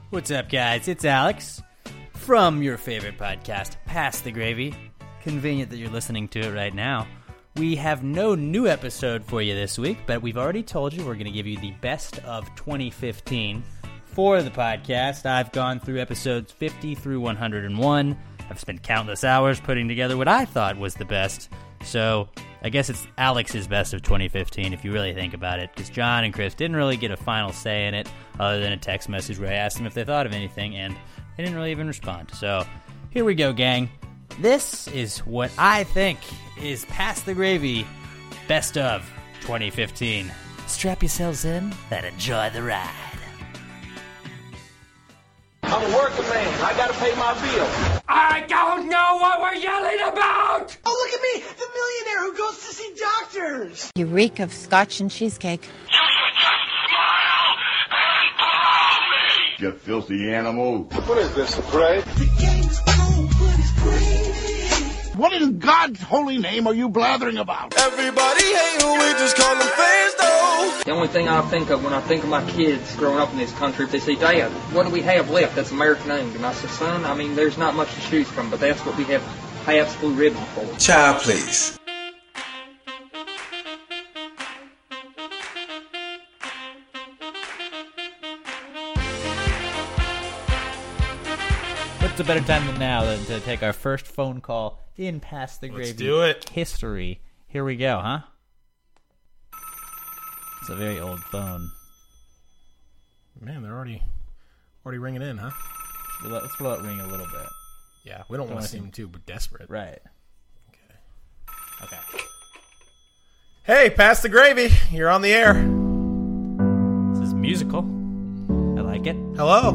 What's up, guys? It's Alex from your favorite podcast, Pass the Gravy. Convenient that you're listening to it right now. We have no new episode for you this week, but we've already told you we're going to give you the best of 2015 for the podcast. I've gone through episodes 50 through 101. I've spent countless hours putting together what I thought was the best. So I guess it's Alex's best of 2015 if you really think about it, because John and Chris didn't really get a final say in it other than a text message where I asked them if they thought of anything, and they didn't really even respond. So here we go, gang. This is what I think is Pass the Gravy best of 2015. Strap yourselves in and enjoy the ride. I'm a working man. I gotta pay my bill. I don't know what we're yelling about! Oh, look at me, the millionaire who goes to see doctors. You reek of scotch and cheesecake. You filthy animal. What is this, a parade? The game's cold, but it's gravy. What in God's holy name are you blathering about? Everybody hate who we just call them fans, though. The only thing I think of when I think of my kids growing up in this country, if they say, Dad, what do we have left that's American owned? And I say, son, I mean, there's not much to choose from, but that's what we have Pabst Blue Ribbon for. Child, please. What's a better time than now than to take our first phone call in Pass the Gravy do it. history? Here we go, huh? It's a very old phone. Man, they're already ringing in, huh? Let's let it ring a little bit. Yeah, we don't want to seem too desperate. Right. Okay. Hey, Pass the Gravy. You're on the air. This is musical. I like it. Hello.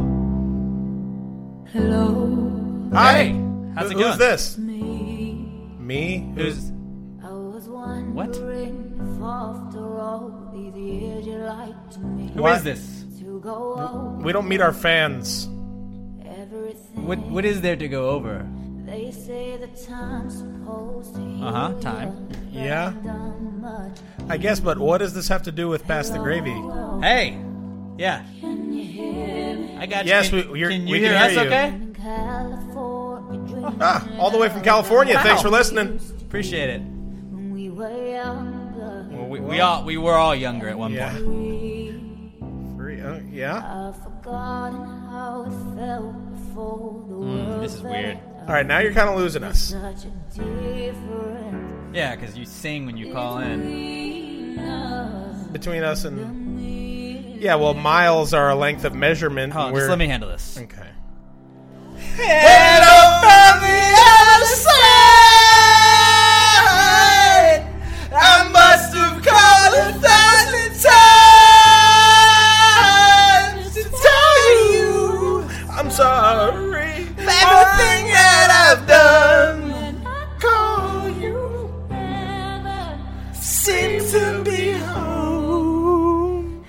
Hello. Hi. Hey, how's it going? Who's this? Me. Me? Who's... I was wondering What? if after all these years you liked me Who What? is this? to go over We don't meet our fans. everything. What is there to go over? They say the time's supposed to heal. Time. Yeah. Done much. I guess, but what does this have to do with Pass the Gravy? Hey. Yeah. Can you hear me? I got Yes, you. we Can can you hear hear us you. okay? In California, dreaming Ah, all the way from California. Wow. Thanks for listening. Appreciate it. when we were younger. Well, we were all younger at one Yeah. point. Free, yeah. I've forgotten how it felt before the world. This is weird. All right, now you're kind of losing us. Such a difference Yeah, because you sing when you call in. between us. Between us and... Yeah, well, miles are a length of measurement. Hold on, We're- just let me handle this. Okay. I must have called 1,000 times to tell you I'm sorry. everything that I've done. Call you seem to be home.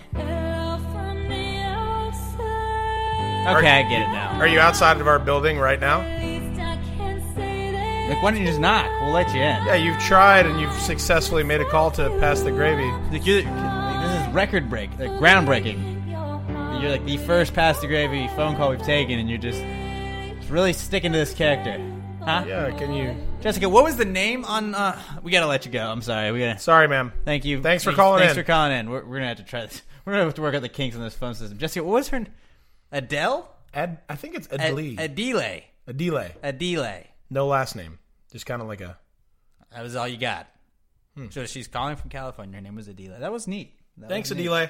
Okay, I get it now. Are you outside of our building right now? Like, why don't you just knock? We'll let you in. Yeah, you've tried and you've successfully made a call to Pass the Gravy. Like, this is record break, like groundbreaking. You're like the first Pass the Gravy phone call we've taken, and you're just really sticking to this character, huh? Yeah, can you... Jessica, what was the name on? We gotta let you go. I'm sorry. We gotta. Sorry, ma'am. Thank you. Thanks for calling Thanks in. for calling in. We're gonna have to try this. We're gonna have to work out the kinks on this phone system. Jessica, what was her? Adele? I think it's Adele. Adele. Adele. Adele. No last name. Just kind of like a... That was all you got. So she's calling from California. Her name was Adele. That was neat. Thanks, Adele.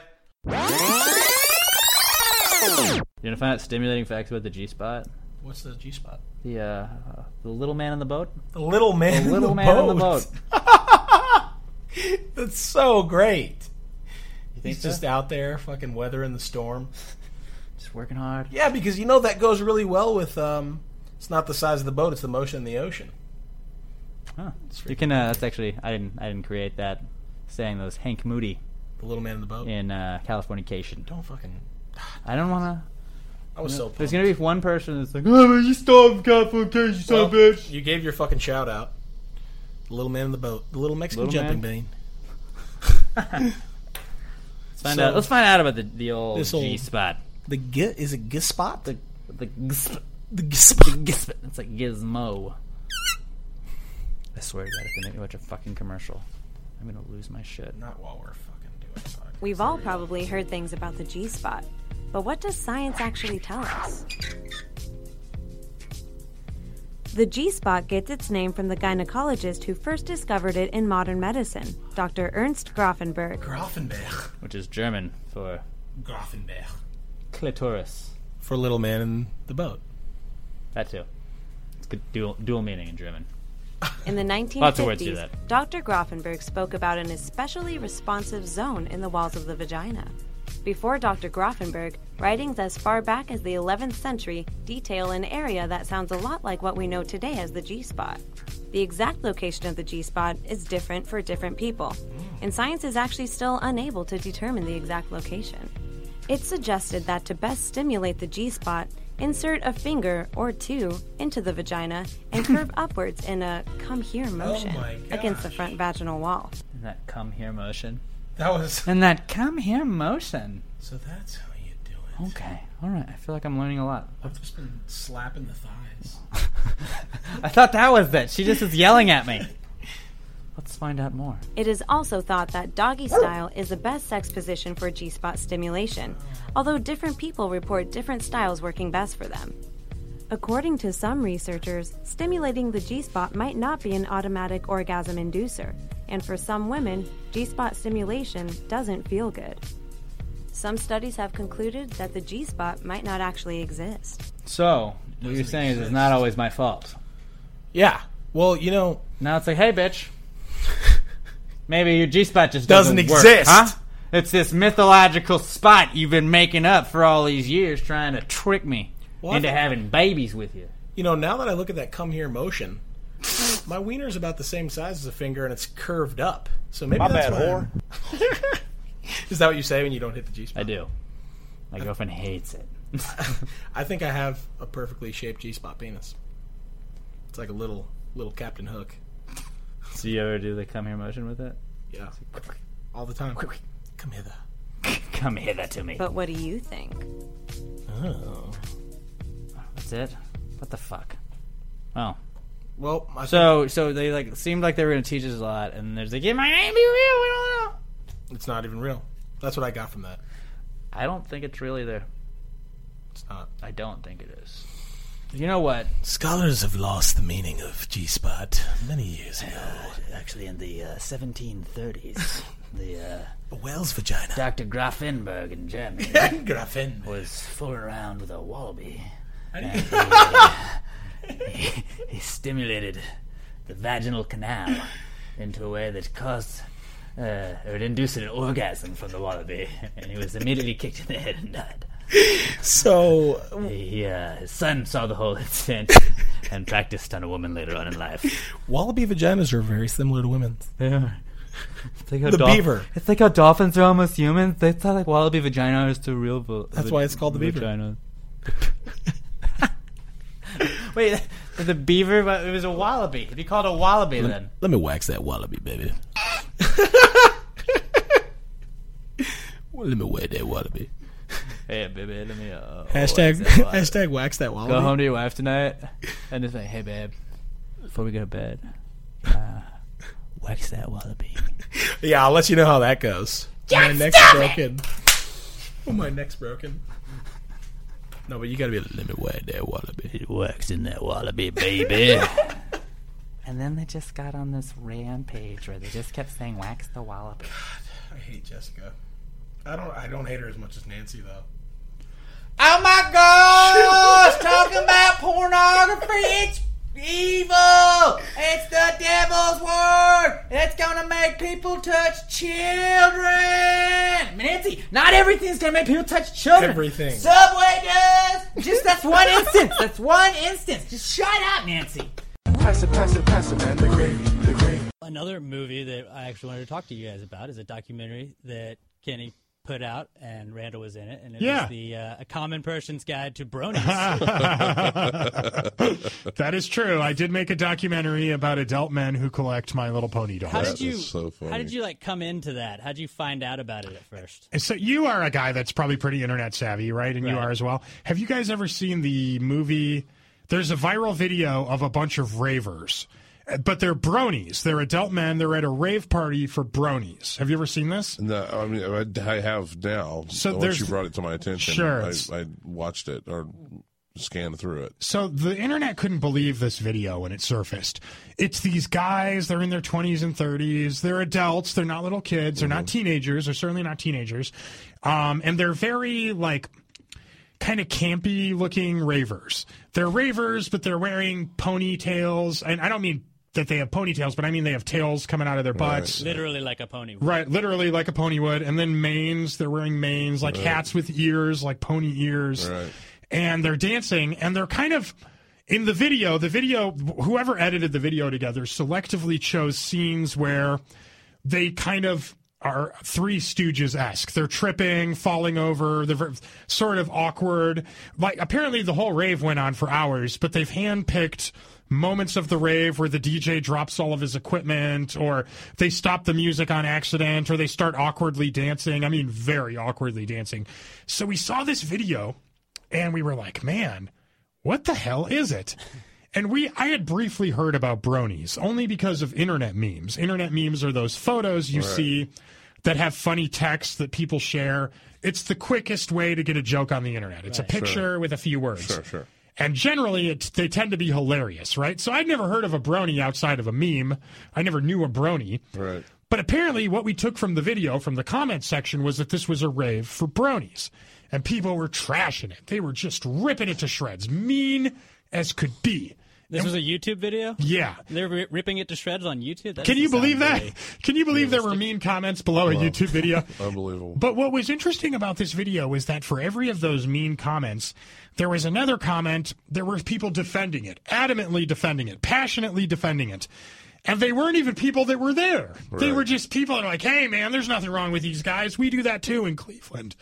You gonna find out stimulating facts about the G-spot? What's the G-spot? The little man on the boat. The little man. The little on the man boat. on the boat. That's so great. You think He's so? just out there fucking weathering the storm. Just working hard. Yeah, because you know that goes really well with... it's not the size of the boat, it's the motion in the ocean. Huh. You can. That's actually. I didn't create that saying. That was Hank Moody The little man in the boat. in Californication. Don't fucking... I don't want to. I was so There's pumped. gonna be one person that's like, "Oh, man, you stole from Californication, you son of a bitch." You gave your fucking shout out. The little man in the boat. The little Mexican Little jumping man? bean. Let's find out about the old this old- G spot. Is it Gispot? The Gispot. The Gispot. It's like Gizmo. I swear to God, if they make me watch a fucking commercial, I'm gonna lose my shit. Not while we're fucking doing something. We've all probably heard things about the G-spot, but what does science actually tell us? The G-spot gets its name from the gynecologist who first discovered it in modern medicine, Dr. Ernst Grafenberg. Grafenberg. Which is German for Grafenberg. clitoris. For little man in the boat. That too. It's good dual meaning in German. In the Lots of words do 1950s, that. Dr. Grafenberg spoke about an especially responsive zone in the walls of the vagina. Before Dr. Grafenberg, writings as far back as the 11th century detail an area that sounds a lot like what we know today as the G-spot. The exact location of the G-spot is different for different people, and science is actually still unable to determine the exact location. It's suggested that to best stimulate the G-spot, insert a finger or two into the vagina and curve upwards in a come-here motion against the front vaginal wall. And that come here motion. That was... And that come here motion. So that's how you do it. Okay. All right. I feel like I'm learning a lot. I've just been slapping the thighs. I thought that was it. She just was yelling at me. Let's find out more. It is also thought that doggy style is the best sex position for G-spot stimulation, although different people report different styles working best for them. According to some researchers, stimulating the G-spot might not be an automatic orgasm inducer, and for some women, G-spot stimulation doesn't feel good. Some studies have concluded that the G-spot might not actually exist. So, what you're saying is it's not always my fault. Yeah. Well, you know... Now it's like, hey, bitch. Maybe your G-spot just doesn't work, exist. huh? It's this mythological spot you've been making up for all these years trying to trick me into having babies with you. You know, now that I look at that come here motion, my wiener's about the same size as a finger and it's curved up. So maybe that's bad, whore. Is that what you say when you don't hit the G-spot? I do. My girlfriend hates it. I think I have a perfectly shaped G-spot penis. It's like a little Captain Hook. So you ever do the come here motion with it? Yeah. All the time. Come hither. Come hither to me. But what do you think? Oh. That's it? What the fuck? Oh. Well, so they like seemed like they were going to teach us a lot, and there's like, it might not be real, we don't know. It's not even real. That's what I got from that. I don't think it's really there. It's not. I don't think it is. You know what? Scholars have lost the meaning of G-spot many years ago. Actually, in the 1730s, the a whale's vagina. Dr. Grafenberg in Germany Grafenberg was fooling around with a wallaby. And he stimulated the vaginal canal into a way that caused, or it induced an orgasm from the wallaby, and he was immediately kicked in the head and died. So his son saw the whole incident and practiced on a woman later on in life. Wallaby vaginas are very similar to women's. Yeah. It's like how the beaver. It's like how dolphins are almost humans. They thought like wallaby vagina is the real. That's why it's called the beaver. Vagina. Wait, the beaver? It was a wallaby. It'd be called a wallaby then. Let me wax that wallaby, baby. Let me wear that wallaby. Hey, baby, let me hashtag wax that wallaby. Go home to your wife tonight and just like, hey, babe, before we go to bed, wax that wallaby. Yeah, I'll let you know how that goes. My neck's broken. Oh, my neck's broken. No, but you gotta be able to let me wear that wallaby. Waxing that wallaby, baby. And then they just got on this rampage where they just kept saying, wax the wallaby. God, I hate Jessica. I don't hate her as much as Nancy, though. Oh my gosh! Talking about pornography, it's evil! It's the devil's word! It's gonna make people touch children! Nancy, not everything's gonna make people touch children. Everything. Subway does! Just that's one instance. That's one instance. Just shut up, Nancy. Pass it, man. The gravy. Another movie that I actually wanted to talk to you guys about is a documentary that Kenny put out, and Randall was in it, and it Yeah. was the A Common Person's Guide to Bronies. That is true. I did make a documentary about adult men who collect My Little Pony dolls. How did you? is so funny. How did you come into that? How did you find out about it at first? So you are a guy that's probably pretty internet savvy, right? And you Right. are as well. Have you guys ever seen the movie? There's a viral video of a bunch of ravers, but they're bronies. They're adult men. They're at a rave party for bronies. Have you ever seen this? No, I mean I have now. So once there's- you brought it to my attention, Sure, I watched it or scanned through it. So the internet couldn't believe this video when it surfaced. It's these guys, they're in their 20s and 30s. They're adults. They're not little kids. They're not teenagers. They're certainly not teenagers. And they're very, kind of campy looking ravers. They're ravers, but they're wearing ponytails. And I don't mean that they have ponytails, but I mean they have tails coming out of their butts. Literally like a pony. Right, literally like a pony would. And then manes. They're wearing manes, like hats with ears, like pony ears. Right. And they're dancing, and they're kind of in the video, whoever edited the video together selectively chose scenes where they kind of are Three Stooges-esque. They're tripping, falling over, they're sort of awkward. Apparently the whole rave went on for hours, but they've handpicked moments of the rave where the DJ drops all of his equipment, or they stop the music on accident, or they start awkwardly dancing. I mean, very awkwardly dancing. So we saw this video, and we were like, man, what the hell is it? And I had briefly heard about bronies, only because of internet memes. Internet memes are those photos you see that have funny text that people share. It's the quickest way to get a joke on the internet. It's a picture with a few words. Sure. And generally, they tend to be hilarious, right? So I'd never heard of a brony outside of a meme. I never knew a brony. Right. But apparently what we took from the video, from the comment section, was that this was a rave for bronies. And people were trashing it. They were just ripping it to shreds. Mean as could be. This was a YouTube video? Yeah. They're ripping it to shreds on YouTube? That Can you doesn't believe sound that? very Can you believe there were mean comments below a YouTube video? Unbelievable. But what was interesting about this video was that for every of those mean comments, there was another comment. There were people defending it, adamantly defending it, passionately defending it. And they weren't even people that were there. Right. They were just people that are like, hey, man, there's nothing wrong with these guys. We do that, too, in Cleveland.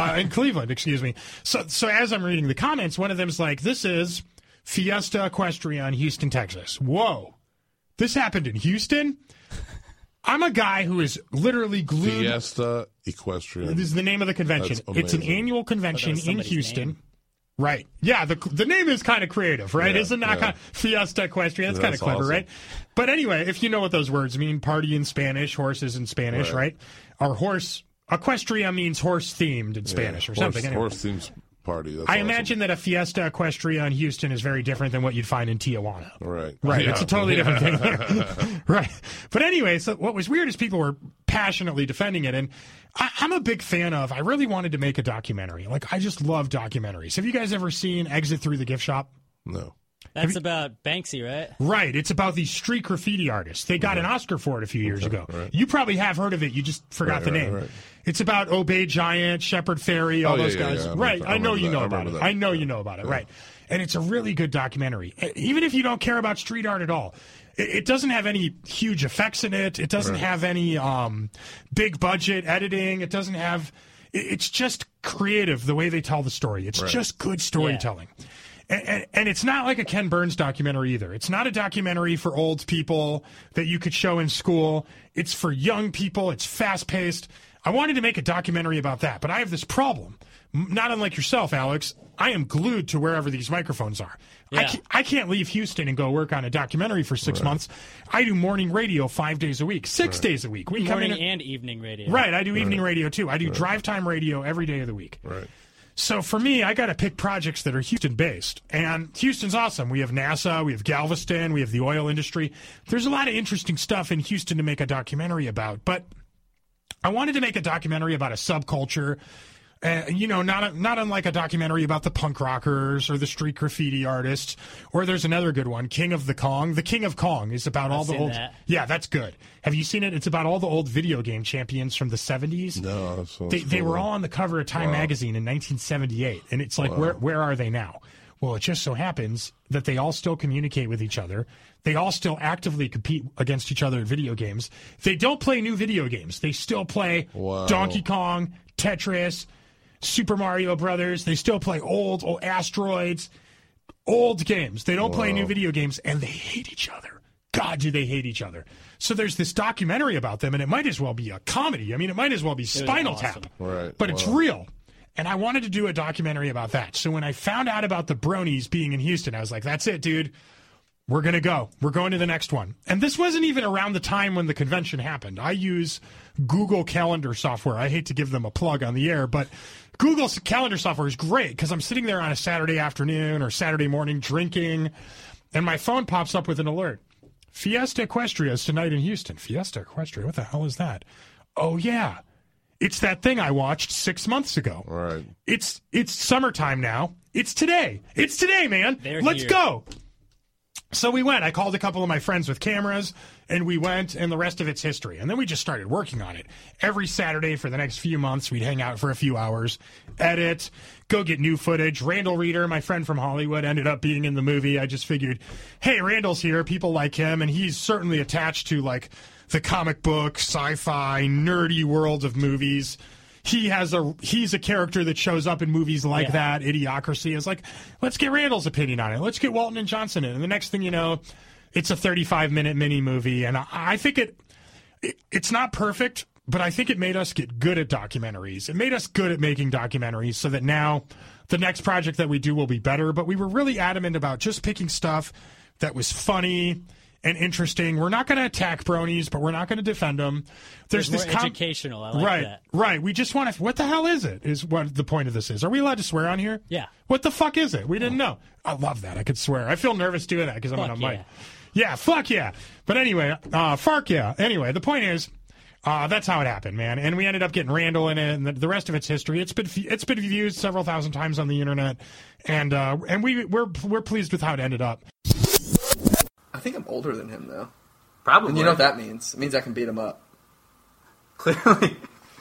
Excuse me. So as I'm reading the comments, one of them's like, this is Fiesta Equestria in Houston, Texas. Whoa. This happened in Houston? I'm a guy who is literally glued. Fiesta Equestria. This is the name of the convention. That's It's an amazing. annual convention in somebody's Houston. name. Right. Yeah, the name is kind of creative, right? Yeah, Isn't that yeah. Fiesta Equestria? That's kind of That's clever, awesome. right? But anyway, if you know what those words mean, party in Spanish, horses in Spanish, right? Or Equestria means horse-themed in Spanish or something. Anyway. Horse themes party. That's I awesome. imagine that a Fiesta Equestria in Houston is very different than what you'd find in Tijuana. Right. Right, Yeah. it's a totally different thing. Right. But anyway, so what was weird is people were passionately defending it, and I'm a big fan of, I really wanted to make a documentary. I just love documentaries. Have you guys ever seen Exit Through the Gift Shop? No. That's about Banksy, right? Right. It's about these street graffiti artists. They got an Oscar for it a few years ago. right. You probably have heard of it. You just forgot the name. Right. It's about Obey Giant, Shepard Fairey, all Oh, those yeah, guys. yeah. Right. I know you know about it. that. I know you know about it. Right. And it's a really good documentary. Even if you don't care about street art at all. It doesn't have any huge effects in it. It doesn't have any big budget editing. It doesn't have. It's just creative the way they tell the story. It's just good storytelling. Yeah. And it's not like a Ken Burns documentary either. It's not a documentary for old people that you could show in school. It's for young people. It's fast-paced. I wanted to make a documentary about that, but I have this problem. Not unlike yourself, Alex. I am glued to wherever these microphones are. Yeah. I can't leave Houston and go work on a documentary for 6 months. I do morning radio 5 days a week, 6 days a week. We come Morning in and evening radio. Right, I do evening radio too. I do drive time radio every day of the week. Right. So for me, I got to pick projects that are Houston-based. And Houston's awesome. We have NASA, we have Galveston, we have the oil industry. There's a lot of interesting stuff in Houston to make a documentary about. But I wanted to make a documentary about a subculture, not unlike a documentary about the punk rockers or the street graffiti artists. Or there's another good one, King of the Kong. The King of Kong is about all the seen old. that. Yeah, that's good. Have you seen it? It's about all the old video game champions from the 70s. No. They were all on the cover of Time magazine in 1978, and it's like, where are they now? Well, it just so happens that they all still communicate with each other. They all still actively compete against each other in video games. They don't play new video games. They still play Donkey Kong, Tetris, Super Mario Brothers. They still play old Asteroids, old games. They don't play new video games, and they hate each other. God, do they hate each other. So there's this documentary about them, and it might as well be a comedy. I mean, it might as well be Spinal Tap. Right. But it's real. And I wanted to do a documentary about that. So when I found out about the Bronies being in Houston, I was like, that's it, dude. We're going to go. We're going to the next one. And this wasn't even around the time when the convention happened. I use Google Calendar software. I hate to give them a plug on the air, but Google Calendar software is great because I'm sitting there on a Saturday afternoon or Saturday morning drinking, and my phone pops up with an alert. Fiesta Equestria is tonight in Houston. Fiesta Equestria? What the hell is that? Oh, yeah. It's that thing I watched 6 months ago. Right. It's summertime now. It's today. It's today, man. Let's go. So we went. I called a couple of my friends with cameras, and we went, and the rest of it's history. And then we just started working on it. Every Saturday for the next few months, we'd hang out for a few hours, edit, go get new footage. Randall Reeder, my friend from Hollywood, ended up being in the movie. I just figured, hey, Randall's here. People like him, and he's certainly attached to, like, the comic book, sci-fi, nerdy world of movies. He's a character that shows up in movies like that. Idiocracy is like, let's get Randall's opinion on it. Let's get Walton and Johnson in. And the next thing you know, it's a 35-minute mini movie. And I think it's not perfect, but I think it made us get good at documentaries. It made us good at making documentaries so that now the next project that we do will be better. But we were really adamant about just picking stuff that was funny and interesting. We're not going to attack Bronies, but we're not going to defend them. There's this more educational. I like that. Right. We just want to. What the hell is it? Is what the point of this is. Are we allowed to swear on here? Yeah. What the fuck is it? We didn't know. I love that. I could swear. I feel nervous doing that because I'm on a mic. Yeah. Fuck yeah. But anyway, fuck yeah. Anyway, the point is, that's how it happened, man. And we ended up getting Randall in it, and the rest of it's history. It's been viewed several thousand times on the internet, and we're pleased with how it ended up. I think I'm older than him, though. Probably. And you know what that means? It means I can beat him up. Clearly.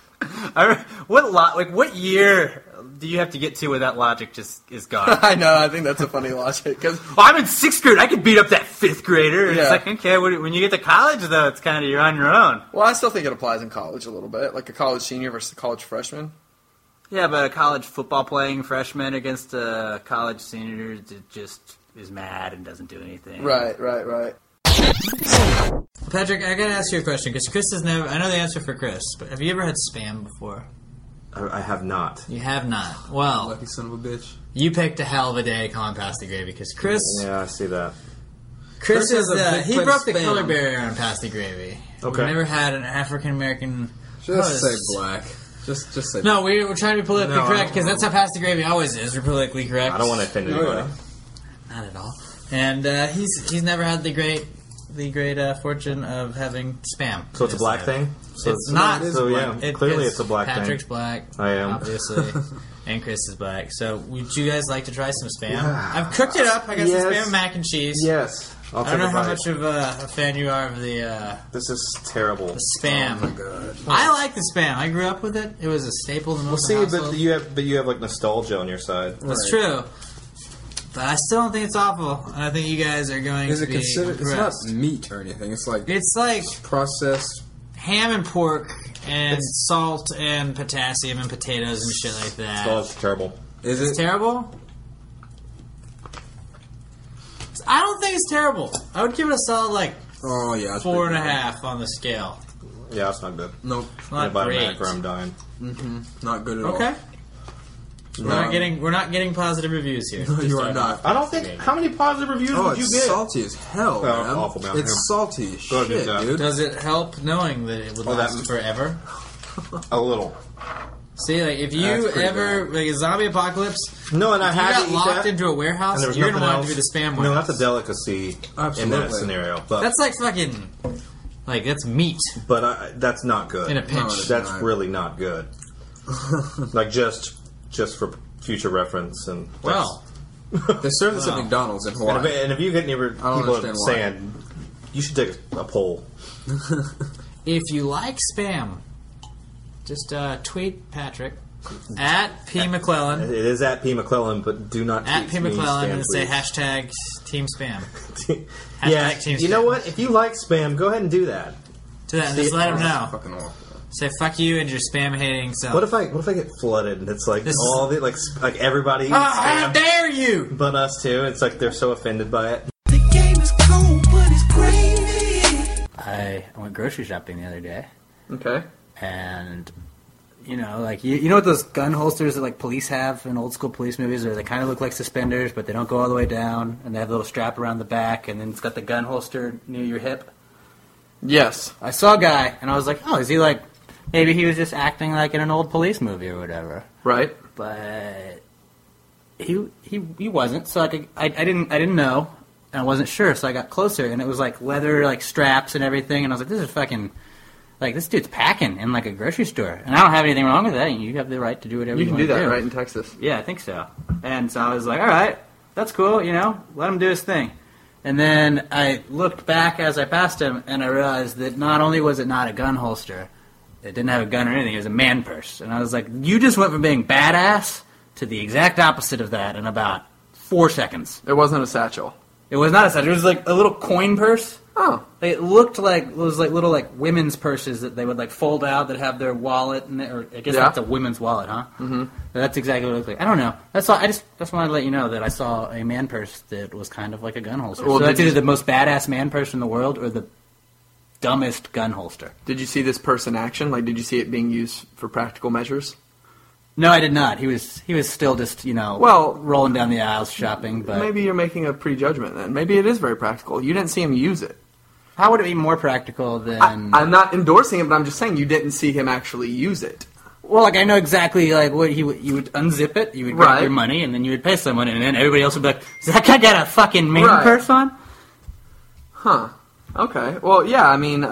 What year do you have to get to where that logic just is gone? I know. I think that's a funny logic. Cause, I'm in 6th grade. I could beat up that 5th grader. Yeah. It's like, okay, when you get to college, though, it's kind of you're on your own. Well, I still think it applies in college a little bit. Like a college senior versus a college freshman. Yeah, but a college football playing freshman against a college senior, it just is mad and doesn't do anything. Right. Patrick, I gotta ask you a question, because Chris has never... I know the answer for Chris, but have you ever had Spam before? I have not. You have not. Well... Lucky son of a bitch. You picked a hell of a day calling Past the Gravy, because Chris... Yeah, I see that. Chris is... he broke the color barrier on Past the Gravy. Okay. We've never had an African-American... Just say black. Just say... No, we're trying to be politically correct, because that's how Past the Gravy always is. We're politically correct. I don't want to offend anybody. Yeah. Not at all. And he's never had the great fortune of having Spam. So it's a black thing? So it's not. So yeah, clearly it's a black Patrick's thing. black. I am. Obviously. And Chris is black. So would you guys like to try some Spam? I've cooked it up. I got some Spam mac and cheese. Yes. I don't know how much of a fan you are of the... This is terrible. The Spam. Oh my God. I like the Spam. I grew up with it. It was a staple in the most household. But you have like nostalgia on your side. That's true. But I still don't think it's awful, and I think you guys are going to be impressed. It's not meat or anything. It's like processed ham and pork and salt and potassium and potatoes and shit like that. It's terrible. Is it? It's terrible? I don't think it's terrible. I would give it a solid 4.5 on the scale. Yeah, that's not good. Nope. Not great. I'm dying. Mm-hmm. Not good at all. Okay. We're not getting positive reviews here. No, you are not. I don't think. How many positive reviews would you get? It's salty as hell, man. Awful, man. It's salty as shit, dude. Does it help knowing that it would last forever? A little. See, if you ever a zombie apocalypse, and I had got locked into a warehouse, you're gonna want it to be the Spam warehouse. No, that's a delicacy in that scenario. But that's that's meat. But that's not good. In a pinch, that's really not good. Just for future reference and they serve this at McDonald's in Hawaii. And if you get any people saying you should take a poll. If you like Spam, just tweet Patrick at P McClellan. It is at P McClellan, but do not at P McClellan and say hashtag Team Spam. Team you know what? If you like Spam, go ahead and do that. And just let him know. Fucking awful. Say fuck you and your spam hating self. What if I get flooded and it's like This all the like everybody? How dare you? But us too. It's like they're so offended by it. The game is cold, but it's gravy. I went grocery shopping the other day. Okay. And, you know, like, you know what those gun holsters that, like, police have in old school police movies where they kind of look like suspenders, but they don't go all the way down, and they have a little strap around the back, and then it's got the gun holster near your hip? Yes. I saw a guy, and I was like, oh, is he, like, maybe he was just acting like in an old police movie or whatever. Right. But he wasn't, so I didn't know, and I wasn't sure, so I got closer, and it was, like, leather, like, straps and everything, and I was like, this is fucking... Like, this dude's packing in, like, a grocery store. And I don't have anything wrong with that. You have the right to do whatever you want to do. You can do that, right, in Texas? Yeah, I think so. And so I was like, all right, that's cool, you know, let him do his thing. And then I looked back as I passed him, and I realized that not only was it not a gun holster, it didn't have a gun or anything, it was a man purse. And I was like, you just went from being badass to the exact opposite of that in about 4 seconds. It wasn't a satchel. It was not a satchel. It was like a little coin purse. Oh. It looked like those like little like women's purses that they would like fold out that have their wallet in it, or I guess that's a women's wallet, huh? Mm-hmm. That's exactly what it looked like. I don't know. That's all. I just wanted to let you know that I saw a man purse that was kind of like a gun holster. Well, so that's either the most badass man purse in the world or the dumbest gun holster. Did you see this purse in action? Like, did you see it being used for practical measures? No, I did not. He was still just, you know, rolling down the aisles shopping. But maybe you're making a prejudgment then. Maybe it is very practical. You didn't see him use it. How would it be more practical than... I'm not endorsing it, but I'm just saying you didn't see him actually use it. Well, like, I know exactly, like, what you would unzip it, you would grab your money, and then you would pay someone, and then everybody else would be like, does that guy got a fucking man purse on? Huh. Okay. Well, yeah, I mean,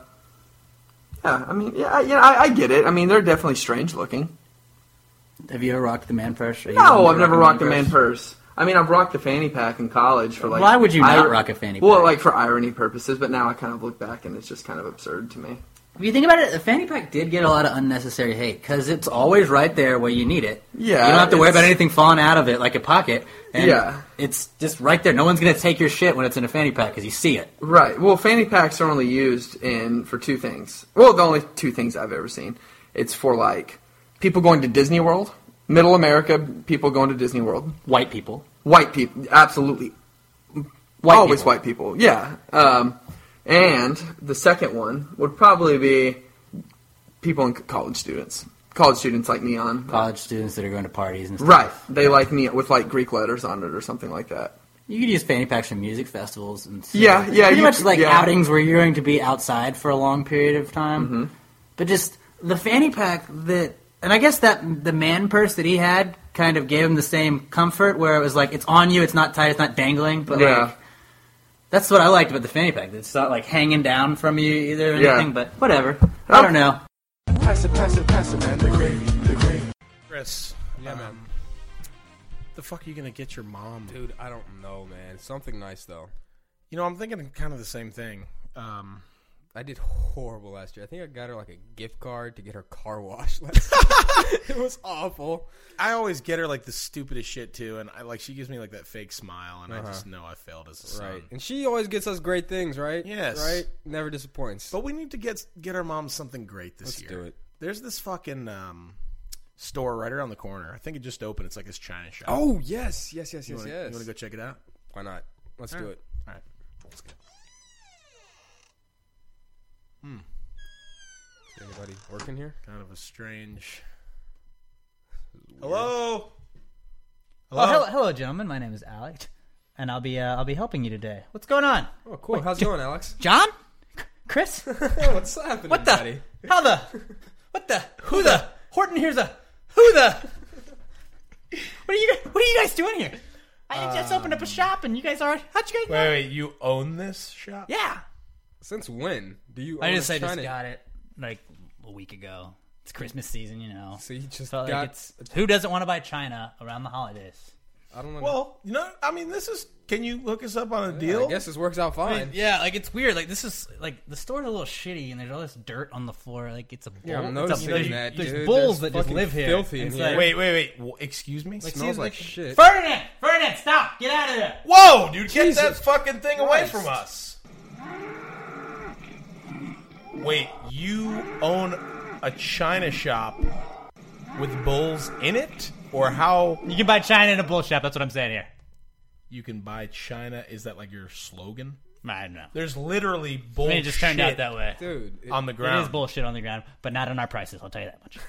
I get it. I mean, they're definitely strange looking. Have you ever rocked the man purse? No, I've never rocked a man purse. I mean, I've rocked a fanny pack in college for like... Why would you not rock a fanny pack? Well, like for irony purposes, but now I kind of look back and it's just kind of absurd to me. If you think about it, the fanny pack did get a lot of unnecessary hate because it's always right there where you need it. Yeah. You don't have to worry about anything falling out of it like a pocket. And it's just right there. No one's going to take your shit when it's in a fanny pack because you see it. Right. Well, fanny packs are only used for two things. Well, the only two things I've ever seen. It's for like people going to Disney World. Middle America, people going to Disney World. White people. White people, absolutely. Always white people, yeah. And the second one would probably be people and college students. College students like neon. College students that are going to parties and stuff. Right. They like neon with like Greek letters on it or something like that. You could use fanny packs for music festivals and stuff. Yeah. Pretty much like outings where you're going to be outside for a long period of time. Mm-hmm. But just the fanny pack that... And I guess that the man purse that he had kind of gave him the same comfort, where it was like, it's on you, it's not tight, it's not dangling, but like, that's what I liked about the fanny pack. It's not like hanging down from you either or anything, but whatever. I don't know. Pass it, man. The gravy. Chris. Yeah, man. The fuck are you gonna get your mom? Dude, I don't know, man. Something nice, though. You know, I'm thinking kind of the same thing. I did horrible last year. I think I got her like a gift card to get her car washed last year. It was awful. I always get her like the stupidest shit too, and she gives me like that fake smile, and I just know I failed as a son. Right. And she always gets us great things, right? Yes. Right? Never disappoints. But we need to get our mom something great this year. Let's do it. There's this fucking store right around the corner. I think it just opened. It's like this China shop. Oh, yes. You want to go check it out? Why not? Let's do it. All right. Let's go. Is anybody working here? Kind of a strange... Hello? Hello? Hello, gentlemen. My name is Alex, and I'll be helping you today. What's going on? Oh, cool. Wait, how's it going, Alex? John? Chris? What's happening, what the? buddy? How the? What the? Who the? Horton here's a... Who the? What are you guys doing here? I just opened up a shop, and you guys are... How'd you guys know? Wait, you own this shop? Yeah. Since when do you? I just got it like a week ago. It's Christmas season, you know. So you just felt got... like who doesn't want to buy China around the holidays? I don't know. Well, you know, I mean, this is... Can you look us up on a deal? I guess this works out fine. I mean, yeah, like it's weird. Like this is like the store's a little shitty, and there's all this dirt on the floor. Like it's a bowl. Yeah, I'm noticing that. There's bulls that just live here. Filthy in here. Wait. Well, excuse me. Like, smells like shit. Ferdinand, stop! Get out of there! Whoa, dude, get that fucking thing away from us. Wait, you own a China shop with bulls in it, or how You can buy China in a bull shop. That's what I'm saying here. you can buy China? Is that like your slogan? I don't know. There's literally bullshit. I mean, it just turned out that way. Dude, on the ground. It is bullshit on the ground, but not on our prices. I'll tell you that much.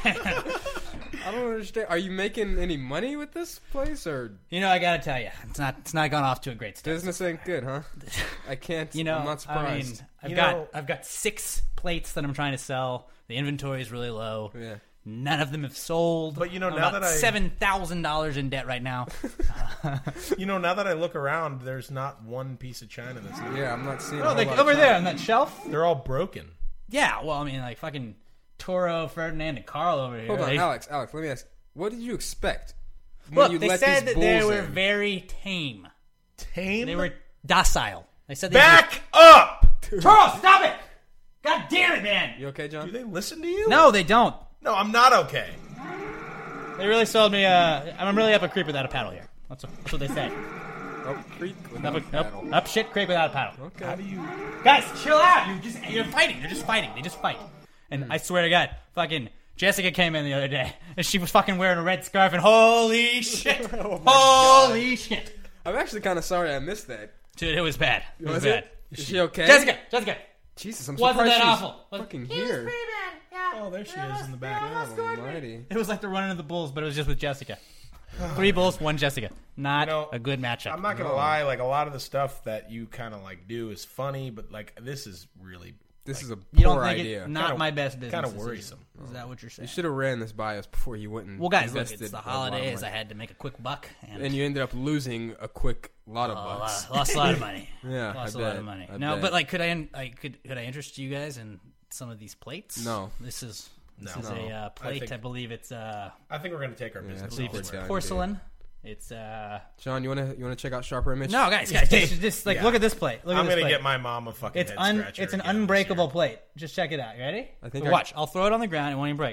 I don't understand. Are you making any money with this place, or You know, I gotta tell you, it's not gone off to a great start. business ain't good, huh? I can't. You know, I'm not surprised. I mean, I've got 6 plates that I'm trying to sell. The inventory is really low. Yeah. None of them have sold. But you know, I'm now about that I $7,000 in debt right now. You know, now that I look around, there's not one piece of China that's new. Yeah, I'm not seeing. Oh, like over there on that shelf. They're all broken. Yeah, well, I mean, like fucking Toro, Ferdinand, and Carl over here. Hold on, They- Alex. Let me ask. What did you expect? Look, you they let said these that they bulls were in? very tame. Tame? They were docile. They said they Back up! Charles, stop it! God damn it, man! You okay, John? Do they listen to you? No, they don't. No, I'm not okay. They really sold me. I'm really up a creek without a paddle here. That's what they say. Up creek without a paddle. Up shit creek without a paddle. Okay. How do you... Guys, chill out. You're fighting. You're just fighting. They just fight. And I swear to God, fucking Jessica came in the other day and she was fucking wearing a red scarf and holy shit, holy shit. I'm actually kind of sorry I missed that. Dude, it was bad. It was Was bad. Is she okay? Jessica. Jesus, I'm Wasn't surprised that she's awful? fucking here. Oh, there she is in the back. Almighty. It was like the running of the bulls, but it was just with Jessica. 3 bulls, 1 Jessica. Not a good matchup. I'm not gonna lie. Like a lot of the stuff that you kind of like do is funny, but like this is really This is a You don't poor think idea. Not Kinda- my best business. kinda decision. worrisome. Is that what you're saying? You should have ran this by us before you went and Well, guys, look, invested it's the a lot of holidays. money. I had to make a quick buck, And you ended up losing a quick lot of bucks. lost a lot of money. Yeah, lost I a lot bet. of money. I No, bet. but like, could I interest you guys in some of these plates? No. This is No. a plate. I, think- believe it's I think we're gonna take our business. I believe elsewhere. it's done, porcelain. It's John, you wanna check out Sharper Image? no, guys, just like Yeah. look at this plate. Look at I'm this gonna plate. get my mom a fucking It's head scratcher it's an again this unbreakable year. plate. Just check it out. You ready? I think So watch. I'll throw it on the ground. It won't even break.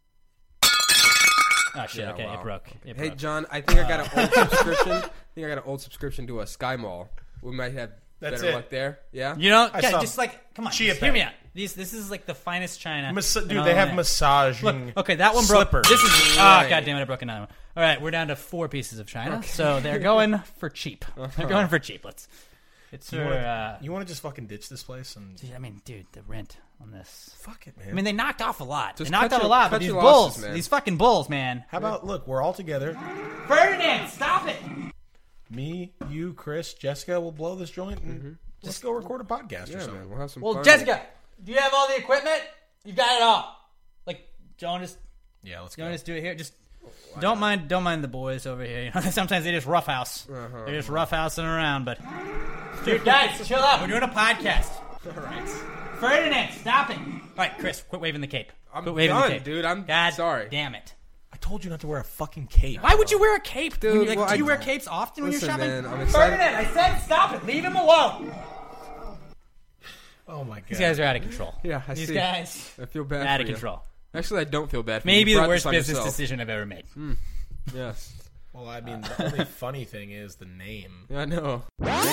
Oh shit! Yeah, Okay, wow. it broke. It Hey, broke. John, I think I got an old subscription. I think I got an old subscription to a Sky Mall. We might have That's better it. luck there. Yeah. You know, I guys, saw just like come on, Chia just hear Pet. me out. This is like the finest china. Dude, in all they have land. massaging. Look, okay, that one broke. slippers. This is Right. god damn it, I broke another one. All right, we're down to 4 pieces of china, so they're going for cheap. They're going for cheap. It's You for. want to just fucking ditch this place and I mean, dude, the rent on this. fuck it, man. I mean, they knocked off a lot. Just They knocked cut off a your- lot, cut but these your bulls, losses, man. these fucking bulls, man. how about look? We're all together. Ferdinand, stop it! Me, you, Chris, Jessica will blow this joint and let's go record a podcast or Yeah, something. man. We'll have some Well, fun. Jessica, do you have all the equipment? You've got it all. Like, Jonas, Yeah, let's you go. want to just do it here? Just don't mind the boys over here. You know, sometimes they just roughhouse. They're just roughhousing around, but dude, guys, chill out. We're doing a podcast. All right. Ferdinand, stop it. All right, Chris, quit waving the cape. I'm Quit waving done, the cape. dude. I'm God sorry. Damn it. I told you not to wear a fucking cape. Why would you wear a cape, Dude, When you- well, do you I- wear capes often when Listen, you're shopping? man, I'm excited. Ferdinand, I said stop it. Leave him alone. Oh my god. These guys are out of control. Yeah, I These see. guys I feel bad. out for of you. control. Actually, I don't feel bad. For you. Maybe You the brought worst this on business yourself. decision I've ever made. Yes. Well, I mean, the only funny thing is the name. Yeah, I know.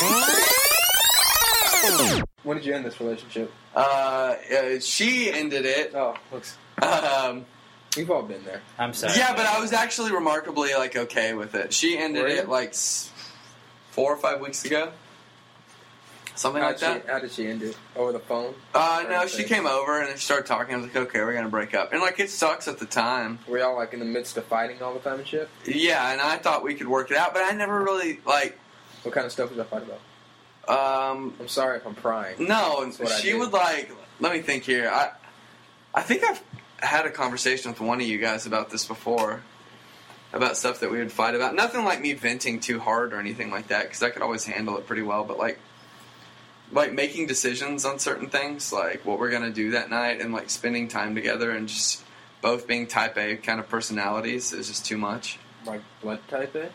When did you end this relationship? She ended it. Oh, looks. We've all been there. I'm sorry. Yeah, but I was actually remarkably okay with it. She ended Were you? it 4 or 5 weeks ago, something like that. How did she end it? Over the phone? No, she came over and she started talking. I was like, okay, we're gonna break up, and it sucks at the time. Were y'all in the midst of fighting all the time and shit? Yeah, and I thought we could work it out, but I never really What kind of stuff was that fight about? I'm sorry if I'm prying. No, That's what I she do. would let me think here. I think I've had a conversation with one of you guys about this before, about stuff that we would fight about. Nothing like me venting too hard or anything like that, because I could always handle it pretty well. But like making decisions on certain things, like what we're gonna do that night, and spending time together, and just both being Type A kind of personalities is just too much. Like blood type A?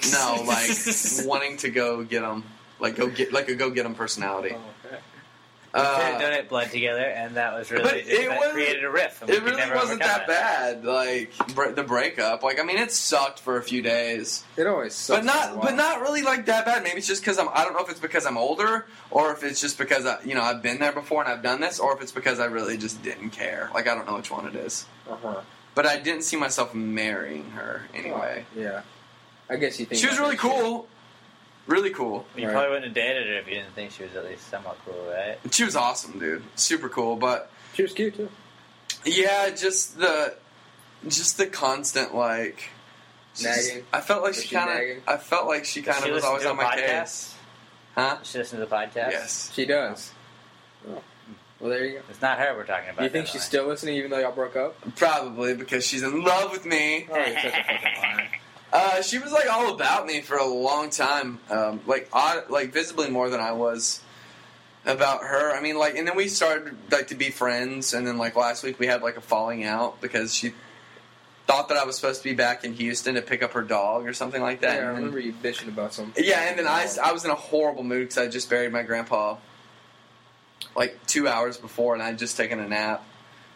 No, wanting to go get them, go get them personality. Oh, okay. We couldn't donate blood together, and that was really that created a riff. And It really wasn't that bad. Like the breakup. Like I mean, it sucked for a few days. It always sucks. But not really like that bad. Maybe it's just because I don't know if it's because I'm older, or if it's just because I've been there before and I've done this, or if it's because I really just didn't care. Like I don't know which one it is. But I didn't see myself marrying her anyway. Yeah, I guess you think she was really cool. Really cool. You probably wouldn't have dated her if you didn't think she was at least somewhat cool, right? She was awesome, dude. Super cool, but she was cute too. Yeah, just the constant like nagging. I felt like she kind of was always on my case. Huh? She listens to the podcast? Yes. She does. Oh. Well, there you go. It's not her we're talking about. Do you think she's still listening even though y'all broke up? Probably, because she's in love with me. Oh, you're such a fucking liar. She was like all about me for a long time, like visibly more than I was about her. I mean, like, and then we started like to be friends, and then like last week we had like a falling out because she thought that I was supposed to be back in Houston to pick up her dog or something like that. Yeah, I remember you bitching about something. Yeah, and then I was in a horrible mood because I just buried my grandpa like 2 hours before, and I'd just taken a nap.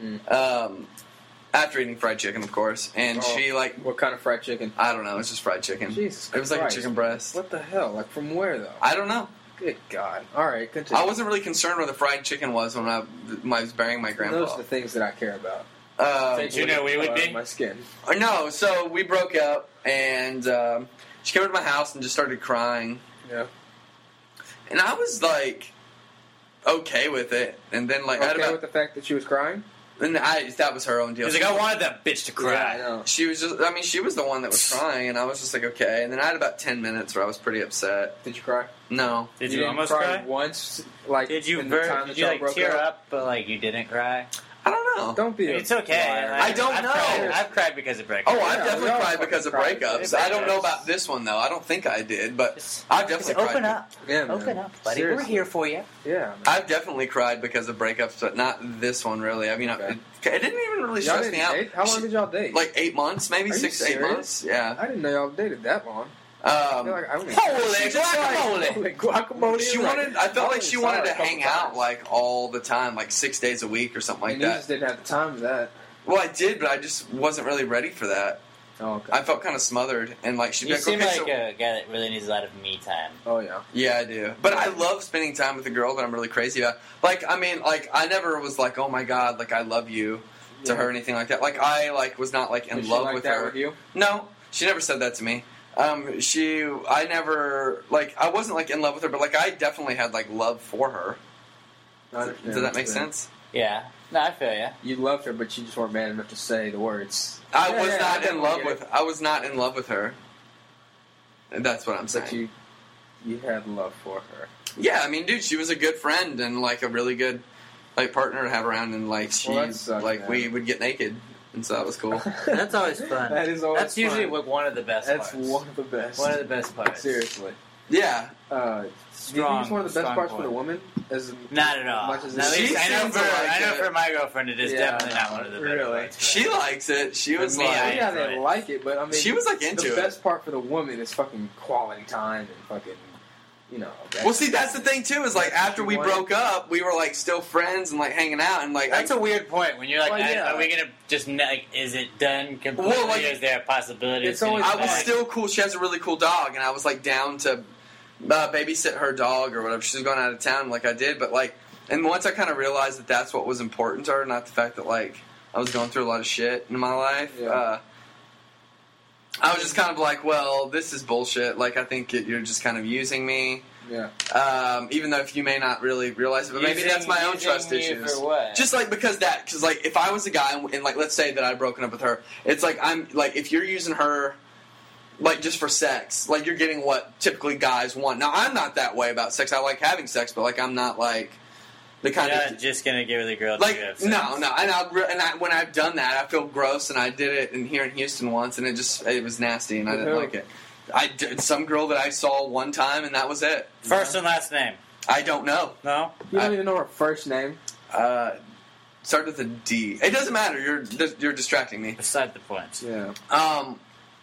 After eating fried chicken, of course. And she, like... What kind of fried chicken? I don't know. It's just fried chicken. Jesus It was like a chicken breast. What the hell? Like, from where, though? I don't know. Good God. All right, continue. I wasn't really concerned where the fried chicken was when I was burying my grandpa. Those are the things that I care about. Did you know we would be? My skin. No, so we broke up, and she came to my house and just started crying. Yeah. And I was, like, okay with it. And then, like... Okay with the fact that she was crying? And that was her own deal. He's like, I wanted that bitch to cry. Yeah, I know. She was she was the one that was crying, and I was just like, okay. And then I had about 10 minutes where I was pretty upset. Did you cry? No. Did you almost cry? Once? Like, did you like tear up, but like you didn't cry? I don't know. Don't be. It's okay. I don't know. I've cried because of breakups. Oh, I've definitely cried because of breakups. I don't know about this one though. I don't think I did, but I've definitely cried. Open up. Yeah, man. Open up, buddy. Seriously. We're here for you. Yeah. Man. I've definitely cried because of breakups, but not this one really. I mean, it didn't even really stress me out. How long did y'all date? Like 8 months, maybe 6 to 8 months. Yeah. I didn't know y'all dated that long. Holy guacamole! She wanted. I felt like she wanted to hang out like all the time, like 6 days a week or something like that. You just didn't have the time for that. Well, I did, but I just wasn't really ready for that. Oh, okay. I felt kind of smothered, and like she'd be like, seem like a guy that really needs a lot of me time. Oh yeah. Yeah, I do. But I love spending time with a girl that I'm really crazy about. Like, I mean, like I never was like, oh my god, like I love you to her or anything like that. Like I was not like in love with her. With you? No, she never said that to me. I wasn't like in love with her, but like I definitely had like love for her. Does that make sense? Yeah. No, I feel you. You loved her, but you just weren't man enough to say the words. I was not in love with her. And that's what I'm saying. But you had love for her. Yeah, I mean, dude, she was a good friend and like a really good like partner to have around, and like we would get naked. And so that was cool. That's always fun. That is always That's usually one of the best parts. That's one of the best. One of the best parts. Seriously. Yeah. Do you think it's one of the best parts for the woman? Not at all. Much as I know for my girlfriend it is definitely not one of the best parts. She likes it. She was like... Yeah, they like it, but I mean... She was like into it. The best part for the woman is fucking quality time and fucking... You know, well, see, that's the thing too. Is like after we broke up, we were like still friends and like hanging out and like. That's a weird point when you're like, are we gonna just like? Is it done completely? Well, like, is there a possibility? I was still cool. She has a really cool dog, and I was like down to babysit her dog or whatever. She was going out of town, like I did, but like, and once I kind of realized that that's what was important to her, not the fact that like I was going through a lot of shit in my life. Yeah. I was just kind of like, well, this is bullshit. Like, I think you're just kind of using me. Yeah. Even though if you may not really realize it, but maybe that's my own trust issues. For what? Just like because like if I was a guy and like let's say that I'd broken up with her, it's like I'm like if you're using her like just for sex, like you're getting what typically guys want. Now I'm not that way about sex. I like having sex, but like I'm not like. The kind of just gonna give the girl like no, and when I've done that, I feel gross, and I did it here in Houston once, and it was nasty, and I didn't like it. I did some girl that I saw one time, and that was it. First and last name? I don't know. No, you don't even know her first name. Started with a D. It doesn't matter. You're distracting me. Beside the point. Yeah.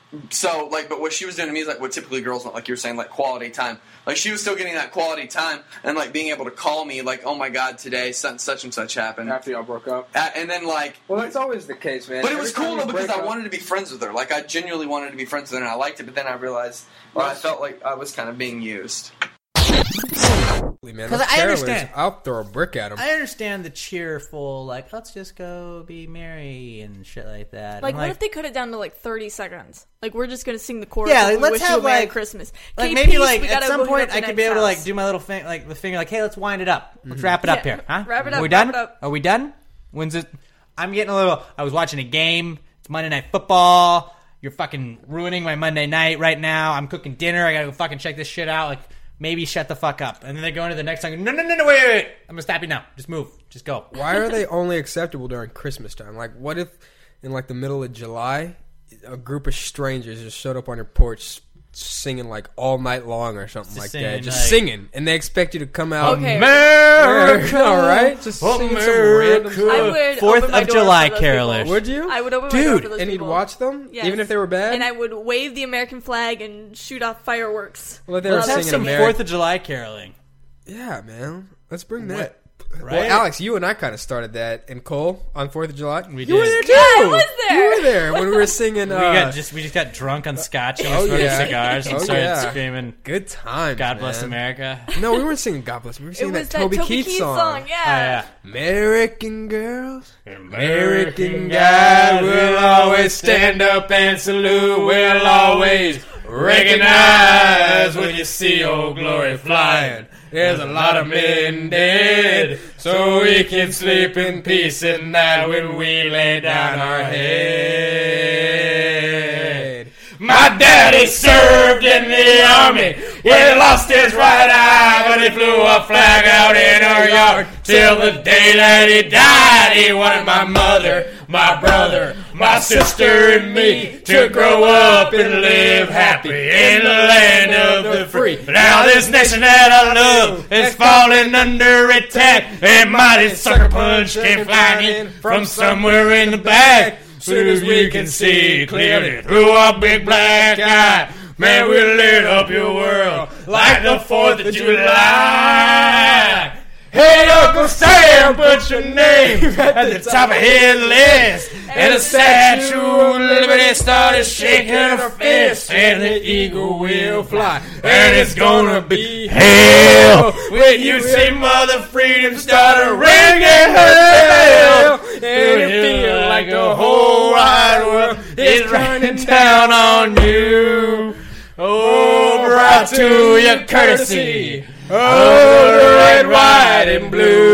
So, like, but what she was doing to me is, like, what typically girls want, like you were saying, like, quality time. Like, she was still getting that quality time and, like, being able to call me, like, oh, my God, today such and such happened. After y'all broke up? And then, like... Well, that's always the case, man. But it was Every cool, time though, you because break I up- wanted to be friends with her. Like, I genuinely wanted to be friends with her, and I liked it, but then I realized, I felt like I was kind of being used. Man, 'Cause those I carolers, understand. I'll throw a brick at them. I understand the cheerful, like, let's just go be merry and shit like that. Like, And, what if they cut it down to like 30 seconds? Like, we're just gonna sing the chorus. Yeah, and like, we let's wish have you a Merry like Christmas. like Okay, maybe peace, like we at gotta some go hit point up the I could next be able to like house. do my little thing, like the finger, like, hey, let's wind it up. Let's wrap it Yeah, up here, huh? wrap it Are up, we done? wrap it up. Are we done? When's it? I'm getting a little. I was watching a game. It's Monday Night Football. You're fucking ruining my Monday night right now. I'm cooking dinner. I gotta go fucking check this shit out. Like, maybe shut the fuck up. And then they go into the next song. No, wait. I'm gonna stop you now. Just move. Just go. Why are they only acceptable during Christmas time? Like, what if in like the middle of July, a group of strangers just showed up on your porch singing like all night long or something like that, singing, just like- singing, and they expect you to come out. Okay. America, all right, just singing some random. I would 4th open my of door July for those carolers. people. Would you? I would open my door Dude, for those and you'd people. watch them, Yes. even if they were bad. And I would wave the American flag and shoot off fireworks. Well, they were Let's have singing some America. 4th of July caroling. Yeah, man, let's bring that. Right? Well, Alex, you and I kind of started that in Cole on 4th of July. We You were did. there too. Yeah, I was there. You were there when we were singing. We just got drunk on scotch and Oh, smoked yeah. cigars and Oh, started yeah. screaming, Good times. God bless man. America. No, we weren't singing God bless. We were It singing was that Toby Keith Keith song. yeah. Oh, yeah. American girls, American guys will always stand up and salute. We'll always recognize when you see Old Glory flying. There's a lot of men dead, so we can sleep in peace at night when we lay down our head. My daddy served in the army. He lost his right eye, but he flew a flag out in our yard. Till the day that he died, he wanted my mother, my brother, my sister, and me to grow up and live happy in the land of the free. But now this nation that I love is falling under attack. And mighty sucker punch came flying in from somewhere in the back. Soon as we can see clearly through our big black eye, man, we lit up your world like the 4th of July. Hey, Uncle Sam, put your name at the top of his list. And the Statue of Liberty started shaking her fist, and the eagle will fly. And it's gonna be hell when you see Mother Freedom start ringing her bell. And it feels like the whole wide world is raining down on you. Oh, brought to your courtesy. Oh, red, white, and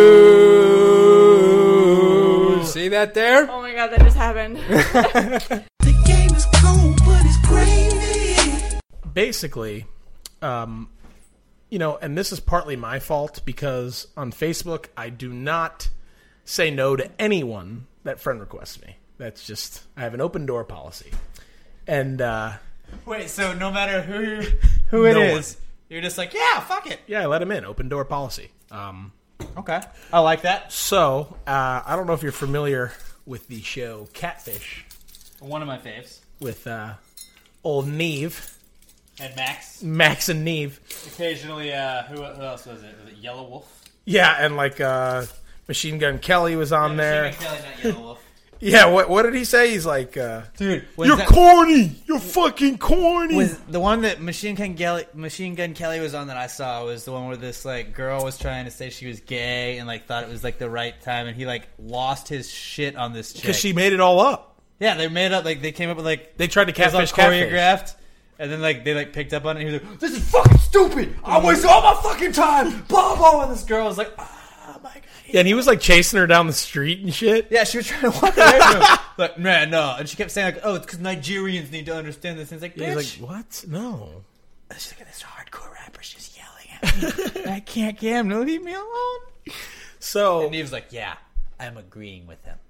blue. See that there? Oh my god, that just happened. The game is cold, but it's gravy. Basically, you know, and this is partly my fault because on Facebook I do not say no to anyone that friend requests me. That's just, I have an open door policy. And Wait, so no matter who it is, you're just like, yeah, fuck it. Yeah, I let him in. Open door policy. Okay. I like that. So, I don't know if you're familiar with the show Catfish. One of my faves. With old Neve. And Max. Max and Neve. Occasionally, who else was it? Was it Yellow Wolf? Yeah, and like Machine Gun Kelly was on there. Machine Gun Kelly, not Yellow Wolf. Yeah, what did he say? He's like, dude, you're corny. You're fucking corny. Was the one that Machine Gun Kelly was on that I saw was the one where this like girl was trying to say she was gay and like thought it was like the right time, and he like lost his shit on this chick because she made it all up. Yeah, they made it up. Like they came up with like they tried to catfish, choreographed, and then like they like picked up on it. And he was like, "This is fucking stupid. I wasted all my fucking time." Blah blah. And this girl was like, "Oh my god." Yeah, and he was like chasing her down the street and shit. Yeah, she was trying to walk away from him. Like, man, no. And she kept saying, like, oh, it's because Nigerians need to understand this. And it's like, bitch. He's like, what? No. She's like, this hardcore rapper's just yelling at me. I can't get him to leave me alone. So. And he was like, yeah, I'm agreeing with him.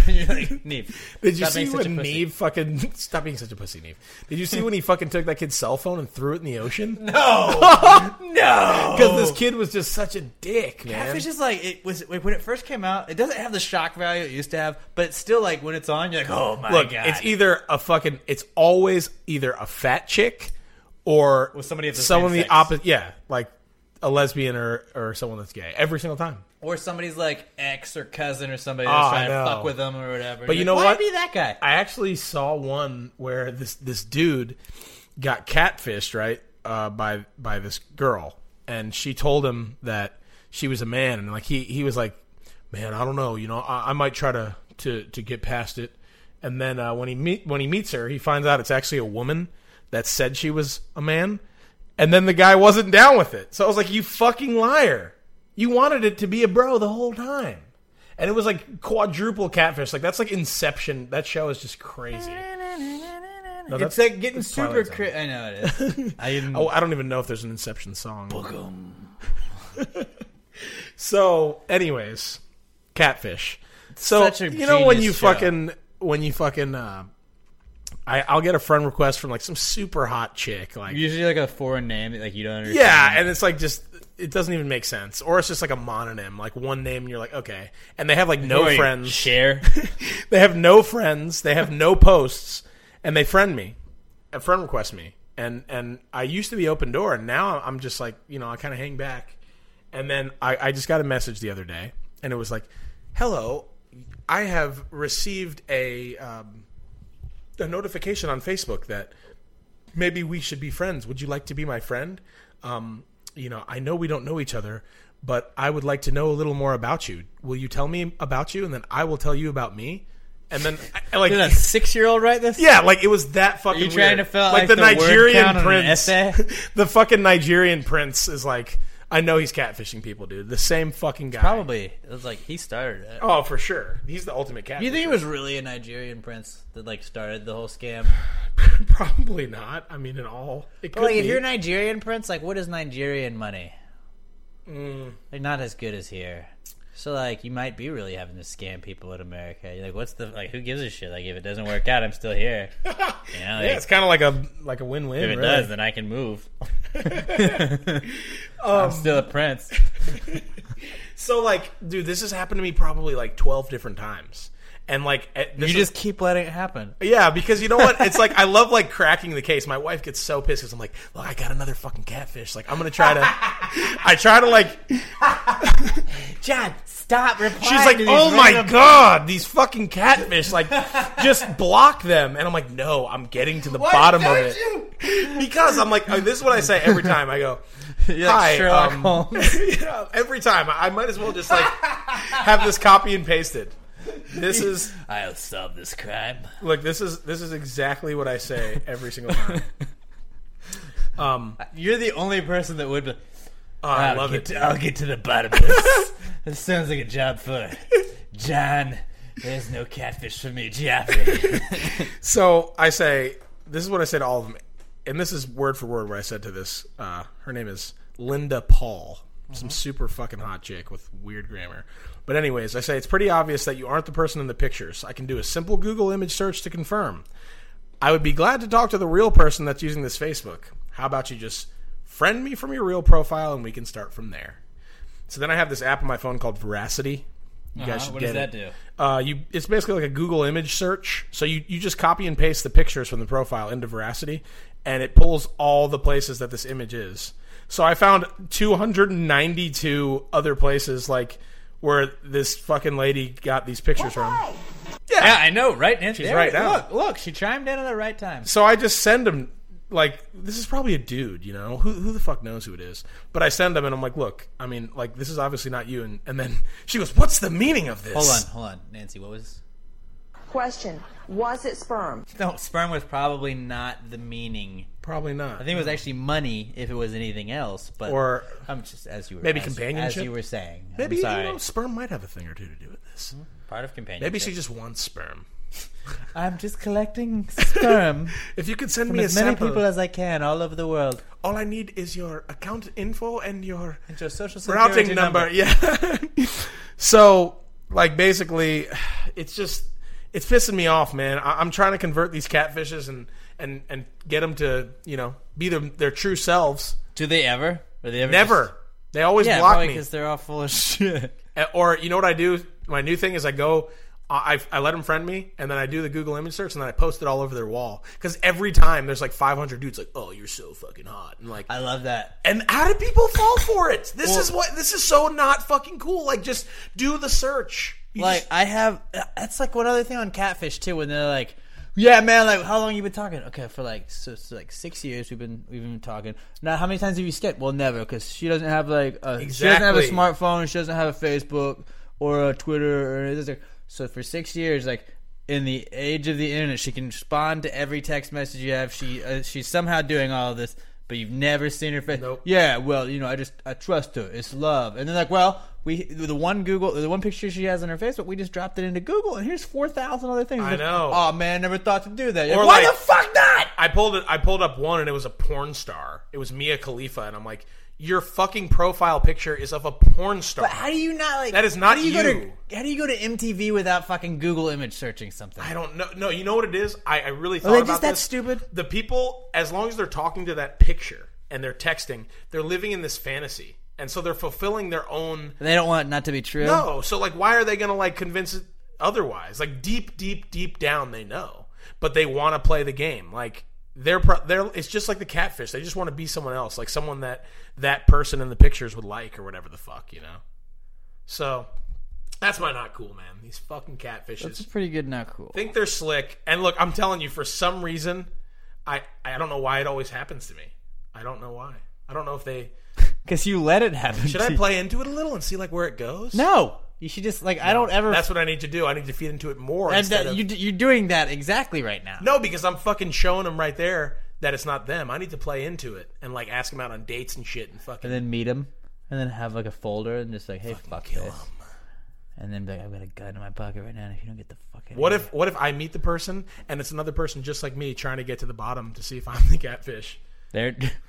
You're like, Neve. Did you stop see being such a when pussy. Neve fucking stop being such a pussy, Neve? Did you see when he fucking took that kid's cell phone and threw it in the ocean? No, no, because this kid was just such a dick, man. Catfish is like it was when it first came out. It doesn't have the shock value it used to have, but it's still like when it's on, you're like, oh my Look, god. it's always either a fat chick or with somebody of the someone same the sex. opposite. Yeah, like a lesbian or someone that's gay every single time. Or somebody's like ex or cousin or somebody that's trying to fuck with them or whatever. But you You're know like, what? Why be that guy? I actually saw one where this dude got catfished, right, by this girl, and she told him that she was a man, and like he was like, man, I don't know, I might try to get past it. And then when he meets her, he finds out it's actually a woman that said she was a man, and then the guy wasn't down with it. So I was like, you fucking liar. You wanted it to be a bro the whole time. And it was like quadruple catfish. Like, that's like Inception. That show is just crazy. No, it's like getting super crazy. I know it is. I don't even know if there's an Inception song. So, anyways, catfish. So, Such a when genius you fucking, I'll get a friend request from like some super hot chick. Like, usually like a foreign name that like you don't understand. yeah, and it's like just... It doesn't even make sense. Or it's just like a mononym, like one name, and you're like, okay. And they have like no friends. Share. They have no friends. They have no posts. And they friend me. A friend request me. And I used to be open door, and now I'm just like, I kind of hang back. And then I just got a message the other day, and it was like, hello, I have received a notification on Facebook that maybe we should be friends. Would you like to be my friend? I know we don't know each other, but I would like to know a little more about you. Will you tell me about you, and then I will tell you about me? And then, did a 6-year-old write this? Yeah, like it was that fucking. Are you trying weird. to fill out like the Nigerian word count prince? on an essay? The fucking Nigerian prince is like, I know he's catfishing people, dude. The same fucking guy. Probably. It was like he started it. Oh, for sure. He's the ultimate catfish. You think it was really a Nigerian prince that like started the whole scam? Probably not. I mean, it could like, be. if you're a Nigerian prince, like, what is Nigerian money? Like, not as good as here. So, like, you might be really having to scam people in America. You're like, who gives a shit? Like, if it doesn't work out, I'm still here. Yeah, it's kind of like a win-win. If it really. does, then I can move. I'm still a prince. So, like, dude, this has happened to me probably like 12 different times. And like, you just keep letting it happen. Yeah, because you know what? It's like I love like cracking the case. My wife gets so pissed because I'm like, look, I got another fucking catfish. Like, I'm gonna try to. I try to like. John, stop replying. She's like, to these oh my random... god, these fucking catfish! Like, just block them. And I'm like, no, I'm getting to the bottom of it. Because I'm like, this is what I say every time. I go, hi, Sherlock Holmes. Yeah, every time. I might as well just like have this copy and pasted. This is. I'll solve this crime. Look, this is exactly what I say every single time. You're the only person that would. I love it. I'll get to the bottom of this. This sounds like a job for John. There's no catfish for me, Geoffrey. So I say, this is what I say to all of them, and this is word for word what I said to this. Her name is Linda Paul, some super fucking hot chick with weird grammar. But anyways, I say it's pretty obvious that you aren't the person in the pictures. I can do a simple Google image search to confirm. I would be glad to talk to the real person that's using this Facebook. How about you just friend me from your real profile and we can start from there. So then I have this app on my phone called Veracity. You guys should what get does it. that do? It's basically like a Google image search. So you just copy and paste the pictures from the profile into Veracity, and it pulls all the places that this image is. So I found 292 other places like where this fucking lady got these pictures from. Yeah, I know, right? Nancy? She's right now. Look, she chimed in at the right time. So I just send them, like, this is probably a dude, you know? Who the fuck knows who it is? But I send them, and I'm like, look, I mean, like, this is obviously not you. And then she goes, what's the meaning of this? Hold on. Nancy, what was... Question, was it sperm? No, sperm was probably not the meaning. Probably not. I think it was actually money if it was anything else. But or I'm just, as you were... Maybe as, companionship? As you were saying. Maybe, I'm sorry. you know, sperm might have a thing or two to do with this. Part of companionship. Maybe she just wants sperm. I'm just collecting sperm. If you could send from me as a many sample, people as I can all over the world. All I need is your account info and your social security routing number. Yeah. So, like, basically, it's just It's pissing me off, man. I'm trying to convert these catfishes and get them to, be their true selves. Do they ever? Or they ever Never. Just... They always block me. because they're all full of shit. Or, you know what I do? My new thing is I go... I let them friend me, and then I do the Google image search, and then I post it all over their wall. Because every time there's like 500 dudes like, "Oh, you're so fucking hot," and like, I love that. And how do people fall for it? This is so not fucking cool. Like, just do the search. That's like one other thing on Catfish too, when they're like, "Yeah, man, like how long you been talking?" Okay, for like 6 years we've been talking. Now, how many times have you skipped? Well, never, because she doesn't have she doesn't have a smartphone, she doesn't have a Facebook or a Twitter or anything. So for 6 years, like in the age of the internet, she can respond to every text message you have. She's somehow doing all of this, but you've never seen her face. Nope. Yeah, well, I trust her. It's love. And then like, well, the one picture she has on her Facebook, we just dropped it into Google, and here's 4,000 other things. I know. Oh man, never thought to do that. Or Why the fuck not? I pulled up one, and it was a porn star. It was Mia Khalifa, and I'm like, your fucking profile picture is of a porn star. But how do you not like? That is not how do you go to MTV without fucking Google image searching something? I don't know. No, you know what it is? I really thought Are they about just that this. stupid? The people, as long as they're talking to that picture and they're texting, they're living in this fantasy, and so they're fulfilling their own. They don't want it not to be true. No, so like, why are they gonna like convince it otherwise? Like deep down, they know, but they want to play the game. Like. It's just like the catfish. They just want to be someone else, like someone that person in the pictures would like, or whatever the fuck, So that's my not cool, man. These fucking catfishes. That's pretty good not cool. Think they're slick, and look, I'm telling you, for some reason, I don't know why it always happens to me. I don't know why. I don't know if they. Because you let it happen. Should I play into it a little and see like where it goes? No. You should just I don't ever. That's what I need to do. I need to feed into it more. And you're doing that exactly right now. No, because I'm fucking showing them right there that it's not them. I need to play into it and like ask them out on dates and shit and fucking. And then meet them, and then have like a folder and just like, hey, fuck this. Him. And then be like, I've got a gun in my pocket right now. And if you don't get the fuck out. What if I meet the person and it's another person just like me trying to get to the bottom to see if I'm the catfish? They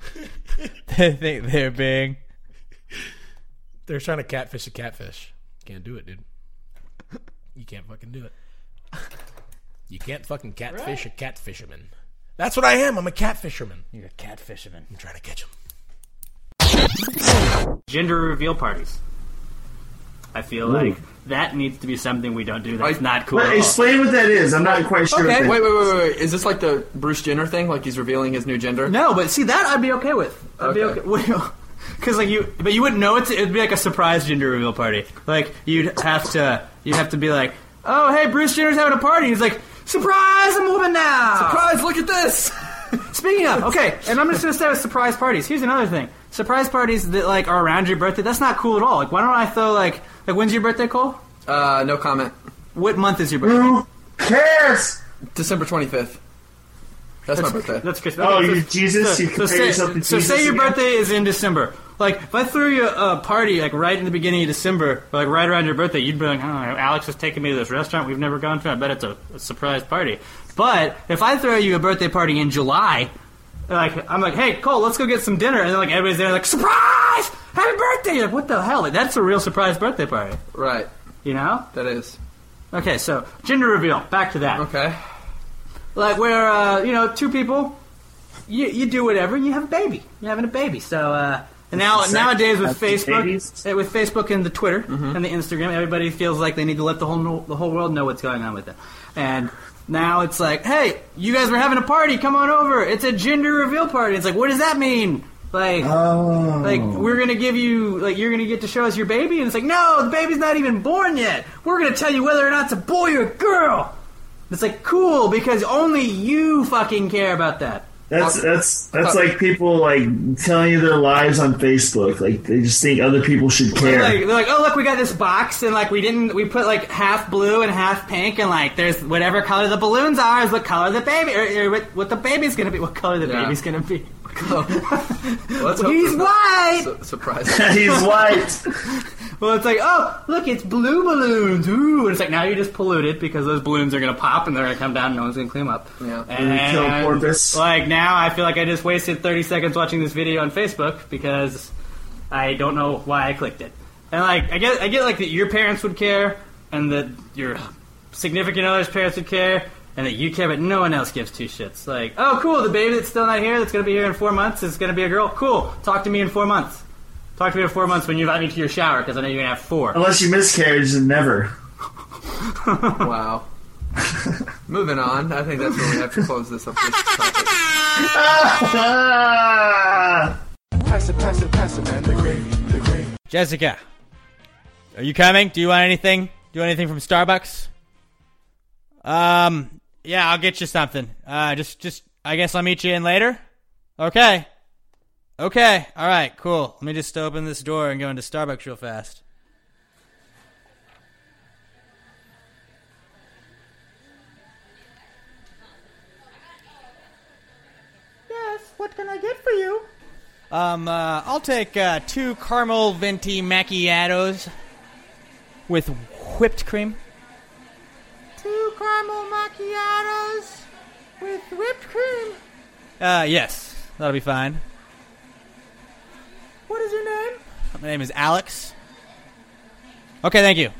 think they're being. They're trying to catfish a catfish. Can't do it, dude. You can't fucking do it. You can't fucking catfish a catfisherman. That's what I am. I'm a catfisherman. You're a catfisherman. I'm trying to catch him. Gender reveal parties. I feel like that needs to be something we don't do. That's not cool. Well, explain what that is. I'm not quite sure. Okay, wait. Is this like the Bruce Jenner thing? Like he's revealing his new gender? No, but see that I'd be okay with. I'd be okay. Because but you wouldn't know it. It'd be like a surprise gender reveal party. Like you'd have to be like, oh hey, Bruce Jenner's having a party. And he's like, surprise, I'm a woman now. Surprise, look at this. Speaking of, okay, and I'm just gonna stay with surprise parties. Here's another thing: surprise parties that like are around your birthday. That's not cool at all. Like why don't I throw like when's your birthday, Cole? No comment. What month is your birthday? Who cares? December 25th. That's my birthday. That's Christmas. Oh, you're Jesus? You compare yourself to Jesus? So say your birthday is in December. Like, if I threw you a party, like, right in the beginning of December, or, like, right around your birthday, you'd be like, oh, Alex is taking me to this restaurant we've never gone to. I bet it's a surprise party. But if I throw you a birthday party in July, like, I'm like, hey, Cole, let's go get some dinner. And then, like, everybody's there, like, surprise! Happy birthday! You're like, what the hell? Like, that's a real surprise birthday party. Right. You know? That is. Okay, so, gender reveal. Back to that. Okay. Like, where, two people, you do whatever, and you have a baby. You're having a baby. So, nowadays with Facebook and the Twitter and the Instagram, everybody feels like they need to let the whole world know what's going on with it. And now it's like, hey, you guys were having a party, come on over. It's a gender reveal party. It's like, what does that mean? Like, we're gonna give you, like, you're gonna get to show us your baby, and it's like, no, the baby's not even born yet. We're gonna tell you whether or not it's a boy or a girl. It's like, cool, because only you fucking care about that. That's like people like telling you their lives on Facebook. Like they just think other people should care. They're like, oh look, we got this box, and like we put like half blue and half pink, and like there's whatever color the balloons are is what color the baby or what the baby's gonna be. What color the baby's gonna be? He's white. Surprise! He's white. Well, it's like, oh, look, it's blue balloons. Ooh, and it's like now you just polluted because those balloons are gonna pop and they're gonna come down and no one's gonna clean them up. Yeah. And like now, I feel like I just wasted 30 seconds watching this video on Facebook because I don't know why I clicked it. And like I get like that your parents would care and that your significant other's parents would care, and that you care, but no one else gives two shits. Like, oh, cool, the baby that's still not here, that's going to be here in 4 months, is going to be a girl. Cool. Talk to me in 4 months. Talk to me in 4 months when you invite me to your shower, because I know you're going to have 4. Unless you miscarriage, then never. Wow. Moving on. I think that's where we have to close this up. This topic. Pass it, man. The gravy. Jessica, are you coming? Do you want anything? Do you want anything from Starbucks? Yeah, I'll get you something. Just, I guess I'll meet you in later. Okay. All right, cool. Let me just open this door and go into Starbucks real fast. Yes, what can I get for you? I'll take 2 caramel venti macchiatos with whipped cream. 2 caramel macchiatos with whipped cream. Yes, that'll be fine. What is your name? My name is Alex. Okay, thank you.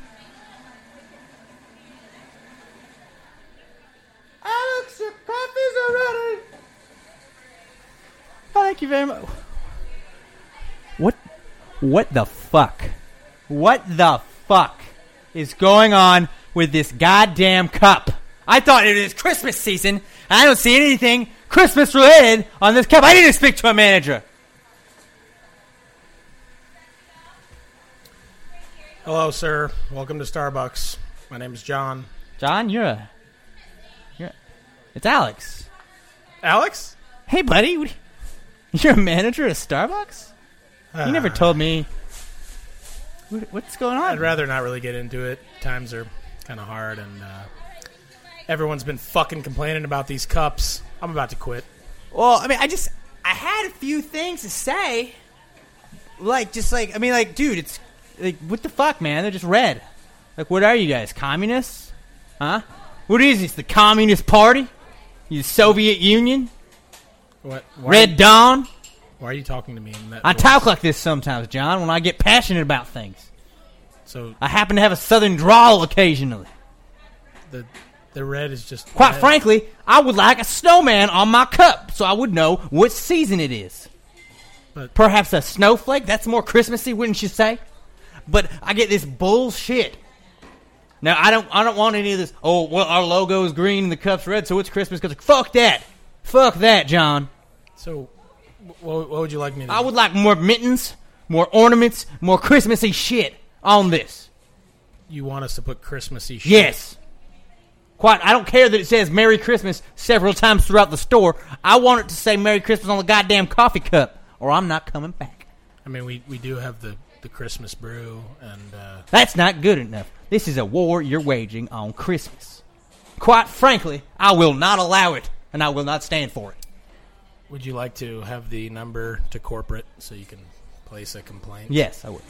Alex, your coffees are ready. Oh, thank you very much. What the fuck? What the fuck is going on with this goddamn cup? I thought it was Christmas season, and I don't see anything Christmas related on this cup. I need to speak to a manager. Hello, sir. Welcome to Starbucks. My name is John. John, it's Alex. Alex? Hey, buddy. You're a manager at Starbucks? You never told me. What's going on? I'd rather not really get into it. Times are kind of hard, and everyone's been fucking complaining about these cups. I'm about to quit. Well, I mean, I had a few things to say. Dude, it's like, what the fuck, man? They're just red. Like, what are you guys, communists? Huh? What is this, the Communist Party? You Soviet Union? What? Red Dawn? Why are you talking to me in that I voice? talk like this sometimes, John, when I get passionate about things. So I happen to have a southern drawl occasionally. The red is just... Quite red. frankly, I would like a snowman on my cup so I would know what season it is. But perhaps a snowflake? That's more Christmassy, wouldn't you say? But I get this bullshit. Now, I don't want any of this, oh, well, our logo is green and the cup's red, so it's Christmas. Cause fuck that. Fuck that, John. So, what would you like me to do? I would like more mittens, more ornaments, more Christmassy shit on this. You want us to put Christmassy shit? Yes. I don't care that it says Merry Christmas several times throughout the store. I want it to say Merry Christmas on the goddamn coffee cup, or I'm not coming back. I mean, we do have the Christmas brew, and... That's not good enough. This is a war you're waging on Christmas. Quite frankly, I will not allow it, and I will not stand for it. Would you like to have the number to corporate so you can place a complaint? Yes, I would.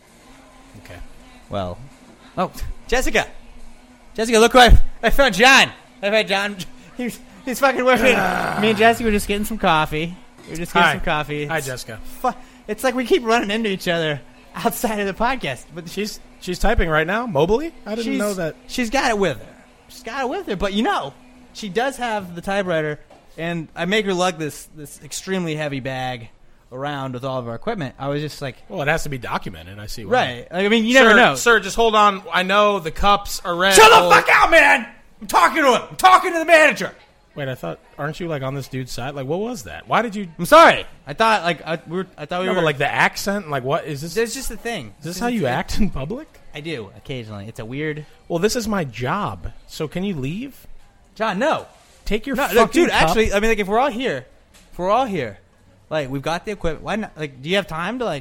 Okay. Well... Oh, Jessica, look who I found John. I found John. He's fucking working. Me and Jessica were just getting some coffee. Some coffee. Hi, Jessica. It's like we keep running into each other outside of the podcast. But she's typing right now, mobily? I didn't know that. She's got it with her. But she does have the typewriter, and I make her lug this extremely heavy bag around with all of our equipment. I was just like... Well, it has to be documented. I see why. Right. I mean, you never know. Sir, just hold on. I know the cups are red. Shut the fuck out, man! I'm talking to him. I'm talking to the manager. Wait, aren't you, on this dude's side? Like, what was that? Why did you... I'm sorry. I thought, we were... like, the accent? Like, what is this? It's just a thing. Is this how you act in public? I do, occasionally. It's a weird... Well, this is my job. So can you leave? John, no. Take your fucking look, dude, cup. actually, I mean, if we're all here, like, we've got the equipment. Why not? Like, do you have time to, like...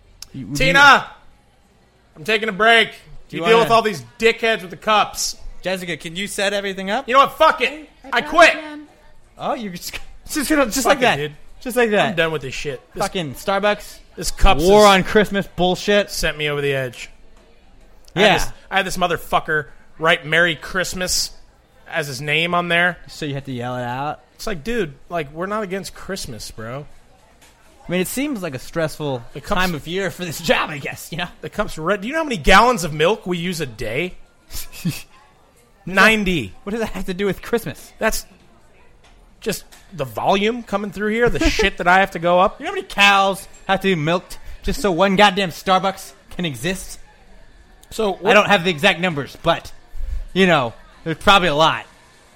Tina! I'm taking a break. You deal with all these dickheads with the cups. Jessica, can you set everything up? You know what? Fuck it. I quit. Oh, you're just like that. Dude. Just like that. I'm done with this shit. Fucking Starbucks. This cups War on Christmas bullshit. Sent me over the edge. Yeah. I had this motherfucker write Merry Christmas as his name on there. So you had to yell it out? It's like, dude, we're not against Christmas, bro. I mean, it seems like a stressful time of year for this job, I guess, you know? The cup's red. Do you know how many gallons of milk we use a day? 90. What does that have to do with Christmas? That's just the volume coming through here, the shit that I have to go up. You know how many cows have to be milked just so one goddamn Starbucks can exist? So I don't have the exact numbers, but, there's probably a lot.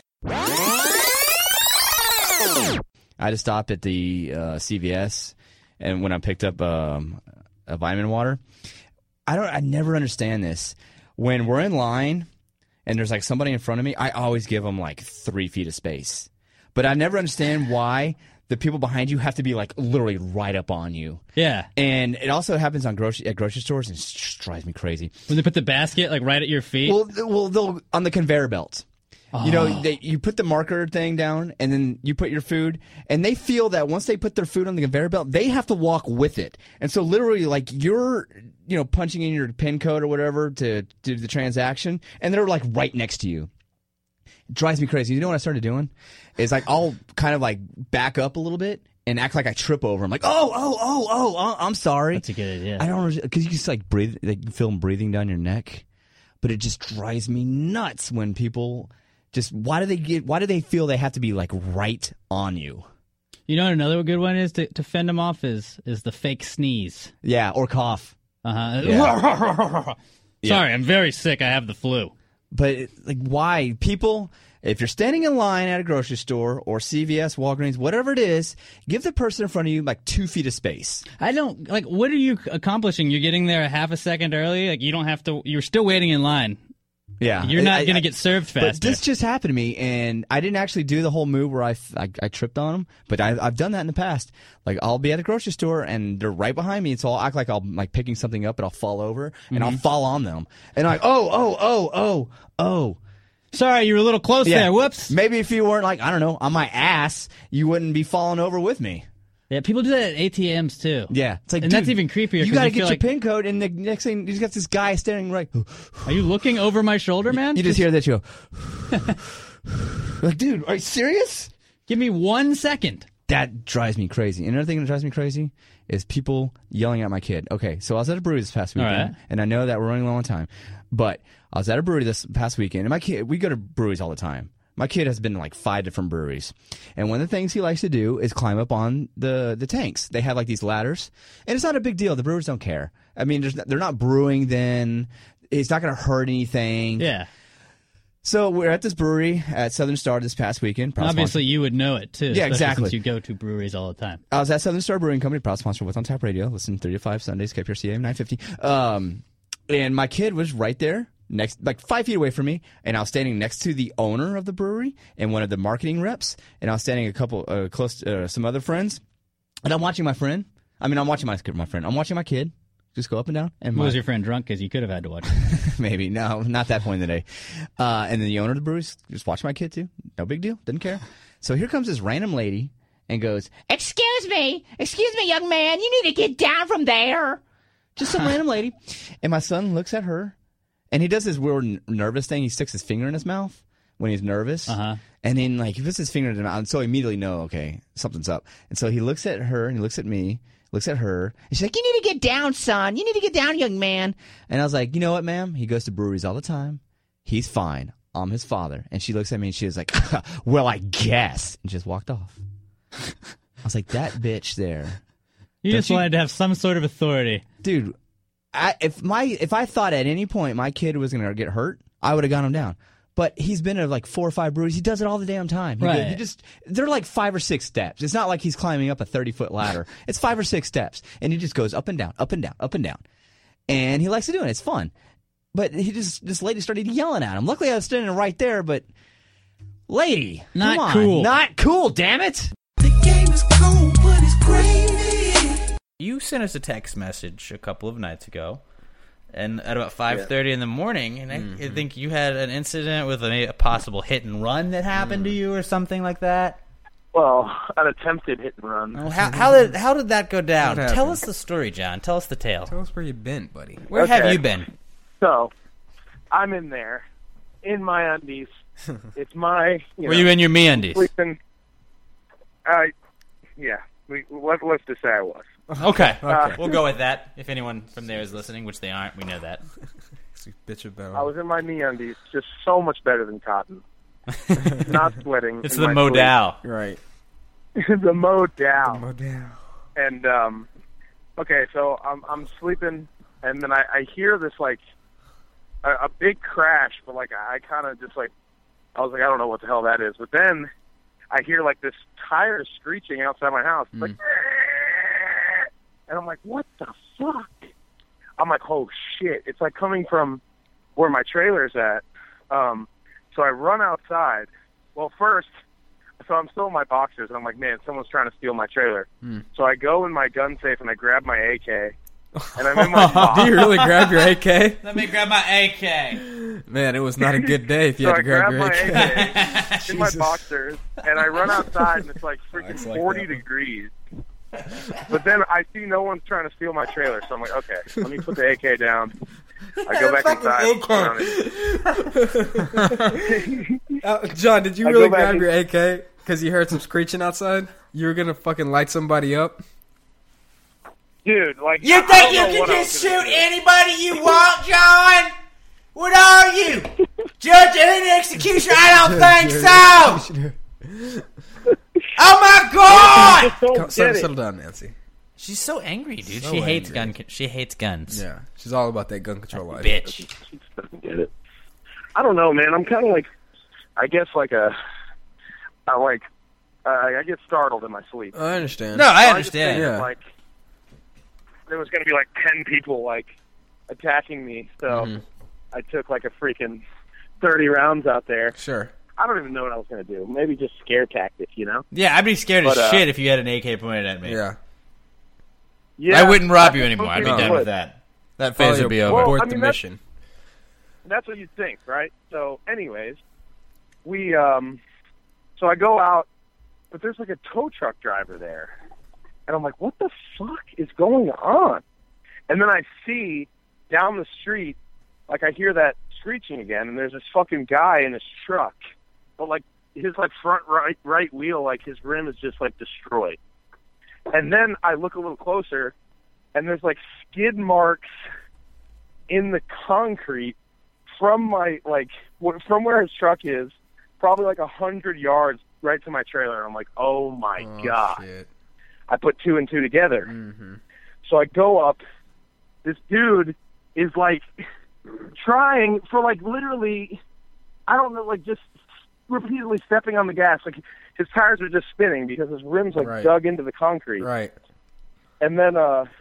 I had to stop at the CVS, and when I picked up a vitamin water, I never understand this. When we're in line and there's like somebody in front of me, I always give them like 3 feet of space. But I never understand why the people behind you have to be like literally right up on you. Yeah. And it also happens at grocery stores, and it just drives me crazy. When they put the basket like right at your feet? Well, they'll on the conveyor belt. Oh. You put the marker thing down, and then you put your food, and they feel that once they put their food on the conveyor belt, they have to walk with it. And so literally, like, you're, punching in your PIN code or whatever to do the transaction, and they're, like, right next to you. It drives me crazy. You know what I started doing? Is, like, I'll kind of, like, back up a little bit and act like I trip over. I'm like, oh, I'm sorry. That's a good idea. I don't understand, because you just, like, breathe, like, you feel them breathing down your neck. But it just drives me nuts when people... Just why do they feel they have to be like right on you? You know what another good one is to fend them off is the fake sneeze. Yeah, or cough. Yeah. Sorry, I'm very sick. I have the flu. But like, why people? If you're standing in line at a grocery store or CVS, Walgreens, whatever it is, give the person in front of you like 2 feet of space. I don't like. What are you accomplishing? You're getting there a half a second early. Like you don't have to. You're still waiting in line. Yeah, you're not going to get served faster. But this just happened to me, and I didn't actually do the whole move where I tripped on them. But I've done that in the past. Like I'll be at a grocery store, and they're right behind me, and so I'll act like I'm like picking something up, but I'll fall over, and I'll fall on them, and I'm like, oh. Sorry, you were a little close there. Whoops. Maybe if you weren't like, I don't know, on my ass, you wouldn't be falling over with me. Yeah, people do that at ATMs too. Yeah, it's like, and dude, that's even creepier. You got to get your PIN code, and the next thing you got this guy standing right. Are you looking over my shoulder, man? You just hear that, you go, like, dude, are you serious? Give me 1 second. That drives me crazy. And another thing that drives me crazy is people yelling at my kid. Okay, so I was at a brewery this past weekend, and I know that we're running low on time, but I was at a brewery this past weekend, and my kid, we go to breweries all the time. My kid has been to like 5 different breweries. And one of the things he likes to do is climb up on the tanks. They have like these ladders. And it's not a big deal. The brewers don't care. I mean, they're not brewing then. It's not going to hurt anything. Yeah. So we're at this brewery at Southern Star this past weekend. Obviously, you would know it, too. Yeah, exactly. Since you go to breweries all the time. I was at Southern Star Brewing Company, proud sponsor with On Tap Radio. Listen 3 to 5 Sundays, KPRC AM 950. And my kid was right there. Next, like 5 feet away from me, and I was standing next to the owner of the brewery and one of the marketing reps, and I was standing a couple close to some other friends, and I'm watching my friend. I mean, I'm watching my friend. I'm watching my kid just go up and down. And was your friend drunk? Because you could have had to watch. Maybe no, not that point in the day. And then the owner of the brewery just watching my kid too. No big deal. Didn't care. So here comes this random lady and goes, "Excuse me, young man, you need to get down from there." Just some random lady, and my son looks at her. And he does this weird nervous thing. He sticks his finger in his mouth when he's nervous. And then, like, he puts his finger in his mouth. And so I immediately know, okay, something's up. And so he looks at her, and he looks at me, looks at her. And she's like, "You need to get down, son. You need to get down, young man." And I was like, "You know what, ma'am? He goes to breweries all the time. He's fine. I'm his father." And she looks at me, and she was like, "Well, I guess." And just walked off. I was like, that bitch there. You just wanted to have some sort of authority. Dude. If I thought at any point my kid was going to get hurt, I would have got him down. But he's been to like 4 or 5 breweries. He does it all the damn time. They're like 5 or 6 steps. It's not like he's climbing up a 30-foot ladder. It's 5 or 6 steps, and he just goes up and down, up and down, up and down. And he likes to do it. It's fun. But this lady started yelling at him. Luckily, I was standing right there. But lady, not come on. cool. Not cool. Damn it. The game is cold, but it's gravy. You sent us a text message a couple of nights ago, and at about 5:30 in the morning, and I think you had an incident with a possible hit and run that happened to you or something like that. Well, an attempted hit and run. Oh, how did that go down? Tell us the story, John. Tell us the tale. Tell us where you've been, buddy. Where have you been? So, I'm in there, in my undies. It's my... Were you in your me-undies? Yeah. Let's just say I was. Okay. We'll go with that. If anyone from there is listening, which they aren't, we know that. Bitch about I was in my MeUndies, just so much better than cotton. Not sweating. It's in the my Modal. Right. sleep. The Modal. The Modal. And okay, so I'm sleeping, and then I hear this like a big crash, but like I kind of just like I was like I don't know what the hell that is, but then I hear like this tire screeching outside my house, like, and I'm like, what the fuck? I'm like, oh shit! It's like coming from where my trailer's at. So I run outside. Well, first, so I'm still in my boxers, and I'm like, man, someone's trying to steal my trailer. So I go in my gun safe and I grab my AK, and I'm in my box. Do you really grab your AK? Let me grab my AK. Man, it was not a good day if you So had to grab your my AK. AK in my boxers, and I run outside, and it's like freaking like 40 that. degrees. But then I see no one's trying to steal my trailer, so I'm like, okay, let me put the AK down. I go back inside. John, did you really grab your AK because you heard some screeching outside? You were gonna fucking light somebody up? Dude, like You think you can just shoot anybody you want, John? What are you? Judge and executioner? I don't think so! Oh my god! Settle down, Nancy. She's so angry, dude. So She hates angry. She hates guns. Yeah, she's all about that gun control life. Bitch. She doesn't get it. I don't know, man. I'm kind of like, I guess like I get startled in my sleep. I understand. No, I So understand. just figured, Yeah. Like, there was going to be like 10 people like attacking me, so I took like a freaking 30 rounds out there. Sure. I don't even know what I was going to do. Maybe just scare tactics, you know? Yeah, I'd be scared as But, shit if you had an AK pointed at me. Yeah. Yeah, I wouldn't rob you I anymore. I'd be suppose done you with would. that. That phase would be over. Well, Abort I the mean, mission. That's what you'd think, right? So, anyways, we, so I go out, but there's like a tow truck driver there. And I'm like, what the fuck is going on? And then I see down the street, like I hear that screeching again, and there's this fucking guy in his truck. But like his like front right wheel, like his rim is just like destroyed. And then I look a little closer, and there's like skid marks in the concrete from my from where his truck is, probably like 100 yards right to my trailer. And I'm like, oh my god! Shit. I put two and two together. Mm-hmm. So I go up. This dude is like trying for like literally, I don't know, like just repeatedly stepping on the gas. Like his tires are just spinning because his rims like Right. dug into the concrete. Right. And then,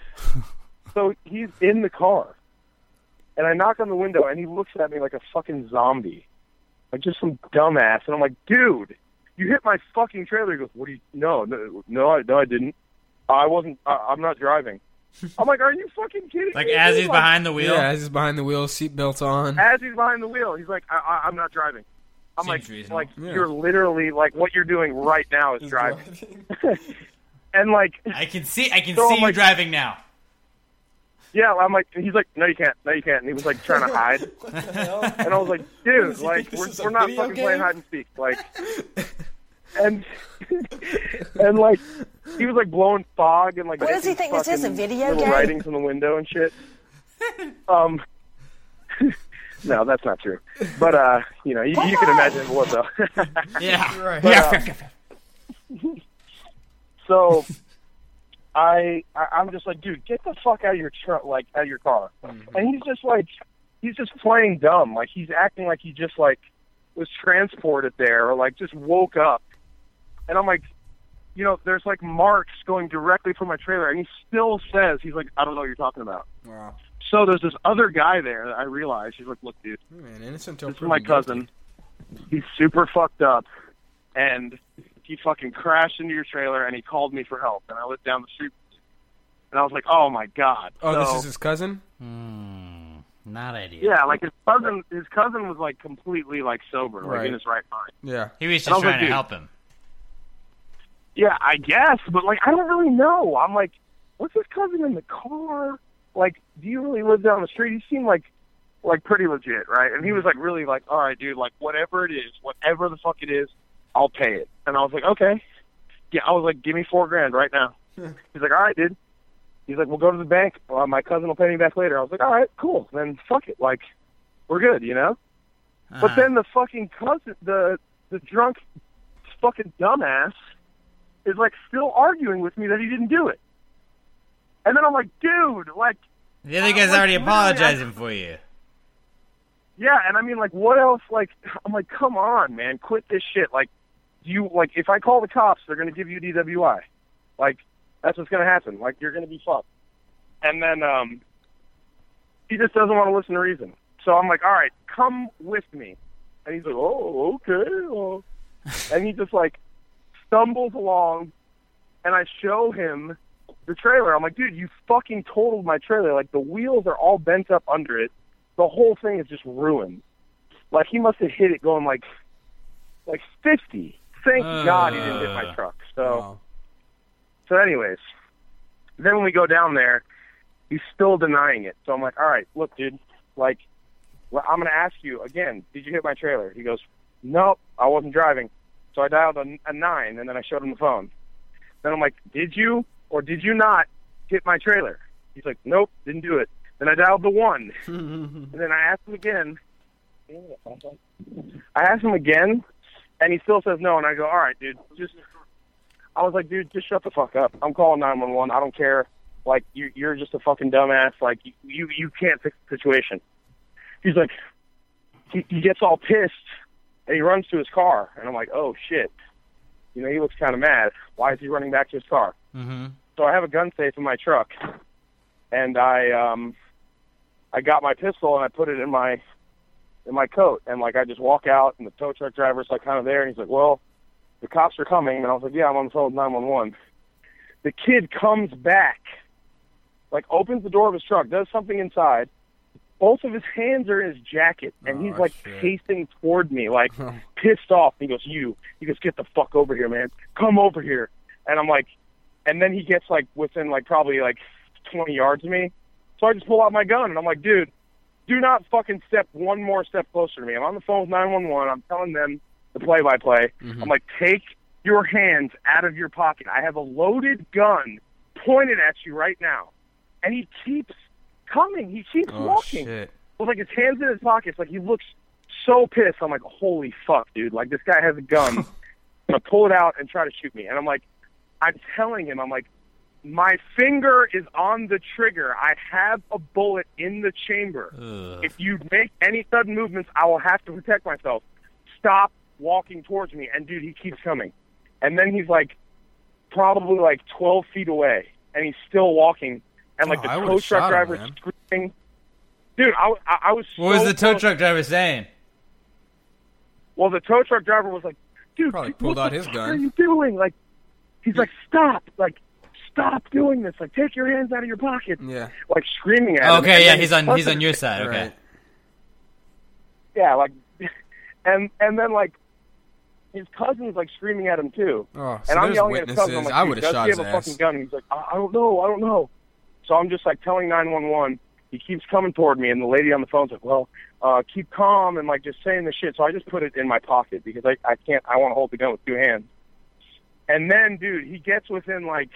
so he's in the car, and I knock on the window, and he looks at me like a fucking zombie, like just some dumbass. And I'm like, dude, you hit my fucking trailer. He goes, what do you? No, I didn't. I wasn't. I'm not driving. I'm like, are you fucking kidding Like me? as dude? he's behind the wheel? Yeah, as he's behind the wheel, seatbelts on. As he's behind the wheel, he's like, I'm not driving. I'm Seems like, reasonable. Yeah. you're literally like what you're doing right now is driving. And like, I can see So you I'm like- driving now. yeah, I'm like, he's like, no, you can't. And he was like trying to hide. And I was like, dude, like, we're not fucking playing hide and seek. Like, and like, he was like blowing fog and like, What does he making think this is, a fucking video little game? writings on the window and shit. No, that's not true. But you know, you can imagine it was though. Yeah. Right. But, so I'm just like, dude, get the fuck out of your truck, like out of your car. And he's just playing dumb. Like he's acting like he just like was transported there or like just woke up. And I'm like, you know, there's like marks going directly from my trailer, and he still says, he's like, I don't know what you're talking about. Wow. So there's this other guy there that I realized. He's like, look, dude, Man, innocent till this is my proven guilty. cousin. He's super fucked up, and he fucking crashed into your trailer, and he called me for help, and I lived down the street. And I was like, oh my god. Oh, So- this is his cousin? Not ideal. Yeah, like his cousin was like completely like sober, like Right. in his right mind. Yeah. He was And I just was like, trying to dude, help him. Yeah, I guess, but like I don't really know. I'm like, what's his cousin in the car? Like, do you really live down the street? He seemed like pretty legit, right? And he was like really like, all right, dude, like whatever it is, whatever the fuck it is, I'll pay it. And I was like, okay. Yeah, I was like, give me $4,000 right now. He's like, all right, dude. He's like, we'll go to the bank. My cousin will pay me back later. I was like, all right, cool. Then fuck it. Like, we're good, you know? But then the fucking cousin, the drunk fucking dumbass is, like, still arguing with me that he didn't do it. And then I'm like, dude, like... The other guy's already apologizing for you. Yeah, and I mean, like, what else? Like, I'm like, come on, man, quit this shit. Like, if I call the cops, they're going to give you DWI. Like, that's what's going to happen. Like, you're going to be fucked. And then he just doesn't want to listen to reason. So I'm like, all right, come with me. And he's like, oh, okay. Well. And he just, like, stumbles along, and I show him the trailer. I'm like, dude, you fucking totaled my trailer. Like, the wheels are all bent up under it. The whole thing is just ruined. Like, he must have hit it going, like 50. Thank God he didn't hit my truck. So anyways, then when we go down there, he's still denying it. So I'm like, all right, look, dude, like, I'm going to ask you again, did you hit my trailer? He goes, nope, I wasn't driving. So I dialed a 9, and then I showed him the phone. Then I'm like, did you or did you not hit my trailer? He's like, nope, didn't do it. Then I dialed the 1, and then I asked him again. And he still says no, and I go, all right, dude, I was like, dude, just shut the fuck up. I'm calling 911. I don't care. Like, you're just a fucking dumbass. Like, you can't fix the situation. He's like, he gets all pissed, and he runs to his car. And I'm like, oh, shit. You know, he looks kind of mad. Why is he running back to his car? Mm-hmm. So I have a gun safe in my truck, and I got my pistol, and I put it in my coat. And, like, I just walk out, and the tow truck driver's, like, kind of there. And he's like, well, the cops are coming. And I was like, yeah, I'm on the phone with 911. The kid comes back, like, opens the door of his truck, does something inside. Both of his hands are in his jacket, and he's, like, pacing toward me, like, pissed off. He goes, get the fuck over here, man. Come over here. And I'm like, and then he gets, like, within, like, probably, like, 20 yards of me. So I just pull out my gun, and I'm like, dude, do not fucking step one more step closer to me. I'm on the phone with 911. I'm telling them the play-by-play. Mm-hmm. I'm like, take your hands out of your pocket. I have a loaded gun pointed at you right now. And he keeps coming. He keeps walking. Shit. With, like, his hands in his pockets. Like, he looks so pissed. I'm like, holy fuck, dude. Like, this guy has a gun. I'm going to pull it out and try to shoot me. And I'm like, I'm telling him, I'm like, my finger is on the trigger. I have a bullet in the chamber. Ugh. If you make any sudden movements, I will have to protect myself. Stop walking towards me. And, dude, he keeps coming. And then he's, like, probably, like, 12 feet away. And he's still walking. And, like, the tow truck driver's screaming. Dude, I was so... What was the tow truck driver saying? Well, the tow truck driver was like, dude, probably pulled out his gun. What are you doing? Like, he's like, stop. Like, stop doing this. Like, take your hands out of your pocket. Yeah. Like, screaming at him. Okay, yeah, he's on your side. Okay. Right. Yeah, like, and then, like, his cousin's, like, screaming at him, too. Oh, so and I'm yelling witnesses. at his cousin. I'm like, I would have shot his ass. Does he have a fucking ass? gun? And he's like, I don't know. So I'm just, like, telling 911. He keeps coming toward me, and the lady on the phone's like, well, keep calm, and, like, just saying this shit. So I just put it in my pocket because I want to hold the gun with two hands. And then, dude, he gets within, like,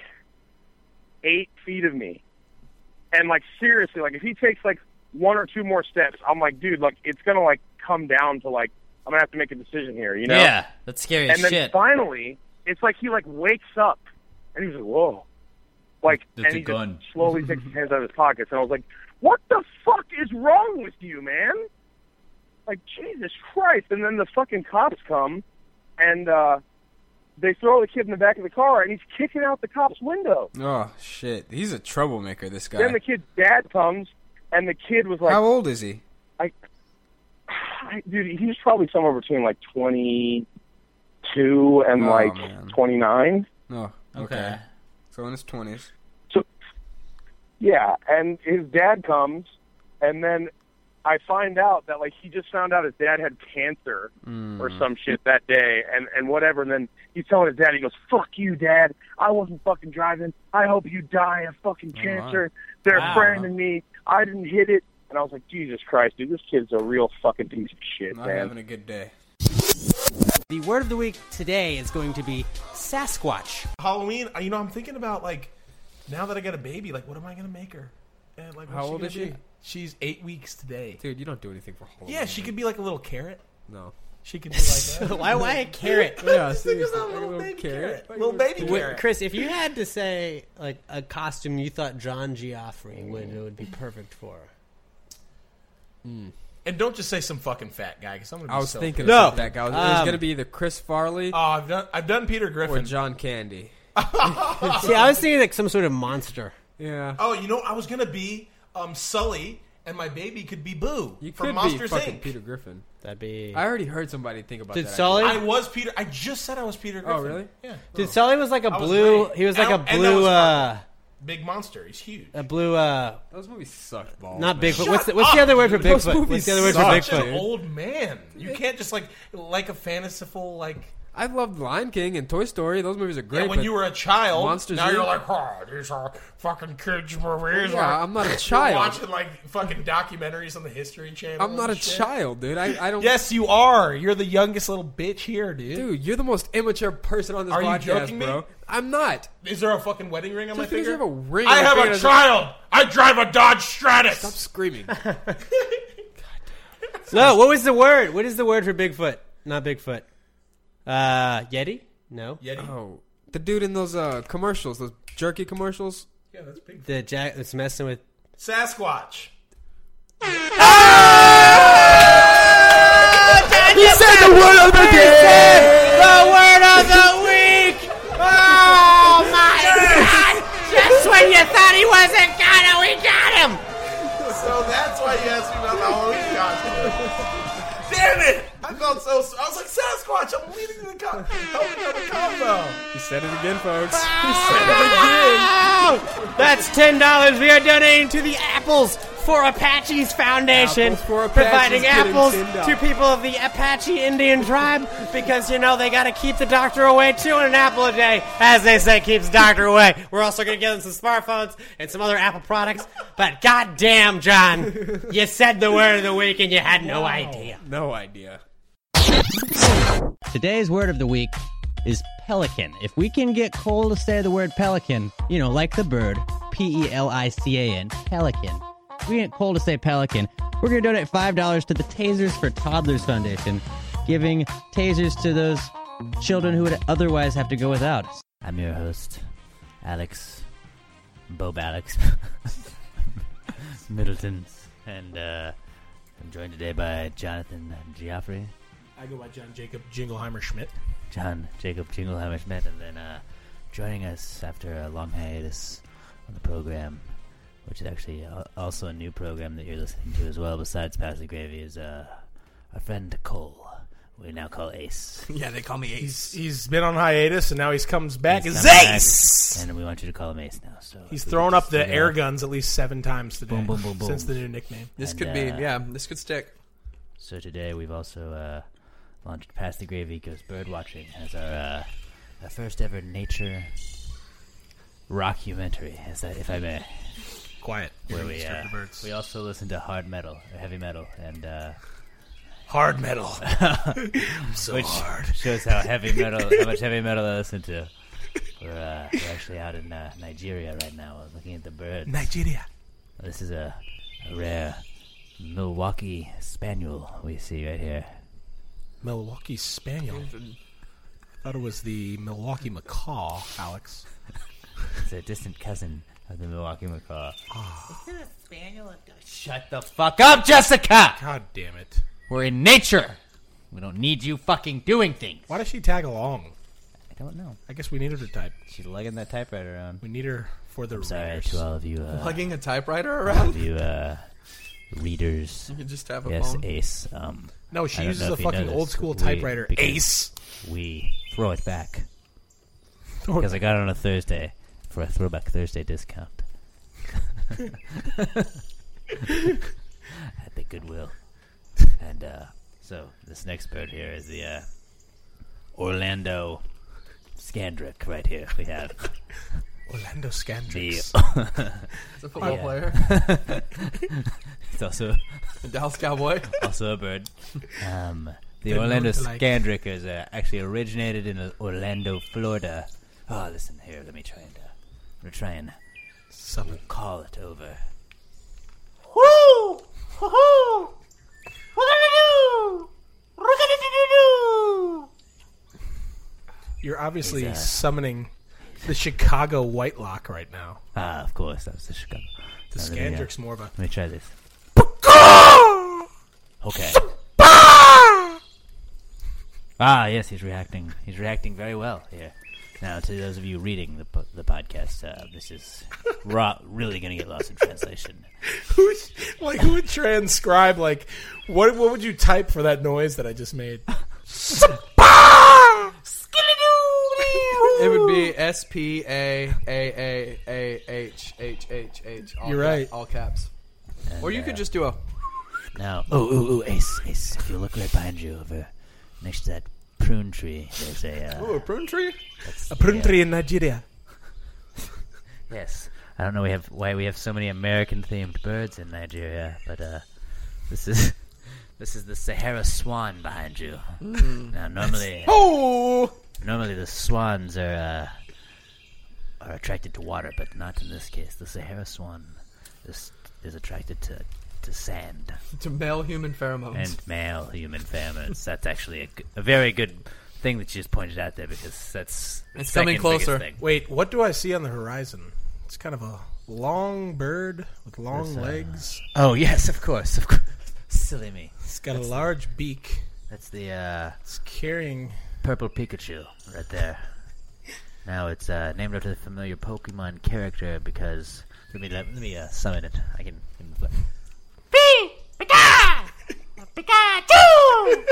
8 feet of me. And, like, seriously, like, if he takes, like, 1 or 2 more steps, I'm like, dude, like, it's going to, like, come down to, like, I'm going to have to make a decision here, you know? Yeah, that's scary as shit. And then finally, it's like he, like, wakes up, and he's like, whoa. Like, that's and a he gun. just slowly takes his hands out of his pockets, and I was like, what the fuck is wrong with you, man? Like, Jesus Christ. And then the fucking cops come, and they throw the kid in the back of the car, and he's kicking out the cop's window. Oh, shit. He's a troublemaker, this guy. Then the kid's dad comes, and the kid was like... How old is he? Dude, he was probably somewhere between, like, 22 and, like, 29. Oh, okay. So in his 20s. So, yeah, and his dad comes, and then I find out that, like, he just found out his dad had cancer or some shit that day, and whatever, and then he's telling his dad, he goes, fuck you, Dad, I wasn't fucking driving, I hope you die of fucking cancer, they're threatening me, I didn't hit it, and I was like, Jesus Christ, dude, this kid's a real fucking piece of shit, Not man. having a good day. The word of the week today is going to be Sasquatch. Halloween, you know, I'm thinking about, like, now that I got a baby, like, what am I going to make her? Like, How old is she? She's 8 weeks today. Dude, you don't do anything for Halloween. Yeah, she could be like a little carrot. No. She could be like that. Why a carrot? Yeah, Just think seriously, about a like little a baby carrot. carrot. Little baby carrot. Chris, if you had to say like a costume you thought John Giaffrey would be perfect for. And don't just say some fucking fat guy, because I'm gonna be I was so thinking pissed. of that guy. It was going to be either Chris Farley I've done Peter Griffin. or John Candy. See, I was thinking like some sort of monster. Yeah. Oh, you know, I was gonna be Sully, and my baby could be Boo You from could Monsters be fucking Inc. Peter Griffin. That'd be. I already heard somebody think about Did that. Sully? I was Peter. I just said I was Peter Griffin. Oh, really? Yeah. Dude, Sully was like a I was blue. great. He was like And a that blue. was Marvel. Big monster. He's huge. A blue. Those movies sucked balls. Not man. Bigfoot. Shut What's the other word for up, dude. Bigfoot? Those What's the other word movies for Such Bigfoot? an old man. You can't just like a fanciful like. I loved Lion King and Toy Story. Those movies are great. Yeah, when but you were a child, Monsters now you're Inc. like, oh, these are fucking kids movies. Yeah, I'm not a You're child. watching like fucking documentaries on the History Channel. I'm not a and shit. child, dude. I don't. Yes, you are. You're the youngest little bitch here, dude. Dude, you're the most immature person on this Are you podcast, joking me? bro. I'm not. Is there a fucking wedding ring on my Just because finger? you have a ring I on your have finger a doesn't- child. I drive a Dodge Stratus. Stop screaming. No, what was the word? What is the word for Bigfoot? Not Bigfoot. Yeti? No. Yeti. Oh, the dude in those commercials, those jerky commercials. Yeah, that's big. The jack that's messing with. Sasquatch. He said the word of the day. The word of the week. Oh my God! Just when you thought he wasn't gonna, we got him. So that's why you asked me about the Halloween costume. Damn it! I felt so. I was like, Sasquatch. I'm leading the helping out the combo. He said it again, folks. That's $10 we are donating to the Apples for Apaches Foundation, Apples for Apaches providing getting apples $10. to people of the Apache Indian tribe because, you know, they got to keep the doctor away too, and an apple a day, as they say, keeps the doctor away. We're also going to give them some smartphones and some other Apple products, but goddamn, John, you said the word of the week and you had no idea. No idea. Today's word of the week is pelican. If we can get Cole to say the word pelican, you know, like the bird, P-E-L-I-C-A-N, pelican. If we get Cole to say pelican, we're going to donate $5 to the Tasers for Toddlers Foundation, giving tasers to those children who would otherwise have to go without. I'm your host, Alex, Bob Alex Middleton, and I'm joined today by Jonathan Giaffrey. I go by John Jacob Jingleheimer Schmidt. John Jacob Jingleheimer Schmidt, and then joining us after a long hiatus on the program, which is actually also a new program that you're listening to as well, besides Pass the Gravy, is our friend Cole. We now call Ace. Yeah, they call me Ace. He's been on hiatus, and now he's comes back as He's come back, Ace! and we want you to call him Ace now. So He's if we thrown could up just the figure air out- guns at least 7 times today Boom, boom, boom, boom. since the new nickname. This And, could be, this could stick. So today we've also launched Pass the Gravy Goes Bird Watching as our first ever nature rockumentary, is that, if I may. Quiet. Where Disturb the birds. we also listen to hard metal, or heavy metal, and Hard metal. So which hard. shows how much heavy metal I listen to. We're actually out in Nigeria right now, looking at the birds. Nigeria. This is a rare Milwaukee Spaniel we see right here. Milwaukee Spaniel. I thought it was the Milwaukee Macaw, Alex. It's a distant cousin of the Milwaukee Macaw. Isn't a spaniel? Shut the fuck up, Jessica! God damn it. We're in nature. We don't need you fucking doing things. Why does she tag along? I don't know. I guess we need her to type. She's lugging that typewriter around. We need her for the Sorry readers. to all of you. Lugging a typewriter All around? of you readers. You could just have a yes, phone. Ace. No, she I don't uses know a if you know fucking this. old school We- typewriter. because Ace. We throw it back. Because I got it on a Thursday for a Throwback Thursday discount. At the Goodwill. And so this next bird here is the Orlando Scandrick right here. We have Orlando Scandrix. It's a football player. It's also A Dallas Cowboy. Also a bird. The They're Orlando known to like- Scandrick is actually originated in Orlando, Florida. Oh, listen here. Let me try and call it over. You're obviously summoning the Chicago Whitelock right now. Of course, that was the Chicago. The Scandrick's more of a... Let me try this. Okay. Yes, he's reacting. He's reacting very well here. Now, to those of you reading the podcast, this is really going to get lost in translation. Who would transcribe, like, what would you type for that noise that I just made? It would be SPAAAAHHHH. You're right. All caps. And, or you could just do a... Now, Ace, if you look right behind you, over next to that prune tree, there's a... a prune tree? A prune tree in Nigeria. Yes. I don't know why we have so many American-themed birds in Nigeria, but this is the Sahara swan behind you. Now, normally the swans are attracted to water, but not in this case. The Sahara swan is attracted to sand. To male human pheromones. And male human pheromones. That's actually a very good thing that you just pointed out there, because that's it's coming closer. Thing. Wait, what do I see on the horizon? It's kind of a long bird with long legs. Oh, yes, of course. Silly me. It's got a large beak. That's the... it's carrying... Purple Pikachu right there. Now it's named after the familiar Pokemon character because... Let me summon it. I can Pika! Pikachu!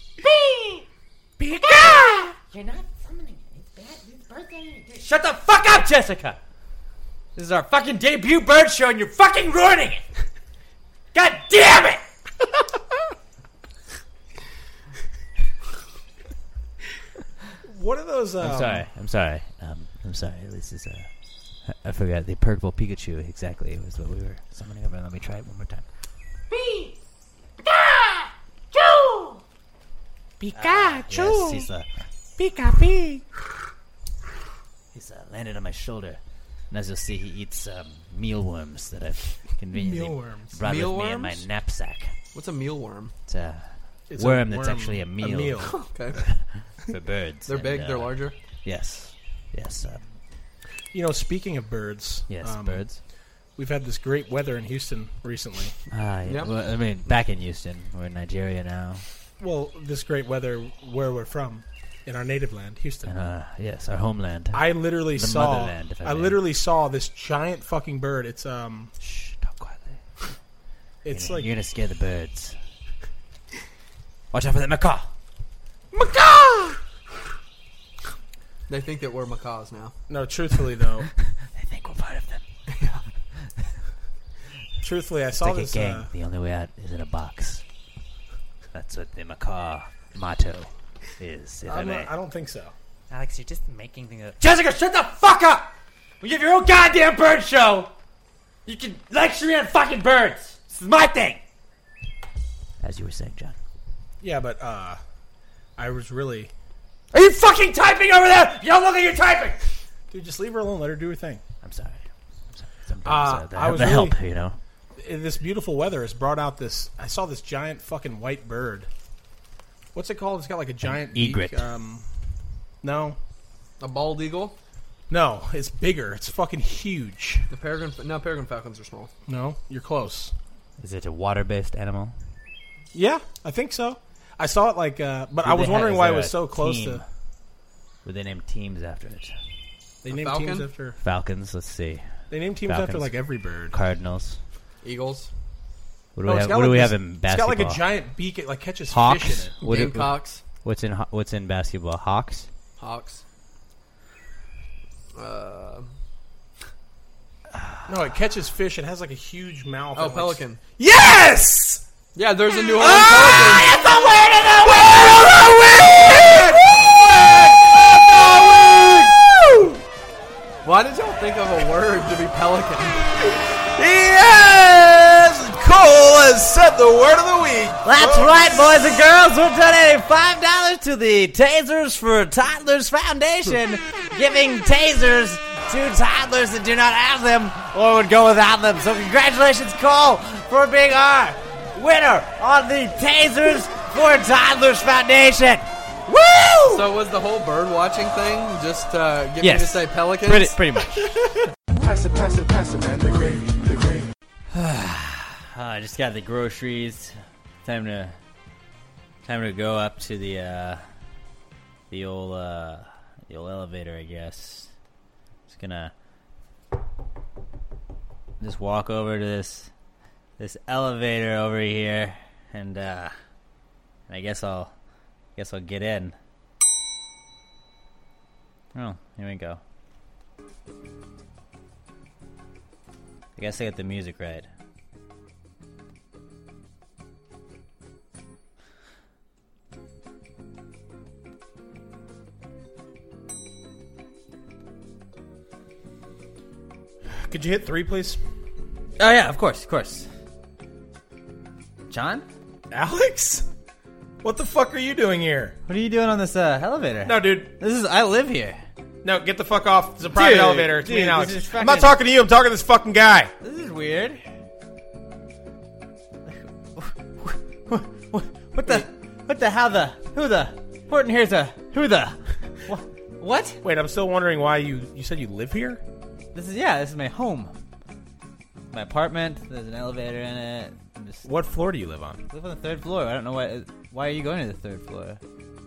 Pika! You're not summoning it. It's bad. It's birthday. Shut the fuck up, Jessica! This is our fucking debut bird show and you're fucking ruining it! God damn it! What are those? I'm sorry. This is I forgot the purple Pikachu exactly was what we were summoning over. Let me try it one more time. Pikachu! Yes, he's Pika-Pee! He's landed on my shoulder, and as you'll see, he eats mealworms that I've conveniently brought with me in my knapsack. What's a mealworm? It's a worm that's actually a meal. Okay. For birds. They're big. They're larger. Yes. Speaking of birds. Yes, birds. We've had this great weather in Houston recently. Yep. Well, I mean, back in Houston. We're in Nigeria now. Well, this great weather where we're from, in our native land, Houston. Yes, our homeland. I literally the saw. Motherland, if I I may. literally saw this giant fucking bird. It's Shh, talk quietly. It's you're gonna scare the birds. Watch out for that macaw. Macaw! They think that we're macaws now. No, truthfully though. They think we're part of them. Truthfully, I It's saw like this. a gang. The only way out is in a box. That's what the macaw motto is. If I may. I don't think so. Alex, you're just making things up. Jessica, shut the fuck up! We have your own goddamn bird show! You can lecture me on fucking birds! This is my thing! As you were saying, John. Yeah, but I was really. Are you fucking typing over there? You don't look like you're typing! Dude, just leave her alone. Let her do her thing. I'm sorry. Sometimes I was the really, help, you know. This beautiful weather has brought out this. I saw this giant fucking white bird. What's it called? It's got like a giant egret. Beak. No. A bald eagle? No, it's bigger. It's fucking huge. The peregrine falcons are small. No, you're close. Is it a water-based animal? Yeah, I think so. I saw it like, but I was wondering why it was so close to. Were they named teams after it? They named teams after Falcons. Let's see. They named teams after like every bird. Cardinals. Eagles. What do we have in basketball? It's got like a giant beak. It like catches Hawks? fish in it. Gamecocks. What's in basketball? Hawks. Hawks. No, it catches fish. It has like a huge mouth. Oh, pelican. Yes. Yeah, there's a New Orleans pelican. It's a word of the week! Why did y'all think of a word to be pelican? Yes! Cole has said the word of the week. That's right, boys and girls. We're donating $5 to the Tasers for Toddlers Foundation, giving tasers to toddlers that do not have them or would go without them. So congratulations, Cole, for being our winner on the Tasers for Toddlers Foundation. Woo! So was the whole bird watching thing just get Yes. me to say pelicans? Pretty much. Pass it, man. The gravy. I just got the groceries. Time to go up to the old elevator, I guess. Just gonna just walk over to this elevator over here, and I guess I'll get in. Oh, here we go. I guess I got the music right. Could you hit 3, please? Oh yeah, of course. John? Alex? What the fuck are you doing here? What are you doing on this elevator? No, dude. I live here. No, get the fuck off. It's a private Dude, elevator. It's me and Alex. this is I'm not fucking- talking to you. I'm talking to this fucking guy. This is weird. What the how the who the Horton here's a who the what? Wait, I'm still wondering why you said you live here? This is my home. My apartment. There's an elevator in it. What floor do you live on? I live on the 3rd floor. I don't know why are you going to the 3rd floor?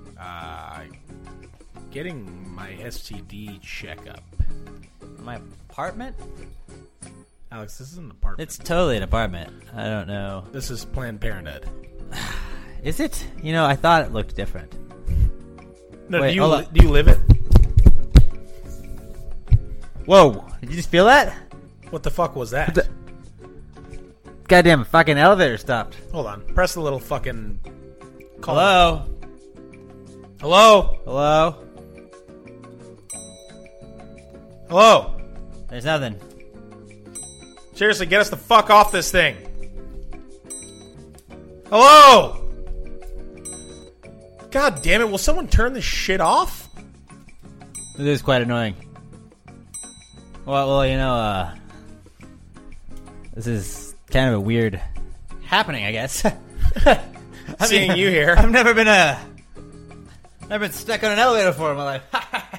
Getting my STD checkup. My apartment? Alex, this is an apartment. It's totally an apartment. I don't know. This is Planned Parenthood. Is it? You know, I thought it looked different. No, Wait, do hold you live it? Whoa! Did you just feel that? What the fuck was that? Goddamn fucking elevator stopped. Hold on. Press the little fucking... call. Hello? Hello? Hello? Hello? There's nothing. Seriously, get us the fuck off this thing. Hello? God damn it, will someone turn this shit off? It is quite annoying. Well, you know, this is kind of a weird happening, I guess. Seeing you here. I've never been stuck on an elevator before in my life.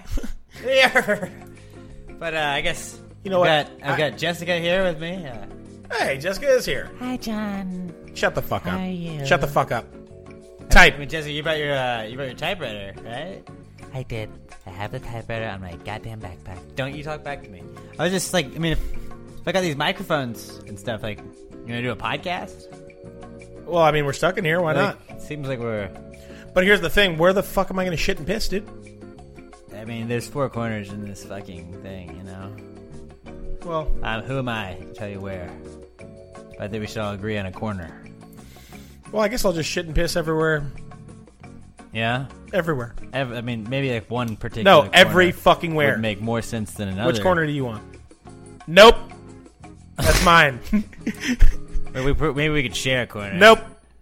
But I guess you know what? I've got Jessica here with me. Hey, Jessica is here. Hi, John. Shut the fuck up. How are you? Shut the fuck up. Type. I mean, Jessica, you brought your typewriter, right? I did. I have the typewriter on my goddamn backpack. Don't you talk back to me. I was just like, I mean, if I got these microphones and stuff, like, you gonna do a podcast? Well, I mean, we're stuck in here. Why not? It seems like we're... But here's the thing. Where the fuck am I going to shit and piss, dude? I mean, there's 4 corners in this fucking thing, you know? Well... who am I to tell you where? I think we should all agree on a corner. Well, I guess I'll just shit and piss everywhere. Yeah? Everywhere. I mean, maybe like one particular No, every corner fucking where. would make more sense than another. Which corner do you want? Nope. That's mine. Maybe we could share a corner. Nope.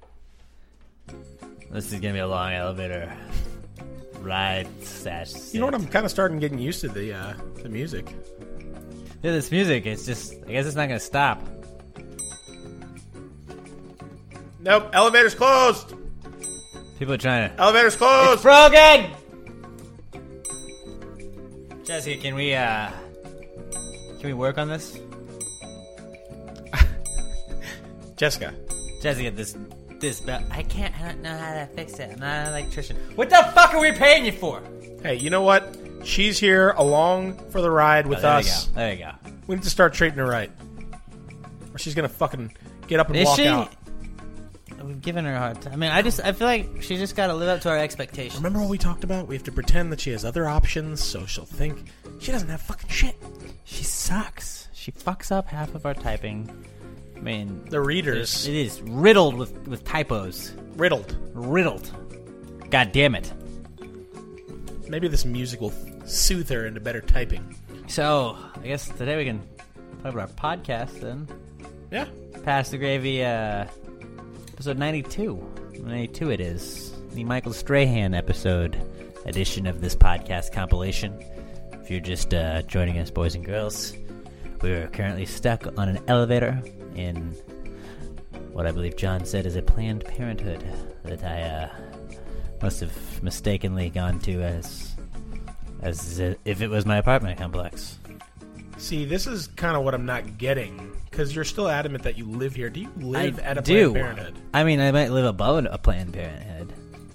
This is going to be a long elevator ride. You know what? I'm kind of starting getting used to the music. Yeah, this music, it's just... I guess it's not going to stop. Nope. Elevator's closed. People are trying to... Elevator's closed. It's broken! Jessica, can we work on this? Jessica, this bell. I don't know how to fix it. I'm not an electrician. What the fuck are we paying you for? Hey, you know what? She's here along for the ride with us. There you go. We need to start treating her right. Or she's going to fucking get up and Is walk she? out. We've given her a hard time. I mean, I feel like she just got to live up to our expectations. Remember what we talked about? We have to pretend that she has other options, so she'll think she doesn't have fucking shit. She sucks. She fucks up half of our typing. I mean... The readers. It is riddled with typos. Riddled. God damn it. Maybe this music will soothe her into better typing. So, I guess today we can talk about our podcast then. Yeah. Pass the Gravy, episode 92. 92 it is. The Michael Strahan episode edition of this podcast compilation. If you're just joining us, boys and girls, we're currently stuck on an elevator in what I believe John said is a Planned Parenthood that I must have mistakenly gone to as if it was my apartment complex. See, this is kind of what I'm not getting, because you're still adamant that you live here. Do you live at a Planned Parenthood? I mean, I might live above a Planned Parenthood.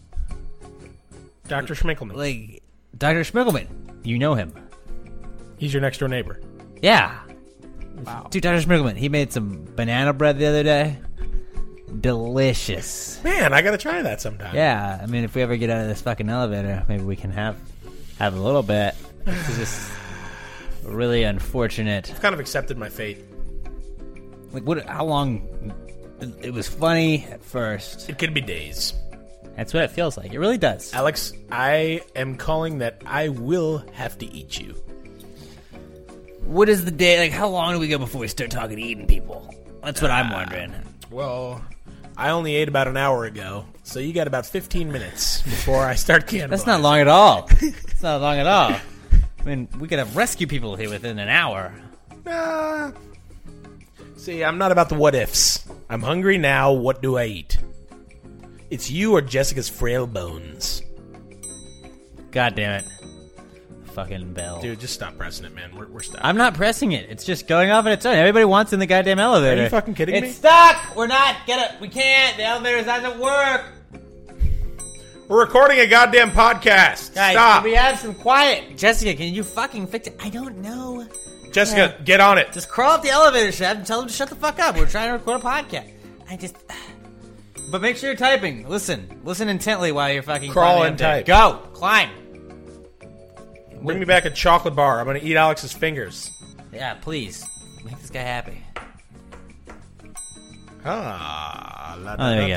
Dr. Schminkelman. Like, Dr. Schminkelman. You know him. He's your next door neighbor. Yeah. Wow. Dude, Dr. Schminkelman, he made some banana bread the other day. Delicious. Man, I gotta try that sometime. Yeah, I mean, if we ever get out of this fucking elevator, maybe we can have a little bit. This is just really unfortunate. I've kind of accepted my fate. Like, what? How long? It was funny at first. It could be days. That's what it feels like. It really does. Alex, I am calling that I will have to eat you. What is the day? Like, how long do we go before we start talking eating people? That's what I'm wondering. Well, I only ate about an hour ago, so you got about 15 minutes before I start cannibalizing. That's not long at all. It's not long at all. I mean, we could have rescue people here within an hour. See, I'm not about the what ifs. I'm hungry now. What do I eat? It's you or Jessica's frail bones. God damn it. Fucking bell. Dude, just stop pressing it, man. We're stuck. I'm not pressing it. It's just going off on its own. Everybody wants in the goddamn elevator. Are you fucking kidding me? It's stuck! We're not we can't. The elevator doesn't work. We're recording a goddamn podcast. Guys, Stop. can we have some quiet? Jessica, can you fucking fix it? I don't know. Jessica, get on it. Just crawl up the elevator shaft and tell them to shut the fuck up. We're trying to record a podcast. But make sure you're typing. Listen intently while you're fucking crawl climbing and up there. type. Go, climb. Bring me back a chocolate bar. I'm gonna eat Alex's fingers. Yeah, please make this guy happy. There we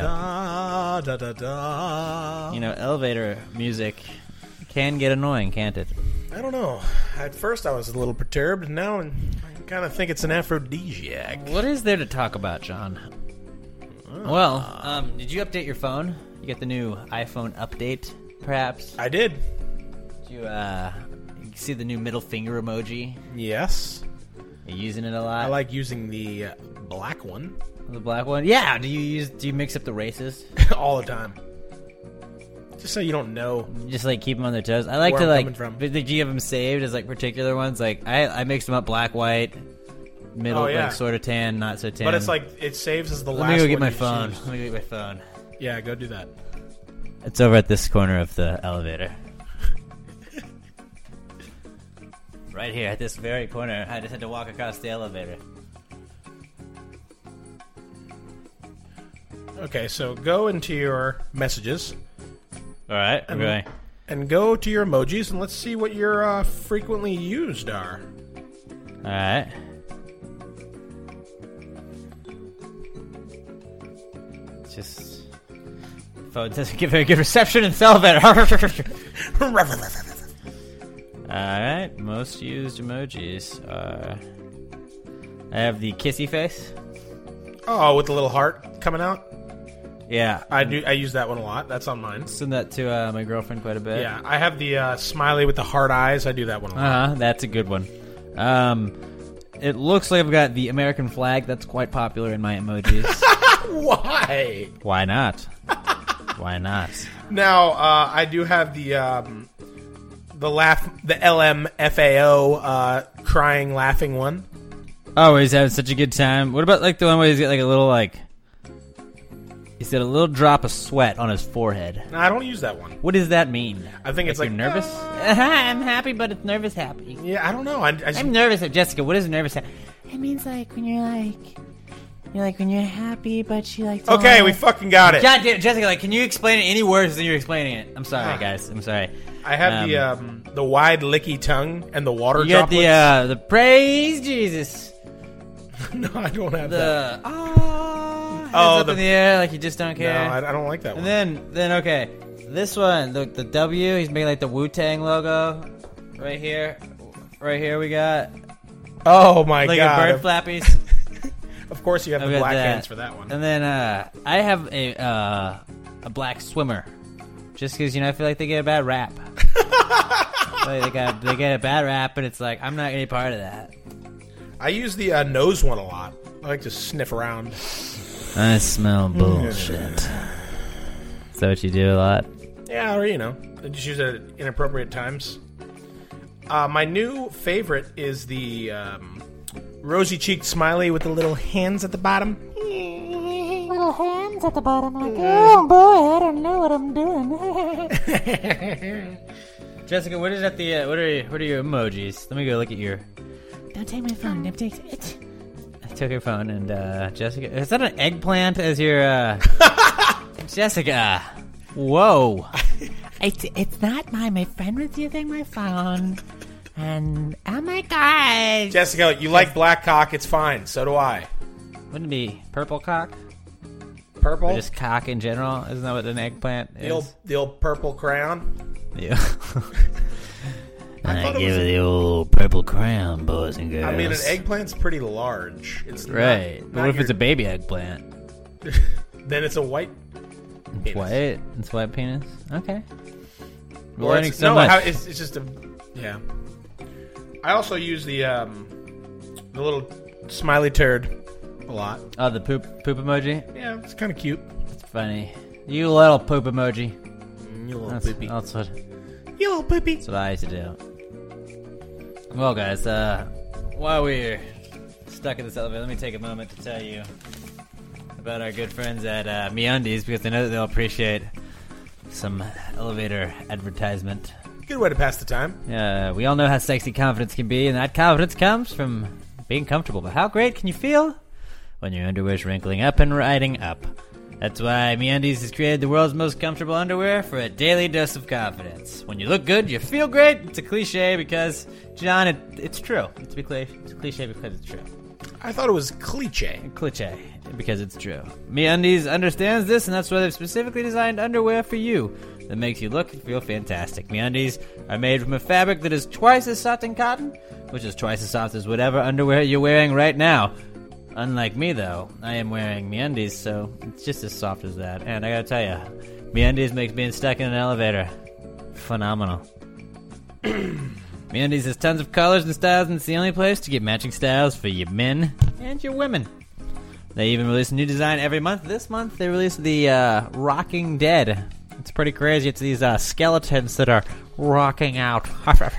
go. You know, elevator music can get annoying, can't it? I don't know. At first I was a little perturbed, and now I kind of think it's an aphrodisiac. What is there to talk about, John? Well, did you update your phone? You get the new iPhone update, perhaps? I did. Did you see the new middle finger emoji? Yes. Are you using it a lot? I like using the black one. The black one? Yeah. Do you mix up the races? All the time. Just so you don't know. Just like keep them on their toes. I like where to I'm like. coming from. Did you have them saved as like particular ones? Like I mixed them up black, white, middle, like sort of tan, not so tan. But it's like it saves as the last. Let me go get one my you phone. choose. Let me go get my phone. Yeah, go do that. It's over at this corner of the elevator. Right here at this very corner. I just had to walk across the elevator. Okay, so go into your messages. All right, okay. And go to your emojis, and let's see what your frequently used are. All right. Just phone doesn't give very good reception in the elevator. Alright, most used emojis are... I have the kissy face. Oh, with the little heart coming out? Yeah. I use that one a lot. That's on mine. Send that to my girlfriend quite a bit. Yeah, I have the smiley with the heart eyes. I do that one a lot. That's a good one. It looks like I've got the American flag. That's quite popular in my emojis. Why? Why not? Why not? Now, I do have the LMFAO crying, laughing one. Oh, he's having such a good time. What about like the one where he's got like a little like... He's got a little drop of sweat on his forehead. No, I don't use that one. What does that mean? I think it's like you're nervous? I'm happy, but it's nervous happy. Yeah, I don't know. I'm nervous. Jessica, what is nervous happy? It means like when you're when you're happy, but you like. Okay, we fucking got it. God damn, Jessica, like, can you explain it any worse than you're explaining it? I'm sorry, guys. I'm sorry. I have the wide licky tongue and the water you got droplets. the praise Jesus. No, I don't have that. Up in the air, like you just don't care. No, I don't like that one. And then okay, this one, the W. He's making like the Wu-Tang logo, right here. Right here we got. Oh my like god! Like a bird flappies. Of course, you have the black hands for that one. And then I have a black swimmer, just because I feel like they get a bad rap. Like they get a bad rap, and it's like I'm not any part of that. I use the nose one a lot. I like to sniff around. I smell bullshit. Is that what you do a lot? Yeah, or just use it at inappropriate times. My new favorite is the rosy-cheeked smiley with the little hands at the bottom. Little hands at the bottom, like, oh boy, I don't know what I'm doing. Jessica, what is at the? What are your emojis? Let me go look at your. Don't take my phone. Don't take it. I took your phone, and Jessica, is that an eggplant as your? Jessica, whoa! It's not my friend was using my phone, and oh my god! Jessica, you like black cock? It's fine. So do I. Wouldn't it be purple cock? Purple? Or just cock in general? Isn't that what an eggplant is? The old purple crayon? Yeah. I give it the old purple crayon, boys and girls. I mean, an eggplant's pretty large. It's right. But what if it's a baby eggplant? Then it's a white penis. White? It's white penis? Okay. We're Or learning it's, so no, much. It's just a... Yeah. I also use the little smiley turd a lot. Oh, the poop emoji? Yeah, it's kind of cute. It's funny. You little poop emoji. You little poopy. That's what... You little poopy. That's what I used to do. Well, guys, while we're stuck in this elevator, let me take a moment to tell you about our good friends at MeUndies, because I know that they'll appreciate some elevator advertisement. Good way to pass the time. We all know how sexy confidence can be, and that confidence comes from being comfortable. But how great can you feel when your underwear's wrinkling up and riding up? That's why MeUndies has created the world's most comfortable underwear for a daily dose of confidence. When you look good, you feel great. It's a cliche because, John, it's true. It's a cliche because it's true. I thought it was cliche. Cliche because it's true. MeUndies understands this, and that's why they've specifically designed underwear for you that makes you look and feel fantastic. MeUndies are made from a fabric that is twice as soft as cotton, which is twice as soft as whatever underwear you're wearing right now. Unlike me, though, I am wearing MeUndies, so it's just as soft as that. And I gotta tell you, MeUndies makes being stuck in an elevator phenomenal. MeUndies has tons of colors and styles, and it's the only place to get matching styles for your men and your women. They even release a new design every month. This month, they released the Rocking Dead. It's pretty crazy. It's these skeletons that are rocking out.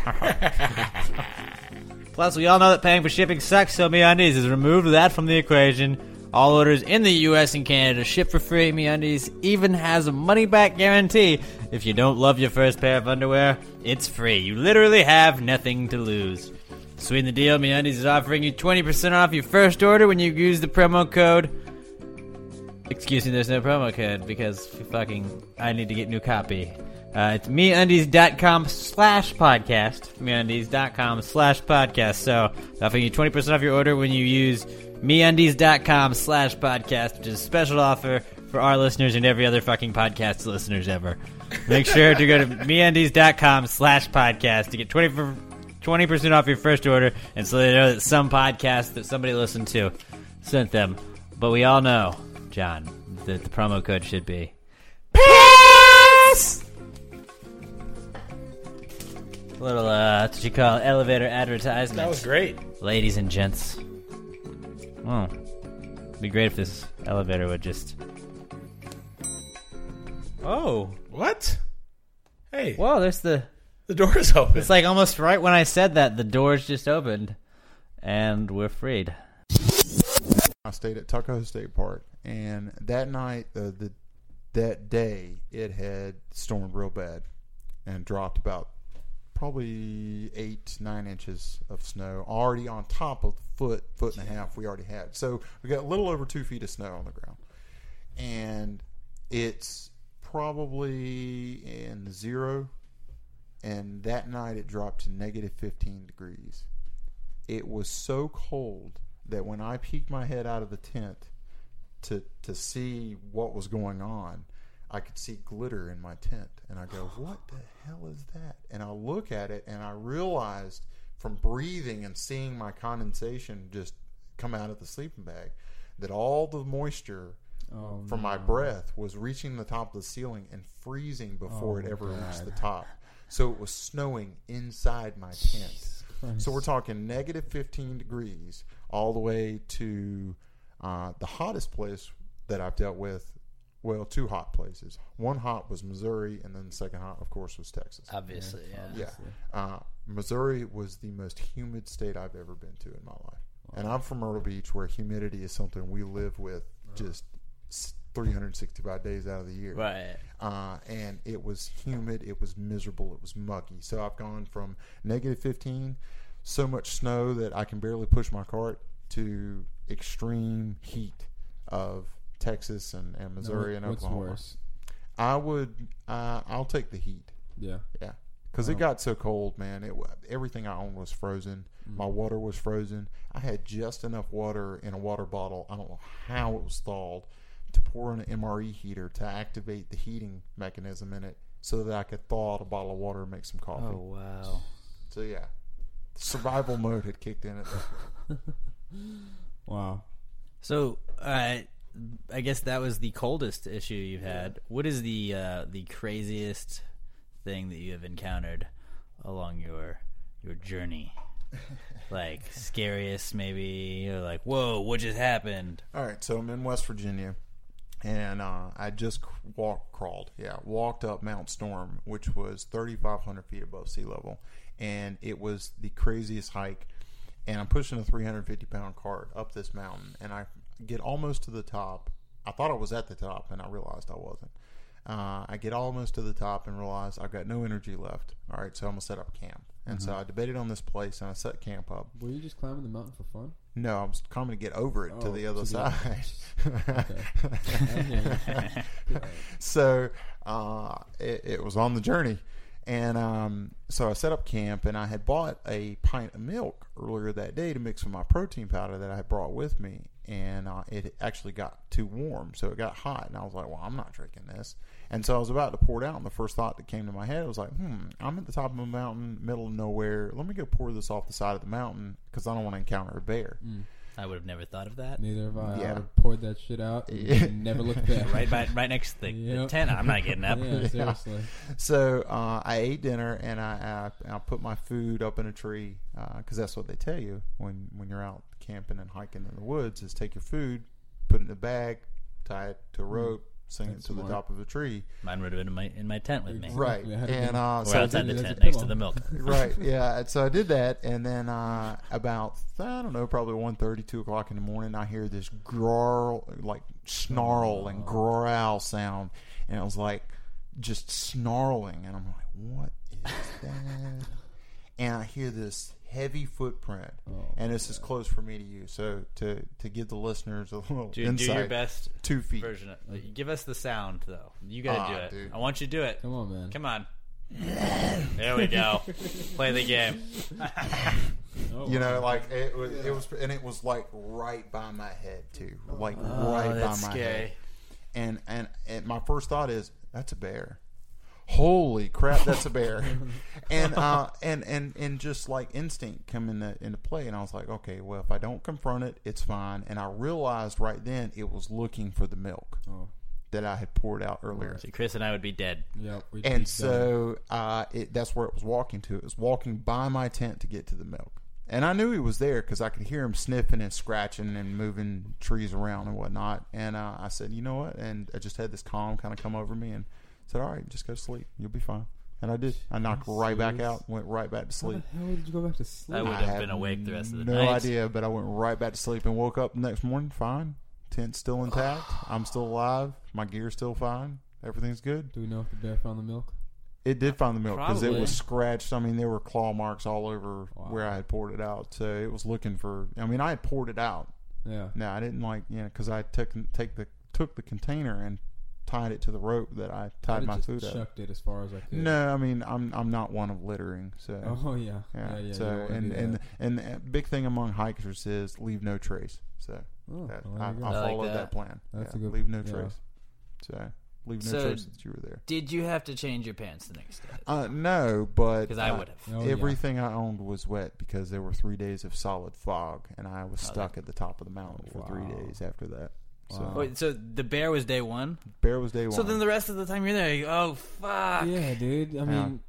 Plus, we all know that paying for shipping sucks, so MeUndies has removed that from the equation. All orders in the U.S. and Canada ship for free. MeUndies even has a money-back guarantee. If you don't love your first pair of underwear, it's free. You literally have nothing to lose. Sweeten the deal, MeUndies is offering you 20% off your first order when you use the promo code. Excuse me, there's no promo code because I need to get new copy. It's MeUndies.com/podcast. MeUndies.com/podcast. So, offering you 20% off your order when you use MeUndies.com/podcast, which is a special offer for our listeners and every other fucking podcast listeners ever. Make sure to go to MeUndies.com/podcast to get 20% off your first order, and so they know that some podcast that somebody listened to sent them. But we all know, John, that the promo code should be PASS! A little, that's what you call elevator advertisement. That was great. Ladies and gents. Well, it'd be great if this elevator would just... Oh. What? Hey. Whoa, there's the door's open. It's like almost right when I said that, the doors just opened, and we're freed. I stayed at Tuckahoe State Park, and that night, that day, it had stormed real bad and dropped about probably 8-9 inches of snow already on top of the foot and a half we already had. So we got a little over 2 feet of snow on the ground, and it's probably in the zero. And that night it dropped to negative 15 degrees. It was so cold that when I peeked my head out of the tent to see what was going on, I could see glitter in my tent. And I go, what the hell is that? And I look at it, and I realized from breathing and seeing my condensation just come out of the sleeping bag that all the moisture from my breath was reaching the top of the ceiling and freezing before it ever reached the top. So it was snowing inside my tent. So we're talking negative 15 degrees all the way to the hottest place that I've dealt with. Well, 2 hot places. One hot was Missouri, and then the second hot, of course, was Texas. Obviously, yeah. Missouri was the most humid state I've ever been to in my life. And I'm from Myrtle Beach, where humidity is something we live with just 365 days out of the year. Right. And it was humid, it was miserable, it was muggy. So I've gone from negative 15, so much snow that I can barely push my cart, to extreme heat of Texas and Missouri and what's Oklahoma. Worse? I'll take the heat. Yeah. Because it got so cold, man. Everything I owned was frozen. My water was frozen. I had just enough water in a water bottle. I don't know how it was thawed, to pour in an MRE heater to activate the heating mechanism in it, so that I could thaw out a bottle of water and make some coffee. Oh, wow. So yeah, survival mode had kicked in at that. Wow. So I guess that was the coldest issue you've had. What is the craziest thing that you have encountered along your journey? Like scariest, maybe, or like, whoa, what just happened? All right, so I'm in West Virginia, and I just walked up Mount Storm, which was 3,500 feet above sea level, and it was the craziest hike. And I'm pushing a 350-pound cart up this mountain, and I get almost to the top. I thought I was at the top, and I realized I wasn't. I get almost to the top and realize I've got no energy left. All right, so I'm going to set up camp. And so I debated on this place, and I set camp up. Were you just climbing the mountain for fun? No, I was coming to get over it to the other side. So it was on the journey. And so I set up camp, and I had bought a pint of milk earlier that day to mix with my protein powder that I had brought with me. And it actually got too warm, so it got hot. And I was like, well, I'm not drinking this. And so I was about to pour it out, and the first thought that came to my head was like, I'm at the top of a mountain, middle of nowhere. Let me go pour this off the side of the mountain, because I don't want to encounter a bear. I would have never thought of that. Neither have I. Yeah. I would have poured that shit out and never looked back. right next to the tent. I'm not getting up. Yeah, seriously. So I ate dinner, and I put my food up in a tree, because that's what they tell you when you're out camping and hiking in the woods, is take your food, put it in a bag, tie it to a rope, sing it to the top of a tree. Mine would have been in my tent with me. Right. And or so outside the tent next to the milk. Right, yeah. And so I did that, and then about, I don't know, probably 1:30, 2 o'clock in the morning, I hear this snarl and growl sound, and it was like just snarling, and I'm like, what is that? And I hear this heavy footprint, and this is close for me to use. So to give the listeners a little insight, do your best 2 feet. version. Give us the sound, though. You got to do it. Dude. I want you to do it. Come on, man. Come on. There we go. Play the game. You know, like it was like right by my head too, like right by my head. And my first thought is, that's a bear. Holy crap, that's a bear. and just like instinct come into play, and I was like, okay, well, if I don't confront it, it's fine. And I realized right then it was looking for the milk that I had poured out earlier. So Chris and I would be dead. Yep. And so that's where it was walking to. It was walking by my tent to get to the milk. And I knew he was there because I could hear him sniffing and scratching and moving trees around and whatnot. And I said, you know what? And I just had this calm kind of come over me and said, all right, just go to sleep. You'll be fine. And I did. I knocked right back out, went right back to sleep. How the hell did you go back to sleep? I would have been awake the rest of the night. No idea, but I went right back to sleep and woke up the next morning fine. Tent's still intact. I'm still alive. My gear's still fine. Everything's good. Do we know if the bear found the milk? It did find the milk because it Probably. was scratched. I mean, there were claw marks all over where I had poured it out. So it was looking for. I mean, I had poured it out. Yeah. No, I didn't because I took the container and tied it to the rope that I tied my food up. Chucked it as far as I could. No, I mean I'm not one of littering. So. Oh yeah. So and the big thing among hikers is leave no trace. So I followed that plan. That's a good. Leave no trace. So. Leave no trace that you were there. Did you have to change your pants the next day? No, but because I would have. Everything I owned was wet because there were 3 days of solid fog, and I was stuck at the top of the mountain for 3 days after that. So, Wait, so the bear was day one? Bear was day one. So then the rest of the time you're there, you go, oh fuck. Yeah, dude. I mean,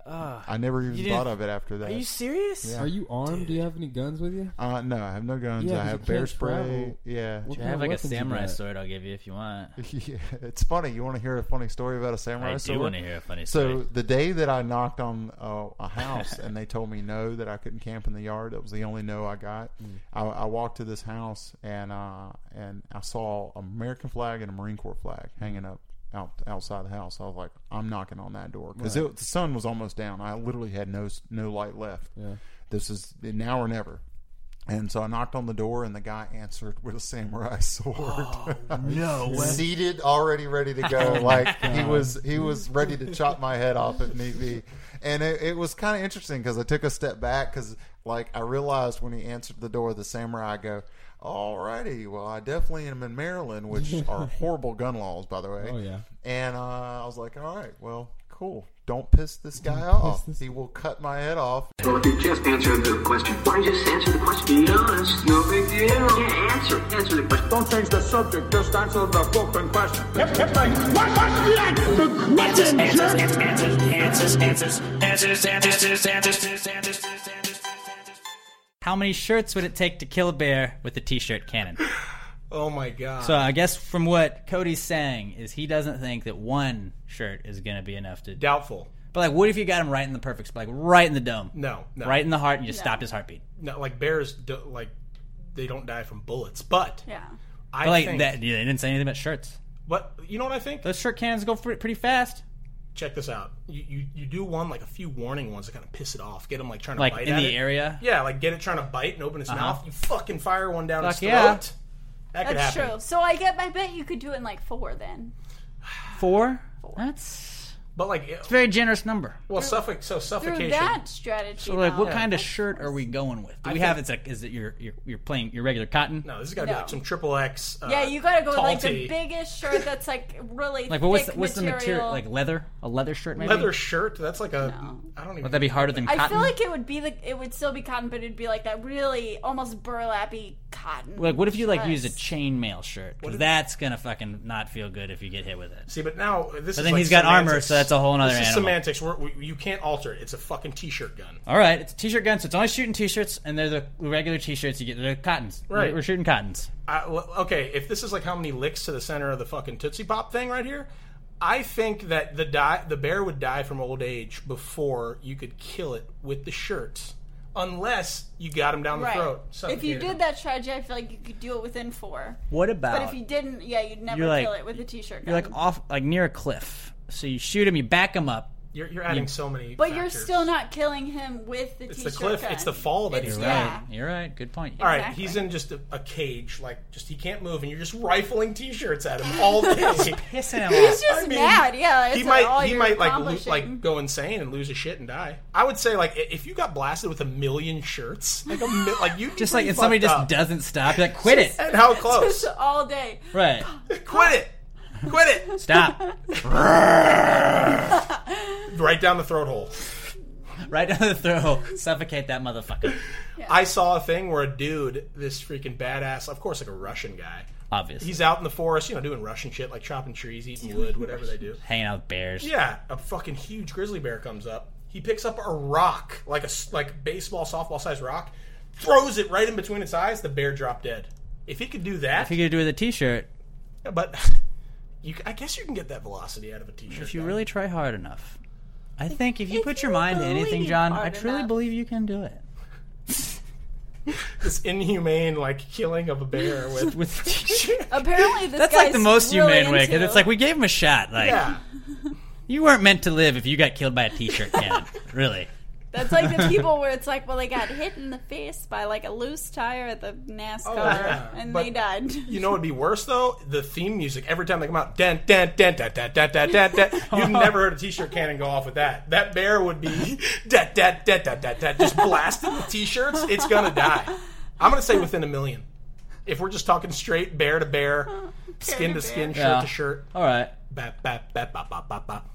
I never even thought of it after that. Are you serious? Yeah. Are you armed? Do you have any guns with you? No, I have no guns. Yeah, I have bear spray. Yeah. I have like a samurai sword I'll give you if you want. Yeah, it's funny. You want to hear a funny story about a samurai sword? I do want to hear a funny story. So the day that I knocked on a house and they told me no, that I couldn't camp in the yard, that was the only no I got. I walked to this house and I saw an American flag and a Marine Corps flag hanging up outside the house. I was like, I'm knocking on that door because the sun was almost down. I literally had no light left. Yeah. This is now or never. And so I knocked on the door, and the guy answered with a samurai sword. Oh, no way. Seated, already ready to go. Like he was ready to chop my head off if need be. And it was kind of interesting because I took a step back because like I realized when he answered the door, the samurai, I go, alrighty, well, I definitely am in Maryland, which are horrible gun laws, by the way. Oh, yeah. And I was like, all right, well, cool. Don't piss this guy off. He will cut my head off. Well, if you just answer the question, why don't you just answer the question? Be honest. No big deal. Yeah, answer the question. Don't change the subject. Just answer the fucking question. Answers. How many shirts would it take to kill a bear with a t-shirt cannon? Oh my god. So I guess from what Cody's saying is he doesn't think that one shirt is going to be enough to... Doubtful. But like, what if you got him right in the perfect spot, like right in the dome? No. Right in the heart, and you just stopped his heartbeat. No, like bears, they don't die from bullets. But I think... they didn't say anything about shirts. But you know what I think? Those shirt cannons go pretty fast. Check this out. You do one, like a few warning ones to kind of piss it off. Get him like trying to like bite in at the it. area? Yeah, like get it trying to bite and open its mouth. You fucking fire one down its throat. Yeah. That could That's happen. true. So I bet you could do it in like 4 then. 4? That's... But like... It's a very generous number. Well, suffocation. Through that strategy. So like, what though. kind of shirt are we going with? Do we have... Is it you're playing your regular cotton? No, this has got to be like some XXX. Yeah, you got to go with like tall-tee. the biggest shirt that's like really like, thick what's the material? Like leather? A leather shirt maybe? Leather shirt? That's like a... I don't even... Would that be harder than cotton? I feel like it would still be cotton, but it'd be like that really almost burlappy cotton. Like, what if you like dress. use a chainmail shirt? Because that's gonna fucking not feel good if you get hit with it. See, but now this but is then like he's got semantics. armor, so that's a whole other This is animal. semantics. You can't alter it. It's a fucking t-shirt gun. All right, it's a t-shirt gun, so it's only shooting t-shirts, and they're the regular t-shirts you get. They're cottons. Right. We're shooting cottons. Okay, if this is like how many licks to the center of the fucking Tootsie Pop thing right here, I think that the bear would die from old age before you could kill it with the shirts, unless you got him down the throat. If you did that strategy, I feel like you could do it within 4. What about? But if you didn't, you'd never kill it with a t-shirt gun. You're like off, like near a cliff. So you shoot him, you back him up. You're adding so many. But factors. you're still not killing him with the It's t-shirt the cliff. gun. It's the fall that he's You're doing. right. You're right. Good point. All right, he's in just a cage, he can't move, and you're just rifling t-shirts at him all day. Pissing him He's just mad. Yeah, he it's might all he you're might accomplishing. go insane and lose his shit and die. I would say if you got blasted with 1 million shirts, you just like if somebody just doesn't stop, you're like quit it. And how close? Just all day. Right. Quit it. Quit it. Stop. Right down the throat hole. Right down the throat. Suffocate that motherfucker. I saw a thing where a dude, this freaking badass, of course, like a Russian guy. Obviously. He's out in the forest, doing Russian shit, like chopping trees, eating wood, whatever they do. Hanging out with bears. Yeah, a fucking huge grizzly bear comes up. He picks up a rock, like baseball, softball sized rock, throws it right in between its eyes. The bear dropped dead. If he could do that, If you could do it with a t-shirt, but I guess you can get that velocity out of a t-shirt. if you really try hard enough, I think if you put your mind to anything, John, I truly believe you can do it. This inhumane killing of a bear with a t-shirt. Apparently, this That's guy's like the most really humane way, because into- it's like we gave him a shot. Like, yeah. You weren't meant to live if you got killed by a t-shirt cannon. Really. That's like the people where it's like, well, they got hit in the face by like a loose tire at the NASCAR, and But they died. You know what would be worse though? The theme music every time they come out, dan dan dan dan dan dan dan dan dan. You've never heard a t-shirt cannon go off with that. That bear would be dan dan dan dan dan dan, just blasted with t-shirts. It's gonna die. I'm gonna say within 1 million. If we're just talking straight bear to bear, skin to skin, shirt to shirt. All right. Bap bap bap bap bap bap bap.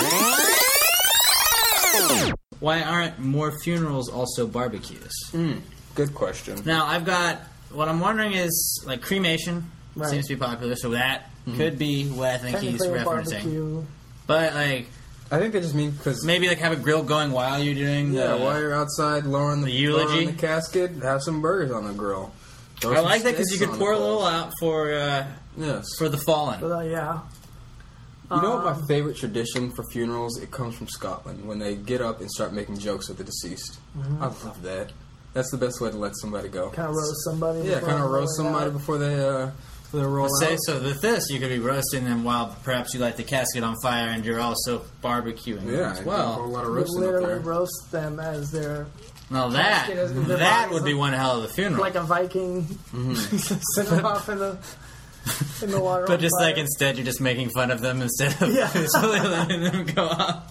Why aren't more funerals also barbecues? Good question. Now, what I'm wondering is, like, cremation seems to be popular, so that could be what I think he's Technically a referencing. barbecue. But, like, I think they just mean because maybe like have a grill going while you're doing while you're outside lowering the eulogy, lowering the casket, have some burgers on the grill. I like that because you could pour a little out for for the fallen. Yeah. You know what my favorite tradition for funerals? It comes from Scotland when they get up and start making jokes with the deceased. I love that. That's the best way to let somebody go. Kind of roast somebody. Yeah, kind of roast somebody before they roll out. So with this, you could be roasting them while perhaps you light the casket on fire and you're also barbecuing them as well. A whole lot of roasting literally up there. roast them as their. Now that would be one hell of a funeral. Like a Viking, send them off in the water. But just like instead, you're just making fun of them instead of peacefully letting them go off.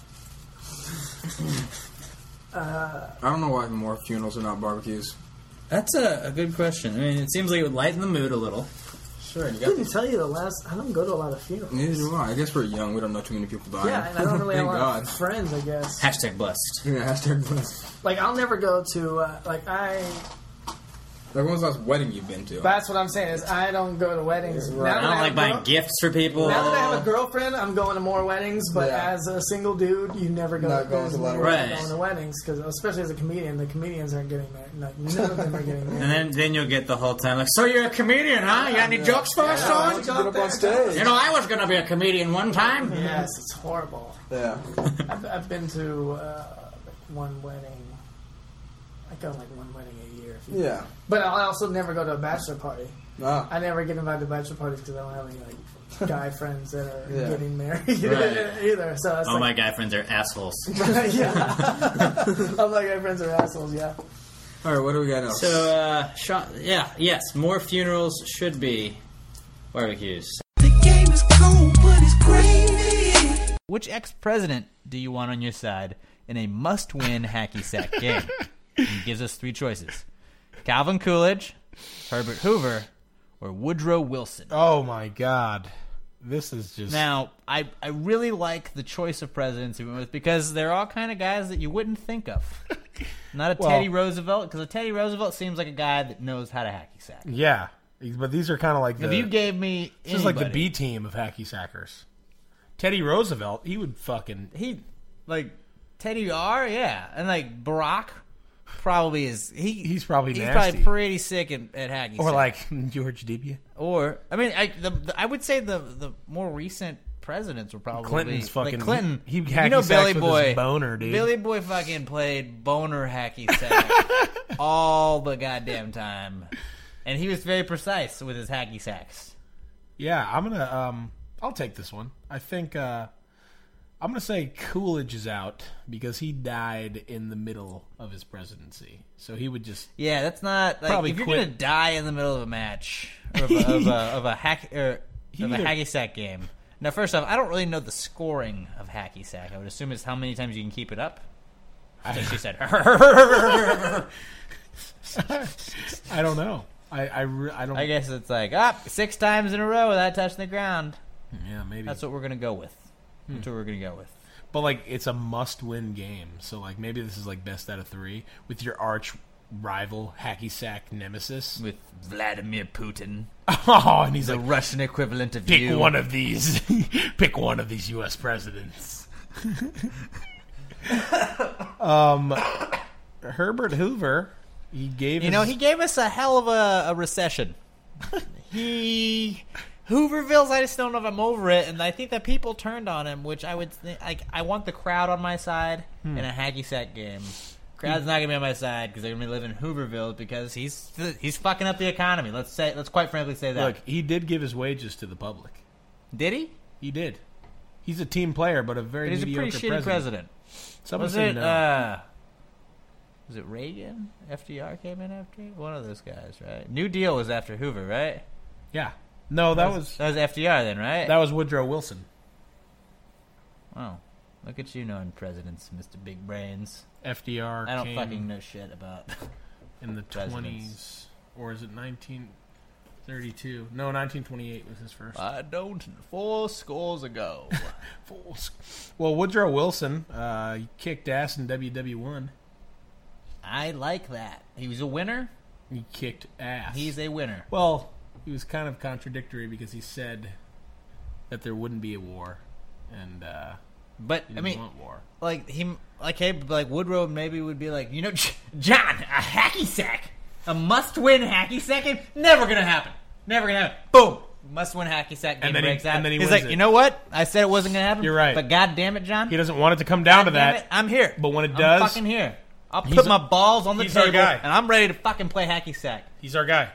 I don't know why more funerals are not barbecues. That's a good question. I mean, it seems like it would lighten the mood a little. Sure. I couldn't tell you I don't go to a lot of funerals. Neither do I. I guess we're young. We don't know too many people dying. Yeah, and I don't really have a lot of friends, I guess. Hashtag blessed. Yeah, hashtag blessed. Like, I'll never go to, Like, when was the last wedding you've been to? That's what I'm saying, is I don't go to weddings. Right. I don't like buying gifts for people. Now that I have a girlfriend, I'm going to more weddings, but as a single dude, you never go Not going to a lot of going to weddings, because especially as a comedian, the comedians aren't getting married. Like, none of them are getting married. And then you'll get the whole time, like, so you're a comedian, huh? You got any jokes for us, son? Get up on stage. You know, I was going to be a comedian one time. Yes, it's horrible. Yeah. I've been to one wedding. I go like one wedding a year. Yeah. But I also never go to a bachelor party. Ah. I never get invited to bachelor parties because I don't have any like guy friends that are getting married Right. either. So it's my guy friends are assholes. Yeah. All my guy friends are assholes, yeah. All right, what do we got else? So, yes, more funerals should be barbecues. The game is cold, but it's gravy. Which ex-president do you want on your side in a must-win hacky sack game? He gives us three choices: Calvin Coolidge, Herbert Hoover, or Woodrow Wilson. Oh my God, this is just now. I really like the choice of presidents he went with because they're all kind of guys that you wouldn't think of. Not a Teddy Roosevelt, because a Teddy Roosevelt seems like a guy that knows how to hacky sack. Yeah, but these are kind of like if you gave me this is like the B team of hacky sackers. Teddy Roosevelt, he would like Teddy R, yeah, and like Barack. Probably is he's probably nasty. He's probably pretty sick at hacky or sack. like George W. Or I mean, I would say the more recent presidents were probably Clinton's fucking like Clinton. He Billy Boy his boner, dude. Billy Boy fucking played boner hacky sack all the goddamn time, and he was very precise with his hacky sacks. Yeah, I'm gonna I'll take this one. I think I'm going to say Coolidge is out because he died in the middle of his presidency. So he would just... Yeah, that's not... Like, if you're going to die in the middle of a match, of a hacky sack game... Now, first off, I don't really know the scoring of hacky sack. I would assume it's how many times you can keep it up. I think she said... I don't know. I don't... I guess it's like, 6 times in a row without touching the ground. Yeah, maybe. That's what we're going to go with. That's what we're going to go with. But, like, it's a must-win game. So, like, maybe this is, like, best out of 3 with your arch rival, hacky sack nemesis. With Vladimir Putin. Oh, and he's the like, Russian equivalent of pick one of these. Pick one of these U.S. presidents. Herbert Hoover, he gave he gave us a hell of a recession. Hoovervilles, I just don't know if I'm over it, and I think that people turned on him, which I would think, I want the crowd on my side in a hacky sack game. Crowd's not gonna be on my side because they're gonna be living in Hooverville because he's fucking up the economy. Let's quite frankly say that. Look, he did give his wages to the public. Did he? He did. He's a team player, but a very he's mediocre a pretty shitty president. Was it Reagan? FDR came in after one of those guys, right? New Deal was after Hoover, right? Yeah. No, that was FDR then, right? That was Woodrow Wilson. Wow. Look at you knowing presidents, Mr. Big Brains. FDR I don't fucking know shit about in the 20s. Or is it 1932? No, 1928 was his first. I don't. 4 scores ago. Well, Woodrow Wilson, he kicked ass in WW1. I like that. He was a winner? He kicked ass. He's a winner. Well, he was kind of contradictory because he said that there wouldn't be a war, and But I mean, like Woodrow maybe would be like, John, a hacky sack, a must-win hacky sack game, never gonna happen. Boom, must-win hacky sack game breaks out. And then he's wins like, it. you know what? I said it wasn't gonna happen. You're right. But God damn it, John, He doesn't want it to come down to damn that. it, I'm here. But when it I'm does, fucking here. I'll he's put my balls on the he's our table, guy. and I'm ready to fucking play hacky sack. He's our guy.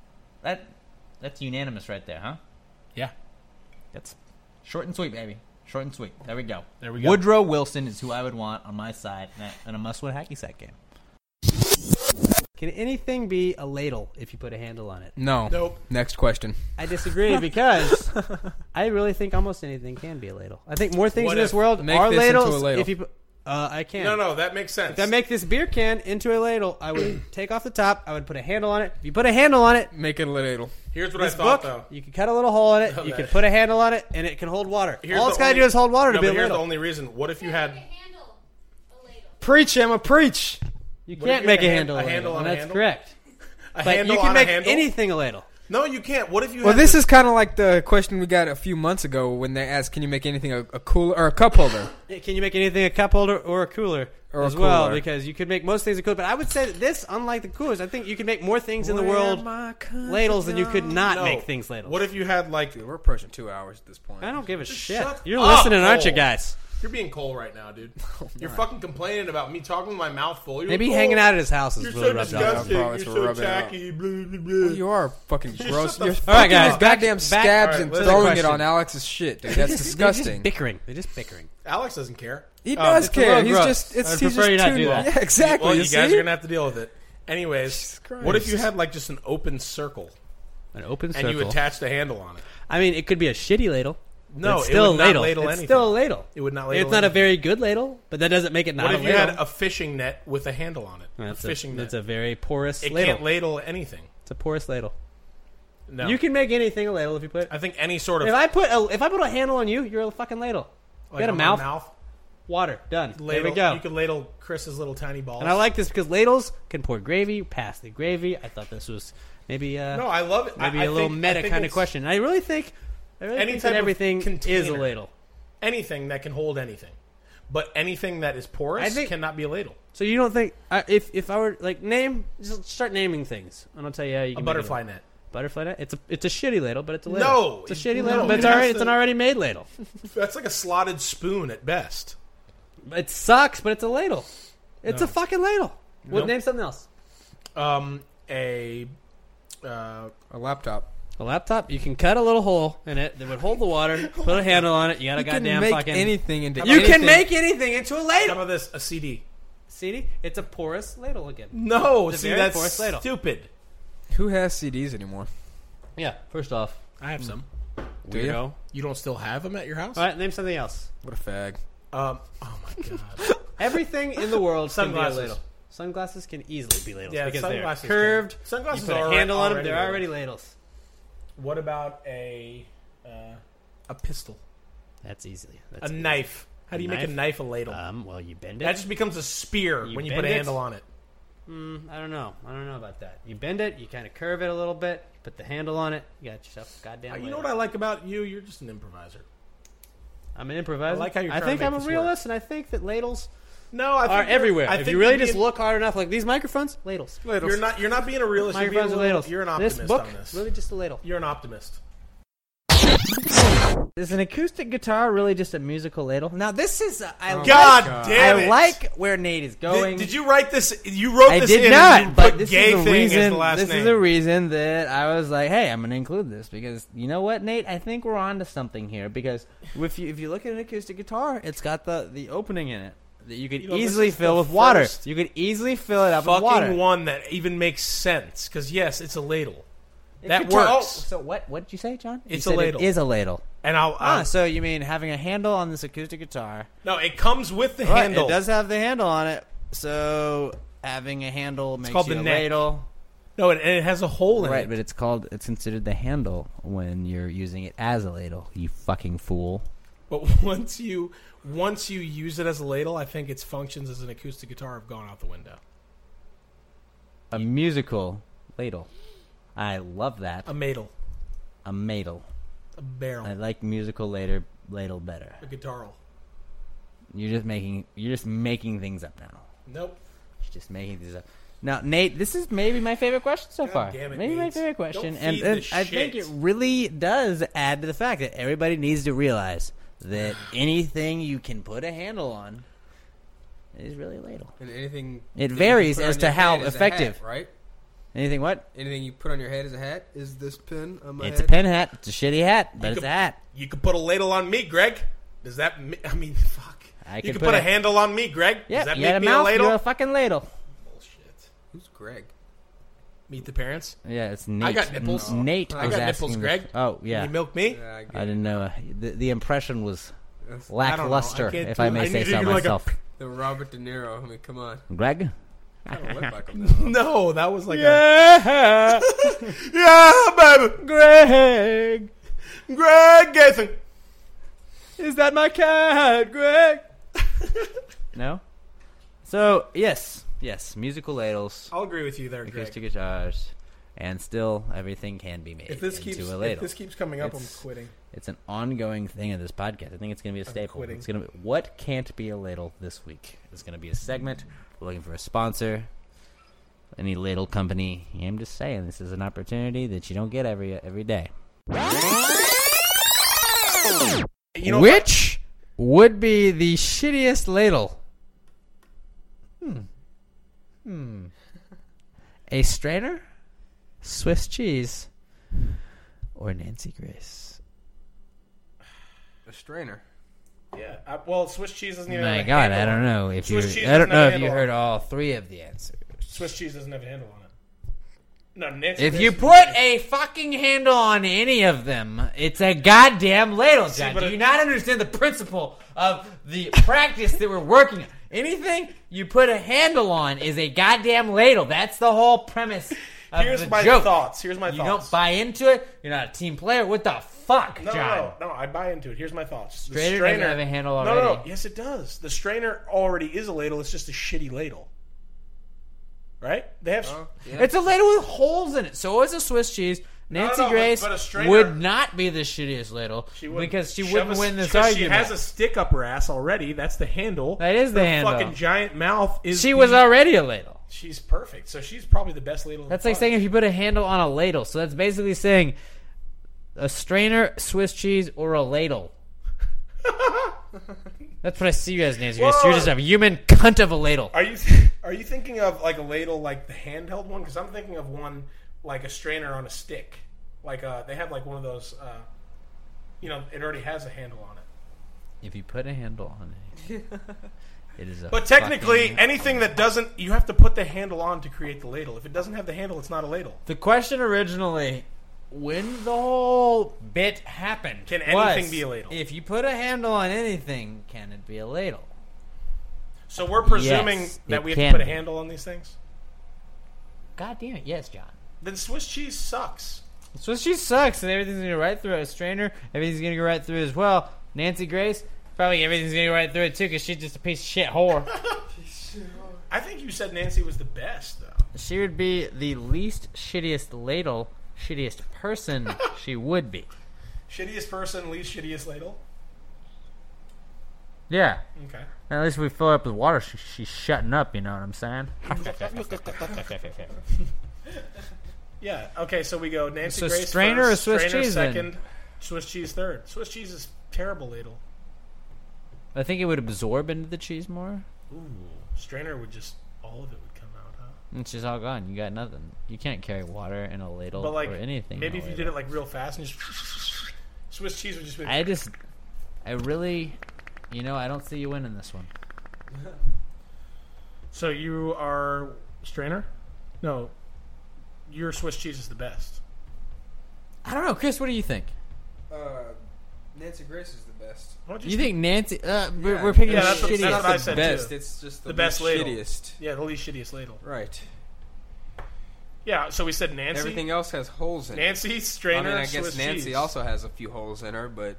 That's unanimous right there, huh? Yeah. That's short and sweet, baby. Short and sweet. There we go. There we go. Woodrow Wilson is who I would want on my side in a must-win hacky sack game. Can anything be a ladle if you put a handle on it? No. Nope. Next question. I disagree because I really think almost anything can be a ladle. I think more things What in this if- world Make are this ladles. into a ladle. If you put, I can. No, that makes sense. If I make this beer can into a ladle, I would take off the top. I would put a handle on it. If you put a handle on it, Make it a ladle. Here's what this I thought, book, though. you can cut a little hole in it. Oh, You that- can put a handle on it, and it can hold water. Here's All the it's got to only- do is hold water to No, be a but here's ladle. the only reason. What if you had Preach, Emma, preach. You What can't if you make had a a handle hand- a a handle ladle, on and a that's handle? correct. a But handle you can on make a handle? anything a ladle. No, you can't. What if you Well, had this is kind of like the question we got a few months ago when they asked, "Can you make anything a cooler or a cup holder?" Can you make anything a cup holder or a cooler Or a as well? cooler. Because you could make most things a cooler. But I would say that this, unlike the coolers, I think you could make more things in the Where world my ladles than you could not No. make things ladles. What if you had like Dude, we're pushing 2 hours at this point. I don't give a Just shit. shut You're up, listening, aren't you, Cole. guys? You're being Cole right now, dude. You're fucking complaining about me talking with my mouth full. You're Maybe like, hanging "Oh, out at his house is You're really so rubbed off. disgusting. Probably You're for so rubbing it off. tacky. Blah, blah, blah. Well, you are fucking Just gross. shut the You're fuck All right, fucking guys, those back- goddamn back- scabs all right, and listen. throwing it Question. on Alex's shit, dude. That's They're disgusting. just bickering. They're just bickering. Alex doesn't care. He does it's a care. little He's gross. just I'd he's prefer just you not do tuned. that. Yeah, exactly. Well, you see? guys are gonna have to deal with it. Anyways, Jesus what if you Christ. had like just an open circle An open and circle. you attached a handle on it? I mean, it could be a shitty ladle. No, it's it still would a not ladle. ladle It's anything. still a ladle. It would not ladle It's not a anything. very good ladle, but that doesn't make it not What a if you ladle. had a fishing net with a handle on it? That's a fishing net. That's a very porous It ladle. can't ladle anything. It's a porous ladle. No, You can make anything a ladle if you put. I think any sort of If I put a handle on you, you're a fucking ladle. You like got a on my mouth, water, done. Ladle, there we go. You could ladle Chris's little tiny balls. And I like this because ladles can pour gravy past the gravy. I thought this was maybe No, I love it. maybe I a little think- I meta think kind of it's- question. I really think Any that type of everything is a container. ladle. Anything that can hold anything, but anything that is porous I think- cannot be a ladle. So you don't think if I were like just start naming things, and I'll tell you how you A can butterfly make it. net. Butterfly net. It's a shitty ladle, but it's a ladle. No, it's a shitty no, ladle, but it it's has already it's to- an already made ladle. That's like a slotted spoon at best. It sucks, but it's a ladle. It's No. a fucking ladle. Well, Nope. name something else. A laptop. A laptop. You can cut a little hole in it that would hold the water. Put a handle on it. You got a You can goddamn make fucking anything into You can anything. make anything into a How ladle. about this? A CD. CD. It's a porous ladle again. No, It's a see very that's porous ladle. stupid. Who has CDs anymore? Yeah. First off, I have some. Do you? weirdo. You don't still have them at your house? All right. Name something else. What a fag. Oh my god. Everything in the world Sunglasses. can be a ladle. Sunglasses can easily be ladles Yeah, because sunglasses they're curved. can. Sunglasses you put are a handle on them. already They're ladles. already ladles. What about a pistol? That's easily. A That's easy. knife. How do you make a knife a ladle? Well, you bend it. That just becomes a spear You when you bend put a it. handle on it. I don't know. I don't know about that. You bend it. You kind of curve it a little bit. Put the handle on it. You got yourself a goddamn. You know ladle. what I like about you? You're just an improviser. I'm an improviser. I like how you're I trying think to make I'm a this realist, and I think that ladles No, I think are you're- everywhere. I If think you really you're just being- look hard enough, like these microphones, ladles. You're not being a realist. You're, being Microphones a are little- ladles. you're an optimist This book, on this. really just a ladle. You're an optimist. Is an acoustic guitar really just a musical ladle? Now this is God damn it. I like where Nate is going. Did you write this? You wrote I this did in not, and you but put this gay is a thing reason. as the last This name. is a reason that I was like, "Hey, I'm going to include this because you know what, Nate? I think we're onto something here. Because if you look at an acoustic guitar, it's got the opening in it that you could You know, this easily is fill the with water. first You could easily fill it up with Fucking water. one that even makes sense. Because yes, it's a ladle. That Guitar- works. Oh, so what did you say, John? It's you a said ladle. It is a ladle. And I'll so you mean having a handle on this acoustic guitar? no, it comes with the Right, handle. It does have the handle on it. So having a handle makes called you the a neck. ladle. No, and it has a hole in Right, it. but it's considered the handle when you're using it as a ladle. You fucking fool. But once you use it as a ladle, I think its functions as an acoustic guitar have gone out the window. A musical ladle. I love that. A madle. A madle. A barrel. I like musical ladle better. A guitarl. You're just making things up now. Nope. You're just making things up. Now, Nate, this is maybe my favorite question so far. Damn it, maybe my Nate. favorite question, Don't and feed the I think shit. it really does add to the fact that everybody needs to realize that anything you can put a handle on is really a ladle. And anything It that you varies put on as to your how head is a effective. hat, right? Anything what? Anything you put on your head is a hat. Is this pin on my It's head? a pin hat. It's a shitty hat, but it's a hat. You could put a ladle on me, Greg. Does that? I mean, fuck. You could could put put a a- handle on me, Greg. Yeah, Does that you make got a me mouth. a ladle? You're a fucking ladle. Who's Greg? Meet the parents. Yeah, it's Nate. I got nipples. Nate I was got asking nipples, this- Greg. Oh, yeah. Can you milk me? Yeah, I didn't know. The impression was I don't know. lackluster, I can't if do I it. may I say need to so do like a- myself. The Robert De Niro. I mean, come on. Greg? I don't look like him now. No, that was like Yeah. yeah, baby. Greg. Greg Gaithan. Is that my cat, Greg? No? So, yes, musical ladles. I'll agree with you there, Greg. Acoustic guitars. And still, everything can be made If this into keeps a ladle. if this keeps coming up, I'm quitting. It's an ongoing thing of this podcast. I think it's going to be a staple. quitting. It's going to what can't be a ladle this week. It's going to be a segment. We're looking for a sponsor. Any ladle company. I'm just saying, this is an opportunity that you don't get every day. You know, Which would be the shittiest ladle? A strainer, Swiss cheese, or Nancy Grace? A strainer. Yeah. Well, Swiss cheese doesn't even. My have a God, handle I don't on it. know if you. Swiss cheese I don't doesn't have know a if you handle heard on it. all three of the answers. Swiss cheese doesn't have a handle on it. No, Nancy If Grace you is- put a fucking handle on any of them, it's a goddamn ladle, See, John. but Do it- you not understand the principle of the practice that we're working on? Anything you put a handle on is a goddamn ladle. That's the whole premise of Here's the my joke. thoughts. Here's my You thoughts. don't buy into it. You're not a team player. What the fuck, No, John? no, I buy into it. Here's my thoughts. The Strainer doesn't have a handle No, no, already. yes, it does. The strainer already is a ladle. It's just a shitty ladle, right? They have. It's a ladle with holes in it. So is a Swiss cheese. Nancy no, but- Grace but a strainer- would not be the shittiest ladle because she wouldn't win this because argument. She has a stick up her ass already. That's the handle. That is the Her handle. Fucking giant mouth is. She was already a ladle. She's perfect. So she's probably the best ladle. That's like saying if you put a handle on a ladle. So that's basically saying a strainer, Swiss cheese, or a ladle. That's what I see you as, Nancy. Grace. You're just a human cunt of a ladle. Are you thinking of like a ladle like the handheld one? Because I'm thinking of one like a strainer on a stick. Like they have like one of those. It already has a handle on it. If you put a handle on it, it is a. But technically, fucking- anything that doesn't, you have to put the handle on to create the ladle. If it doesn't have the handle, it's not a ladle. The question originally, when the whole bit happened, Can anything was, be a ladle? If you put a handle on anything, can it be a ladle? So we're presuming Yes, that it we have to can put a be. handle on these things. God damn it, yes, John. Then Swiss cheese sucks. Swiss cheese sucks, and everything's gonna go right through it. A strainer, everything's gonna go right through it as well. Nancy Grace, probably everything's gonna go right through it too, because she's just a piece of shit whore. I think you said Nancy was the best, though. She would be the least shittiest ladle, shittiest person she would be. Shittiest person, least shittiest ladle. Yeah. Okay. At least we fill her up with water. She's shutting up, you know what I'm saying? Yeah. Okay. So we go Nancy So Grace strainer first, or Swiss strainer cheese then? second, Swiss cheese third. Swiss cheese is terrible ladle. I think it would absorb into the cheese more. Ooh, strainer would just all of it would come out, huh? It's just all gone. You got nothing. You can't carry water in a ladle But like or anything. maybe in if a you ladle. did it like real fast and just Swiss cheese would just be. I really, I don't see you winning this one. So you are strainer? No, your Swiss cheese is the best. I don't know, Chris. What do you think? Nancy Grace is the best. You think Nancy? We're picking Yeah, a that's shitty. what I said best. too. It's just the the best least ladle. shittiest. Yeah, the least shittiest ladle. Right. Yeah, so we said Nancy. Everything else has holes in Nancy, it. strainer, I mean, I guess Swiss Nancy cheese. also has a few holes in her, but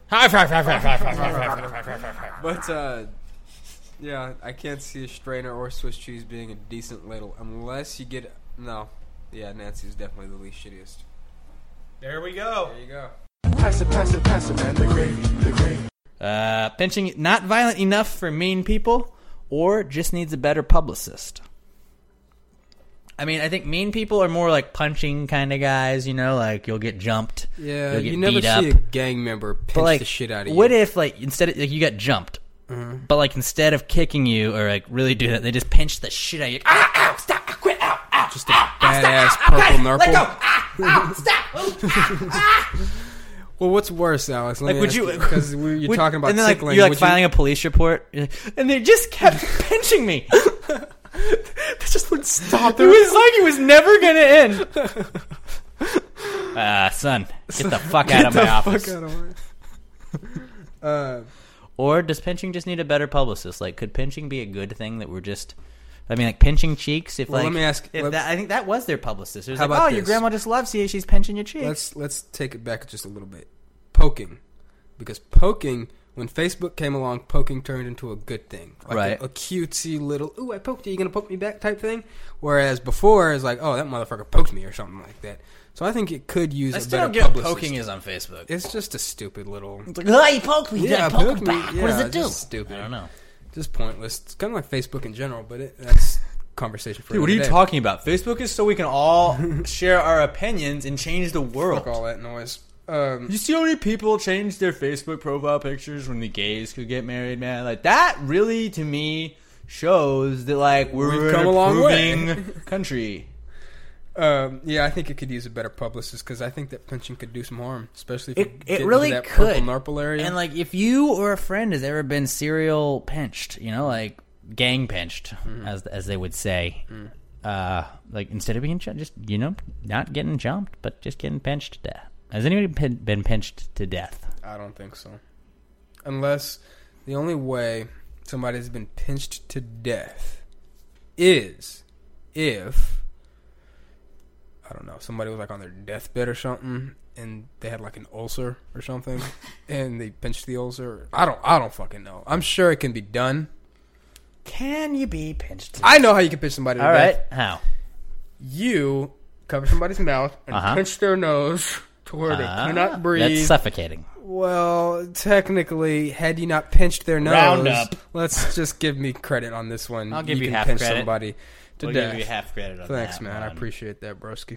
yeah, I can't see a strainer or Swiss cheese being a decent ladle unless you get Yeah, Nancy's definitely the least shittiest. There we go. There you go. Pass it, man, the gravy, the gravy. Pinching not violent enough for mean people, or just needs a better publicist. I mean, I think mean people are more like punching kind of guys, you know, like you'll get jumped. Yeah, you'll get you never beat see up. a gang member pinch the shit out of you. What if, like, instead of, like, you got jumped, but, like, instead of kicking you or, like, really do that, they just pinch the shit out of you. Ow, stop, quit, ow. Just a badass purple nurple. Let go, stop. Well, what's worse, Alex? Like, would you? Because you're talking about and then, like, tickling. you're like filing a police report, and they just kept pinching me. They just wouldn't stop. It was like it was never gonna end. Son, get the fuck out of my office. Or does pinching just need a better publicist? Like, could pinching be a good thing that we're just? I mean, like pinching cheeks. If Well, like, let me ask- if that, I think that was their publicist. It was How like, about oh, your this? grandma just loves you. She's pinching your cheeks. Let's take it back just a little bit. Poking, because poking. When Facebook came along, poking turned into a good thing. Like Right. a cutesy little, ooh, I poked you, you gonna poke me back type thing? Whereas before, it's like, oh, that motherfucker poked me or something like that. So I think it could use I a still better don't get what publicist. poking is on Facebook. It's just a stupid little... It's like, oh, you poked me. Yeah, You poke poke me me. back. Yeah, What does it it's do? just stupid. I don't know. Just pointless. It's kind of like Facebook in general, but that's conversation for Dude, what are you another day. talking about? Facebook is so we can all share our opinions and change the world. Fuck all that noise. You see how many people change their Facebook profile pictures when the gays could get married, man? Like, that really, to me, shows that, like, we're We've come a long way. improving country. Yeah, I think it could use a better publicist because I think that pinching could do some harm, especially if you It get really into that could. purple nurple area. And, like, if you or a friend has ever been serial pinched, you know, like, gang pinched, as they would say, like, instead of being just, you know, not getting jumped, but just getting pinched to death. Has anybody been pinched to death? I don't think so. Unless the only way somebody's been pinched to death is if, I don't know, somebody was like on their deathbed or something and they had like an ulcer or something and they pinched the ulcer. I don't fucking know. I'm sure it can be done. Can you be pinched to I know how you can pinch somebody to All death. right, how? You cover somebody's mouth and pinch their nose to where they cannot breathe. That's suffocating. Well, technically, had you not pinched their nose, Round up. let's just give me credit on this one. I'll give you can half pinch credit. somebody to We'll death. give you half credit on Thanks, that man. I one. appreciate that, broski.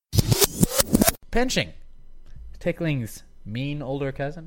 Pinching. Tickling's mean older cousin.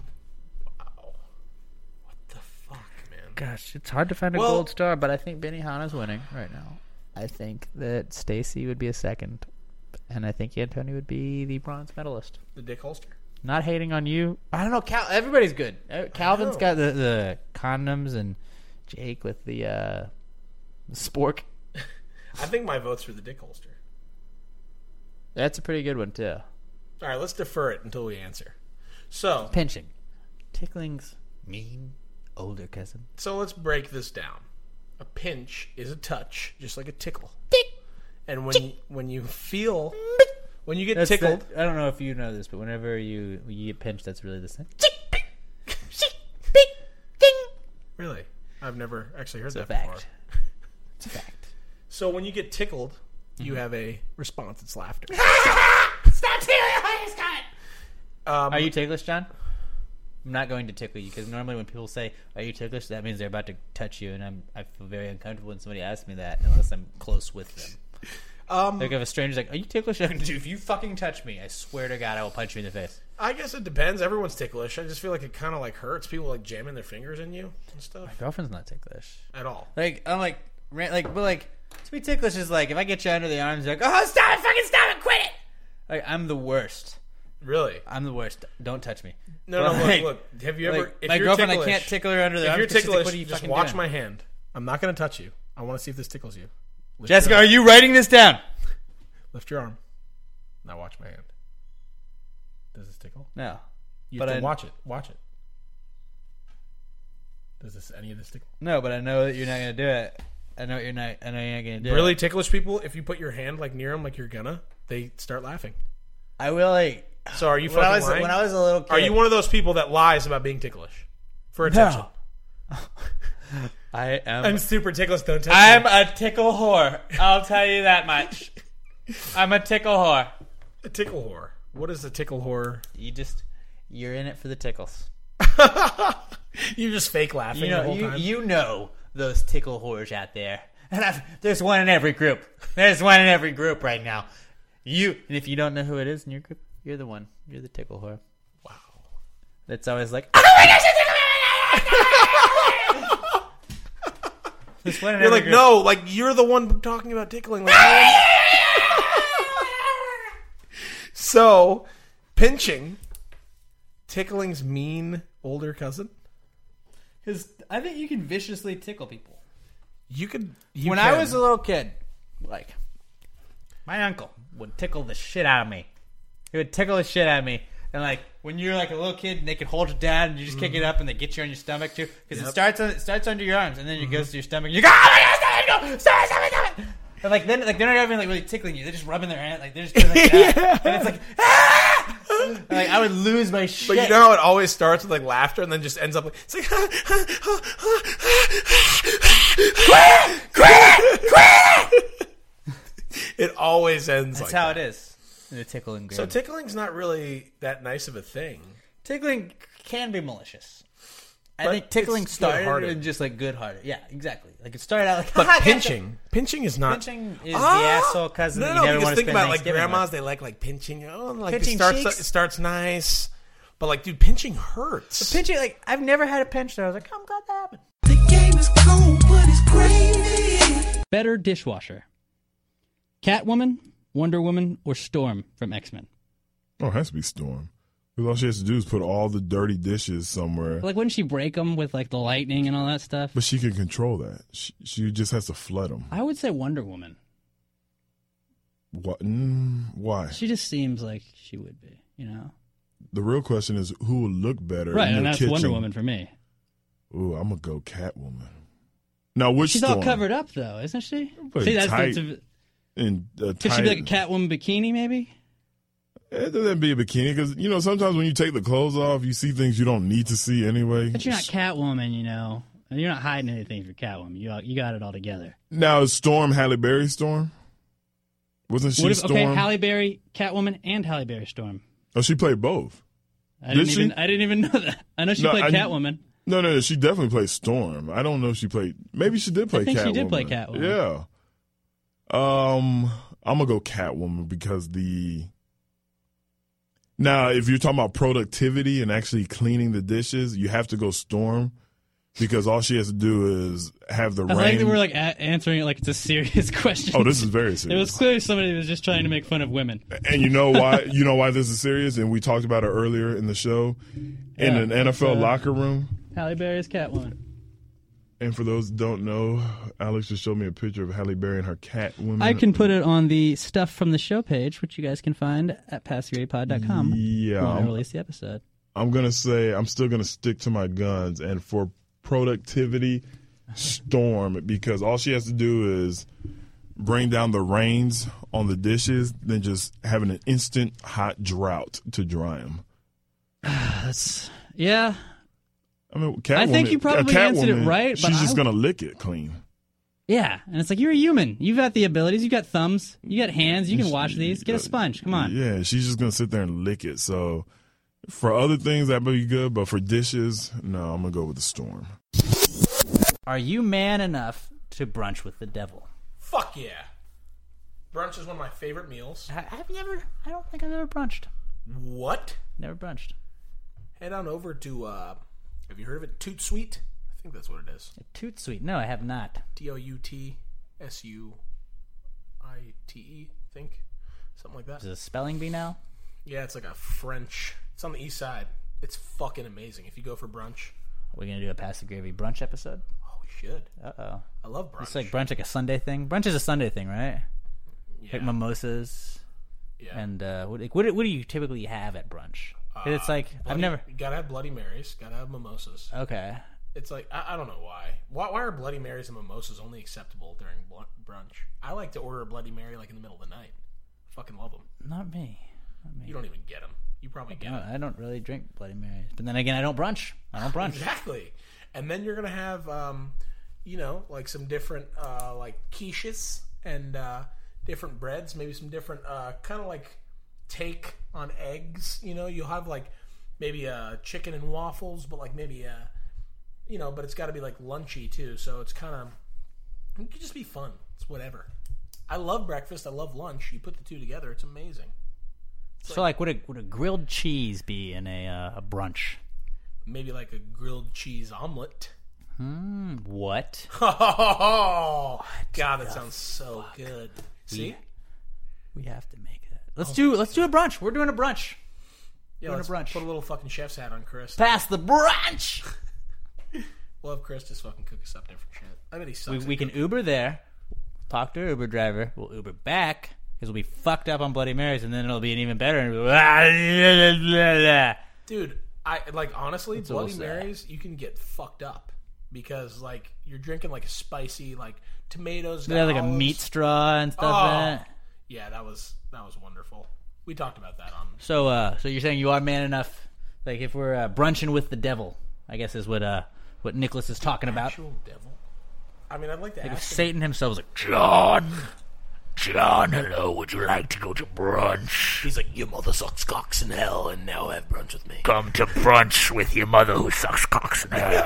Gosh, it's hard to find a gold star, but I think Benihana's winning right now. I think that Stacy would be a second, and I think Antonio would be the bronze medalist. The Dick Holster. Not hating on you. I don't know. Everybody's good. Calvin's know. got the condoms, and Jake with the spork. I think my vote's for the Dick Holster. That's a pretty good one, too. All right, let's defer it until we answer. So, Pinching. Tickling's mean older cousin. So let's break this down. A pinch is a touch, just like a tickle. And when you feel, when you get That's tickled, I don't know if you know this, but whenever you get pinched, that's really the same. really, I've never actually heard It's a that fact. before. It's a fact. So when you get tickled, you have a response. It's laughter. Stop tickling his cunt! Are you ticklish, John? I'm not going to tickle you because normally when people say, "Are you ticklish?" that means they're about to touch you, and I feel very uncomfortable when somebody asks me that unless I'm close with them. Like if a stranger's like, "Are you ticklish?" I'm dude, if you fucking touch me, I swear to God, I will punch you in the face. I guess it depends. Everyone's ticklish. I just feel like it kind of like hurts. People like jamming their fingers in you and stuff. My girlfriend's not ticklish At all. Like I'm like, but like to be ticklish is like if I get you under the arms, you're like, "Oh, stop it! Fucking stop it! Quit it!" Like I'm the worst. Really? I'm the worst. Don't touch me. No, But, like, look. Have you ever? like, If my you're girlfriend, ticklish, I can't tickle her under the If arms. you're 'cause she's ticklish, like, what are you just fucking watch doing? my hand. I'm not going to touch you. I want to see if this tickles you. Lift Jessica, your are arm. you writing this down? Lift your arm. Now watch my hand. Does this tickle? No. You But have to I- watch it. Watch it. Does any of this tickle? No, but I know that you're not gonna do it. I know you're not gonna do it. Really ticklish people, if you put your hand like near them, like you're gonna, they start laughing. I will like. So are you When I fucking was- lying? when I was a little kid- Are you one of those people that lies about being ticklish for attention? I am. I'm super ticklish. Don't touch I'm me. a tickle whore. I'll tell you that much. I'm a tickle whore. A tickle whore. What is a tickle whore? You're in it for the tickles. You're just fake laughing the whole time. You know those tickle whores out there. And there's one in every group. There's one in every group right now. And if you don't know who it is in your group, you're the one. You're the tickle whore. Wow. That's always like, you're like, no, like you're the one talking about tickling. Like, so, pinching, tickling's mean older cousin. Because I think you can viciously tickle people. When I was a little kid, like, my uncle would tickle the shit out of me. He would tickle the shit out of me. And, like, when you're, like, a little kid and they can hold you down and you just kick it up and they get you on your stomach, too. Because it starts under your arms and then it goes to your stomach. And you go, oh, my God, stop it. And, like, then, like, they're not even, like, really tickling you. They're just rubbing their hand. Like, they're just doing like that. And it's like, ah! And, like, I would lose my shit. But you know how it always starts with, like, laughter and then just ends up like, it's like, quit! It always ends That's like how that. it is. In the tickling game. So tickling's not really that nice of a thing. Tickling can be malicious. I But think tickling it's started good-hearted. in just like good-hearted. Yeah, exactly. Like it started out like. But "Haha, pinching is not. Pinching is the asshole cousin that you never because want to think spend about like Thanksgiving grandmas. with. They like pinching. Oh, like Pinching it cheeks? starts nice, but like, dude, pinching hurts. But pinching, like I've never had a pinch that I was like, I'm glad that happened. The game is cold, but it's gravy. Better dishwasher. Catwoman, Wonder Woman, or Storm from X-Men? Oh, it has to be Storm. Because all she has to do is put all the dirty dishes somewhere. Like, wouldn't she break them with, like, the lightning and all that stuff? But she can control that. She just has to flood them. I would say Wonder Woman. What? Why? She just seems like she would be, you know? The real question is who would look better Right, in and your that's kitchen? Wonder Woman for me. Ooh, I'm going to go Catwoman. Now, which She's Storm? all covered up, though, isn't she? But See, that's tight the... Could she be like a Catwoman bikini, maybe? It doesn't be a bikini because, you know, sometimes when you take the clothes off, you see things you don't need to see anyway. But you're not Catwoman, you know. You're not hiding anything for Catwoman. You got it all together. Now, is Storm Halle Berry Storm? Wasn't she Storm? Okay, Halle Berry, Catwoman, and Halle Berry Storm. Oh, she played both. I didn't even know that. I know she played Catwoman. No, she definitely played Storm. I don't know if she played. Maybe she did play Catwoman. I think she did play Catwoman. Yeah. I'm gonna go Catwoman because now if you're talking about productivity and actually cleaning the dishes, you have to go Storm because all she has to do is have the rain. I think we're like answering it like it's a serious question. Oh, this is very serious. It was clearly somebody who was just trying to make fun of women. And you know why? You know why this is serious? And we talked about it earlier in the show. In an NFL locker room, Halle Berry is Catwoman. And for those who don't know, Alex just showed me a picture of Halle Berry and her Catwoman. I can put it on the Stuff from the Show page, which you guys can find at PassTheGravyPod.com. Yeah. When I release the episode. I'm going to say I'm still going to stick to my guns. And for productivity, Storm, because all she has to do is bring down the rains on the dishes, then just having an instant hot drought to dry them. Yeah. I mean, I think you probably answered it right. But She's just going to lick it clean. Yeah, and it's like, you're a human. You've got the abilities. You've got thumbs. You got hands. You can wash these. Get a sponge. Come on. Yeah, she's just going to sit there and lick it. So for other things, that would be good. But for dishes, no, I'm going to go with the Storm. Are you man enough to brunch with the devil? Fuck yeah. Brunch is one of my favorite meals. Have you ever? I don't think I've ever brunched. What? Never brunched. Head on over to, have you heard of it? Toot Sweet? I think that's what it is. Toot Sweet? No, I have not. DOUTSUITE, think. Something like that. Is it a spelling bee now? Yeah, it's like a French. It's on the east side. It's fucking amazing if you go for brunch. Are we going to do a Pass the Gravy brunch episode? Oh, we should. Uh-oh. I love brunch. It's like brunch like a Sunday thing? Brunch is a Sunday thing, right? Yeah. Like mimosas. Yeah. And what do you typically have at brunch? It's like, I've never... You gotta have Bloody Marys. Gotta have mimosas. Okay. It's like, I don't know why. Why are Bloody Marys and mimosas only acceptable during brunch? I like to order a Bloody Mary like in the middle of the night. I fucking love them. Not me. You don't even get them. You probably get them. I don't really drink Bloody Marys. But then again, I don't brunch. Exactly. And then you're going to have, like some different, like quiches and different breads, maybe some different kind of like take on eggs. You know, you'll have like maybe chicken and waffles, but like maybe but it's got to be like lunchy too. So it's kind of it could just be fun. It's whatever. I love breakfast. I love lunch. You put the two together, it's amazing. So like would a grilled cheese be in a brunch? Maybe like a grilled cheese omelet. What? Oh, God, that sounds so good. See? We have to make that. Let's do a brunch. We're doing a brunch. Yeah, doing let's a brunch. put a little fucking chef's hat on Chris. Pass the brunch. We'll have Chris just fucking cook us up different shit. I bet he sucks. We can Uber there. Talk to our Uber driver. We'll Uber back because we'll be fucked up on Bloody Marys, and then it'll be an even better. Dude, I like honestly, It's Bloody all sad. Marys, you can get fucked up because like you're drinking like a spicy like tomatoes. They have like a meat straw and stuff in it. Yeah, that was wonderful. We talked about that on. So you're saying you are man enough? Like if we're brunching with the devil, I guess is what Nicholas is talking about. Actual devil. I mean, I'd like to Like if ask him. Satan himself was like, John, hello, would you like to go to brunch? He's like, your mother sucks cocks in hell, and now have brunch with me. Come to brunch with your mother who sucks cocks in hell.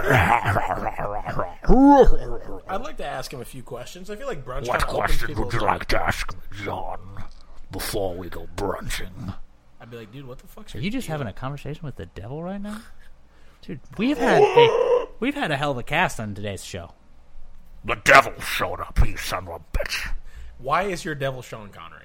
I'd like to ask him a few questions. I feel like brunch. What kinda opens question people's would you eyes. like to ask me, John, before we go brunching? I'd be like, dude, what the fuck's are your you just deal? having a conversation with the devil right now, dude? We've had a hell of a cast on today's show. The devil showed up, you son of a bitch. Why is your devil Sean Connery?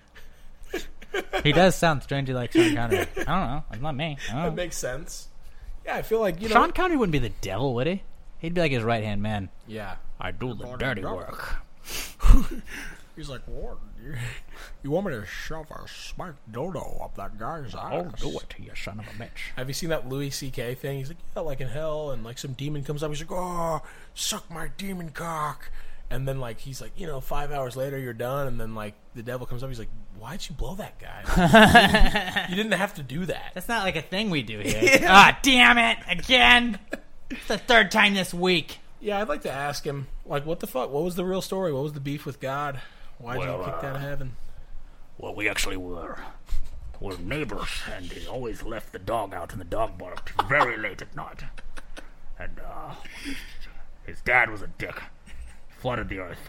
He does sound strangely like Sean Connery. I don't know. It's not me. I don't That know. makes sense. Yeah, I feel like Sean Connery wouldn't be the devil, would he? He'd be like his right hand man. Yeah. I do the dirty work. He's like, what? You want me to shove a spiked dodo up that guy's ass? I'll do it, you son of a bitch. Have you seen that Louis C.K. thing? He's like, yeah, like in hell, and like some demon comes up. He's like, oh, suck my demon cock. And then like he's like, 5 hours later you're done, and then like the devil comes up. He's like, why'd you blow that guy? You didn't have to do that. That's not like a thing we do here. Yeah. Ah, damn it! Again. It's the third time this week. Yeah, I'd like to ask him, like, what the fuck? What was the real story? What was the beef with God? Why'd you get kicked out of heaven? Well, we actually were neighbors, and he always left the dog out in the dog barked very late at night. And his dad was a dick. Flooded the earth.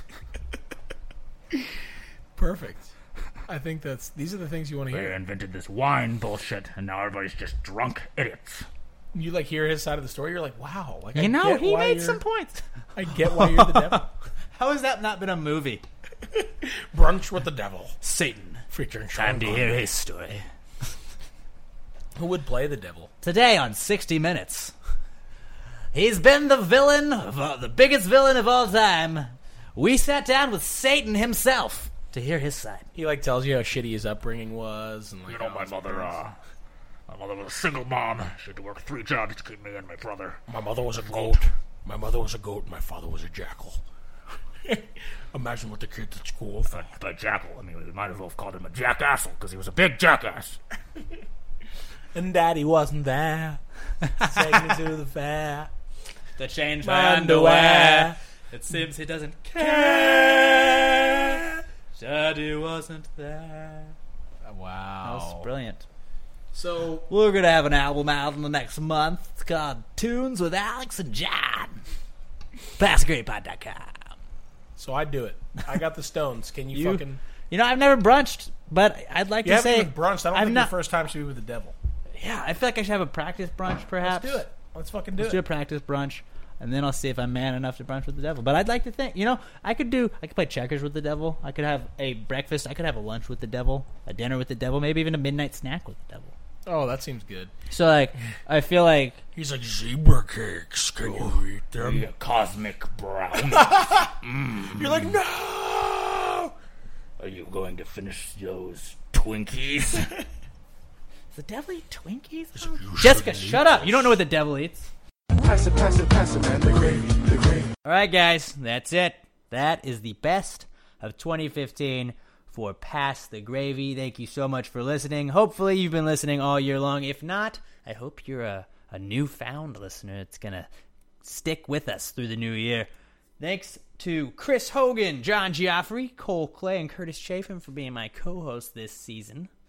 Perfect. I think these are the things you want to They hear. invented this wine bullshit, and now everybody's just drunk idiots. You like hear his side of the story. You're like, wow. Like, I You know, get he why made you're- some points. I get why you're the devil. How has that not been a movie? Brunch with the devil. Satan. Featuring Time Sean to Connery. hear his story. Who would play the devil? Today on 60 Minutes, he's been the villain, the biggest villain of all time. We sat down with Satan himself to hear his side. He like tells you how shitty his upbringing was, and like You know, my mother was a single mom. She had to work 3 jobs to keep me and my brother. My mother was a goat. My mother was a goat. My father was a jackal. Imagine what the kids at school thought. By jackal, I mean, we might as well have called him a jackassel, because he was a big jackass. And Daddy wasn't there. Take me to the fair. To change my underwear. It seems he doesn't care. Daddy wasn't there. Wow. That was brilliant. So we're gonna have an album out in the next month. It's called Tunes with Alex and John. PassGreatPod.com. So I'd do it. I got the stones. Can you fucking... You know, I've never brunched, but I'd like You to haven't say... even brunched. I don't I've think not, your first time should be with the devil. Yeah, I feel like I should have a practice brunch, perhaps. Let's do it. Let's fucking do Let's it. do a practice brunch, and then I'll see if I'm man enough to brunch with the devil. But I'd like to think, I could play checkers with the devil. I could have a breakfast. I could have a lunch with the devil, a dinner with the devil, maybe even a midnight snack with the devil. Oh, that seems good. So, like, I feel like... He's like, zebra cakes, can you eat them? You cosmic brownie. You're like, no! Are you going to finish those Twinkies? Does the devil eat Twinkies? Jessica, shut up! You don't know what the devil eats. Pass it, man. The gravy. All right, guys, that's it. That is the best of 2015 for Pass the Gravy. Thank you so much for listening. Hopefully, you've been listening all year long. If not, I hope you're a newfound listener that's going to stick with us through the new year. Thanks to Chris Hogan, John Giaffrey, Cole Clay, and Curtis Chafin for being my co-host this season.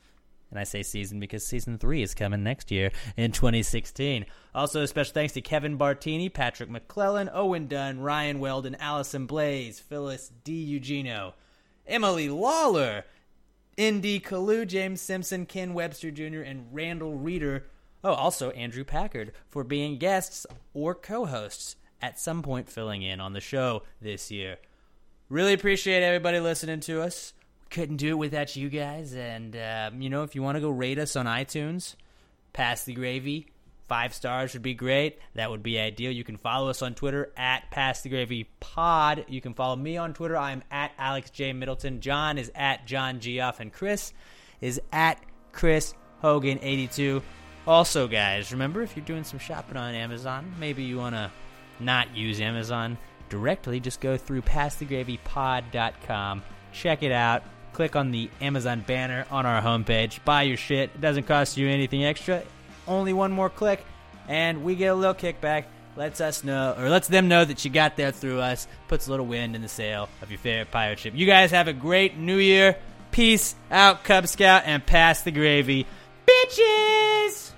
And I say season because season 3 is coming next year in 2016. Also, a special thanks to Kevin Bartini, Patrick McClellan, Owen Dunn, Ryan Weldon, Allison Blaze, Phyllis D. Eugenio, Emily Lawler, Indy Kalu, James Simpson, Ken Webster Jr., and Randall Reeder. Oh, also Andrew Packard for being guests or co-hosts at some point filling in on the show this year. Really appreciate everybody listening to us. Couldn't do it without you guys. And, if you want to go rate us on iTunes, Pass the Gravy, 5 stars would be great. That would be ideal. You can follow us on Twitter at Pass the Gravy Pod. You can follow me on Twitter. I'm at Alex J. Middleton. John is at John Geoff. And Chris is at Chris Hogan 82. Also, guys, remember, if you're doing some shopping on Amazon, maybe you want to not use Amazon directly, just go through passthegravypod.com. Check it out. Click on the Amazon banner on our homepage. Buy your shit. It doesn't cost you anything extra. Only one more click, and we get a little kickback. Lets them know that you got there through us. Puts a little wind in the sail of your favorite pirate ship. You guys have a great New Year. Peace out, Cub Scout, and pass the gravy, bitches!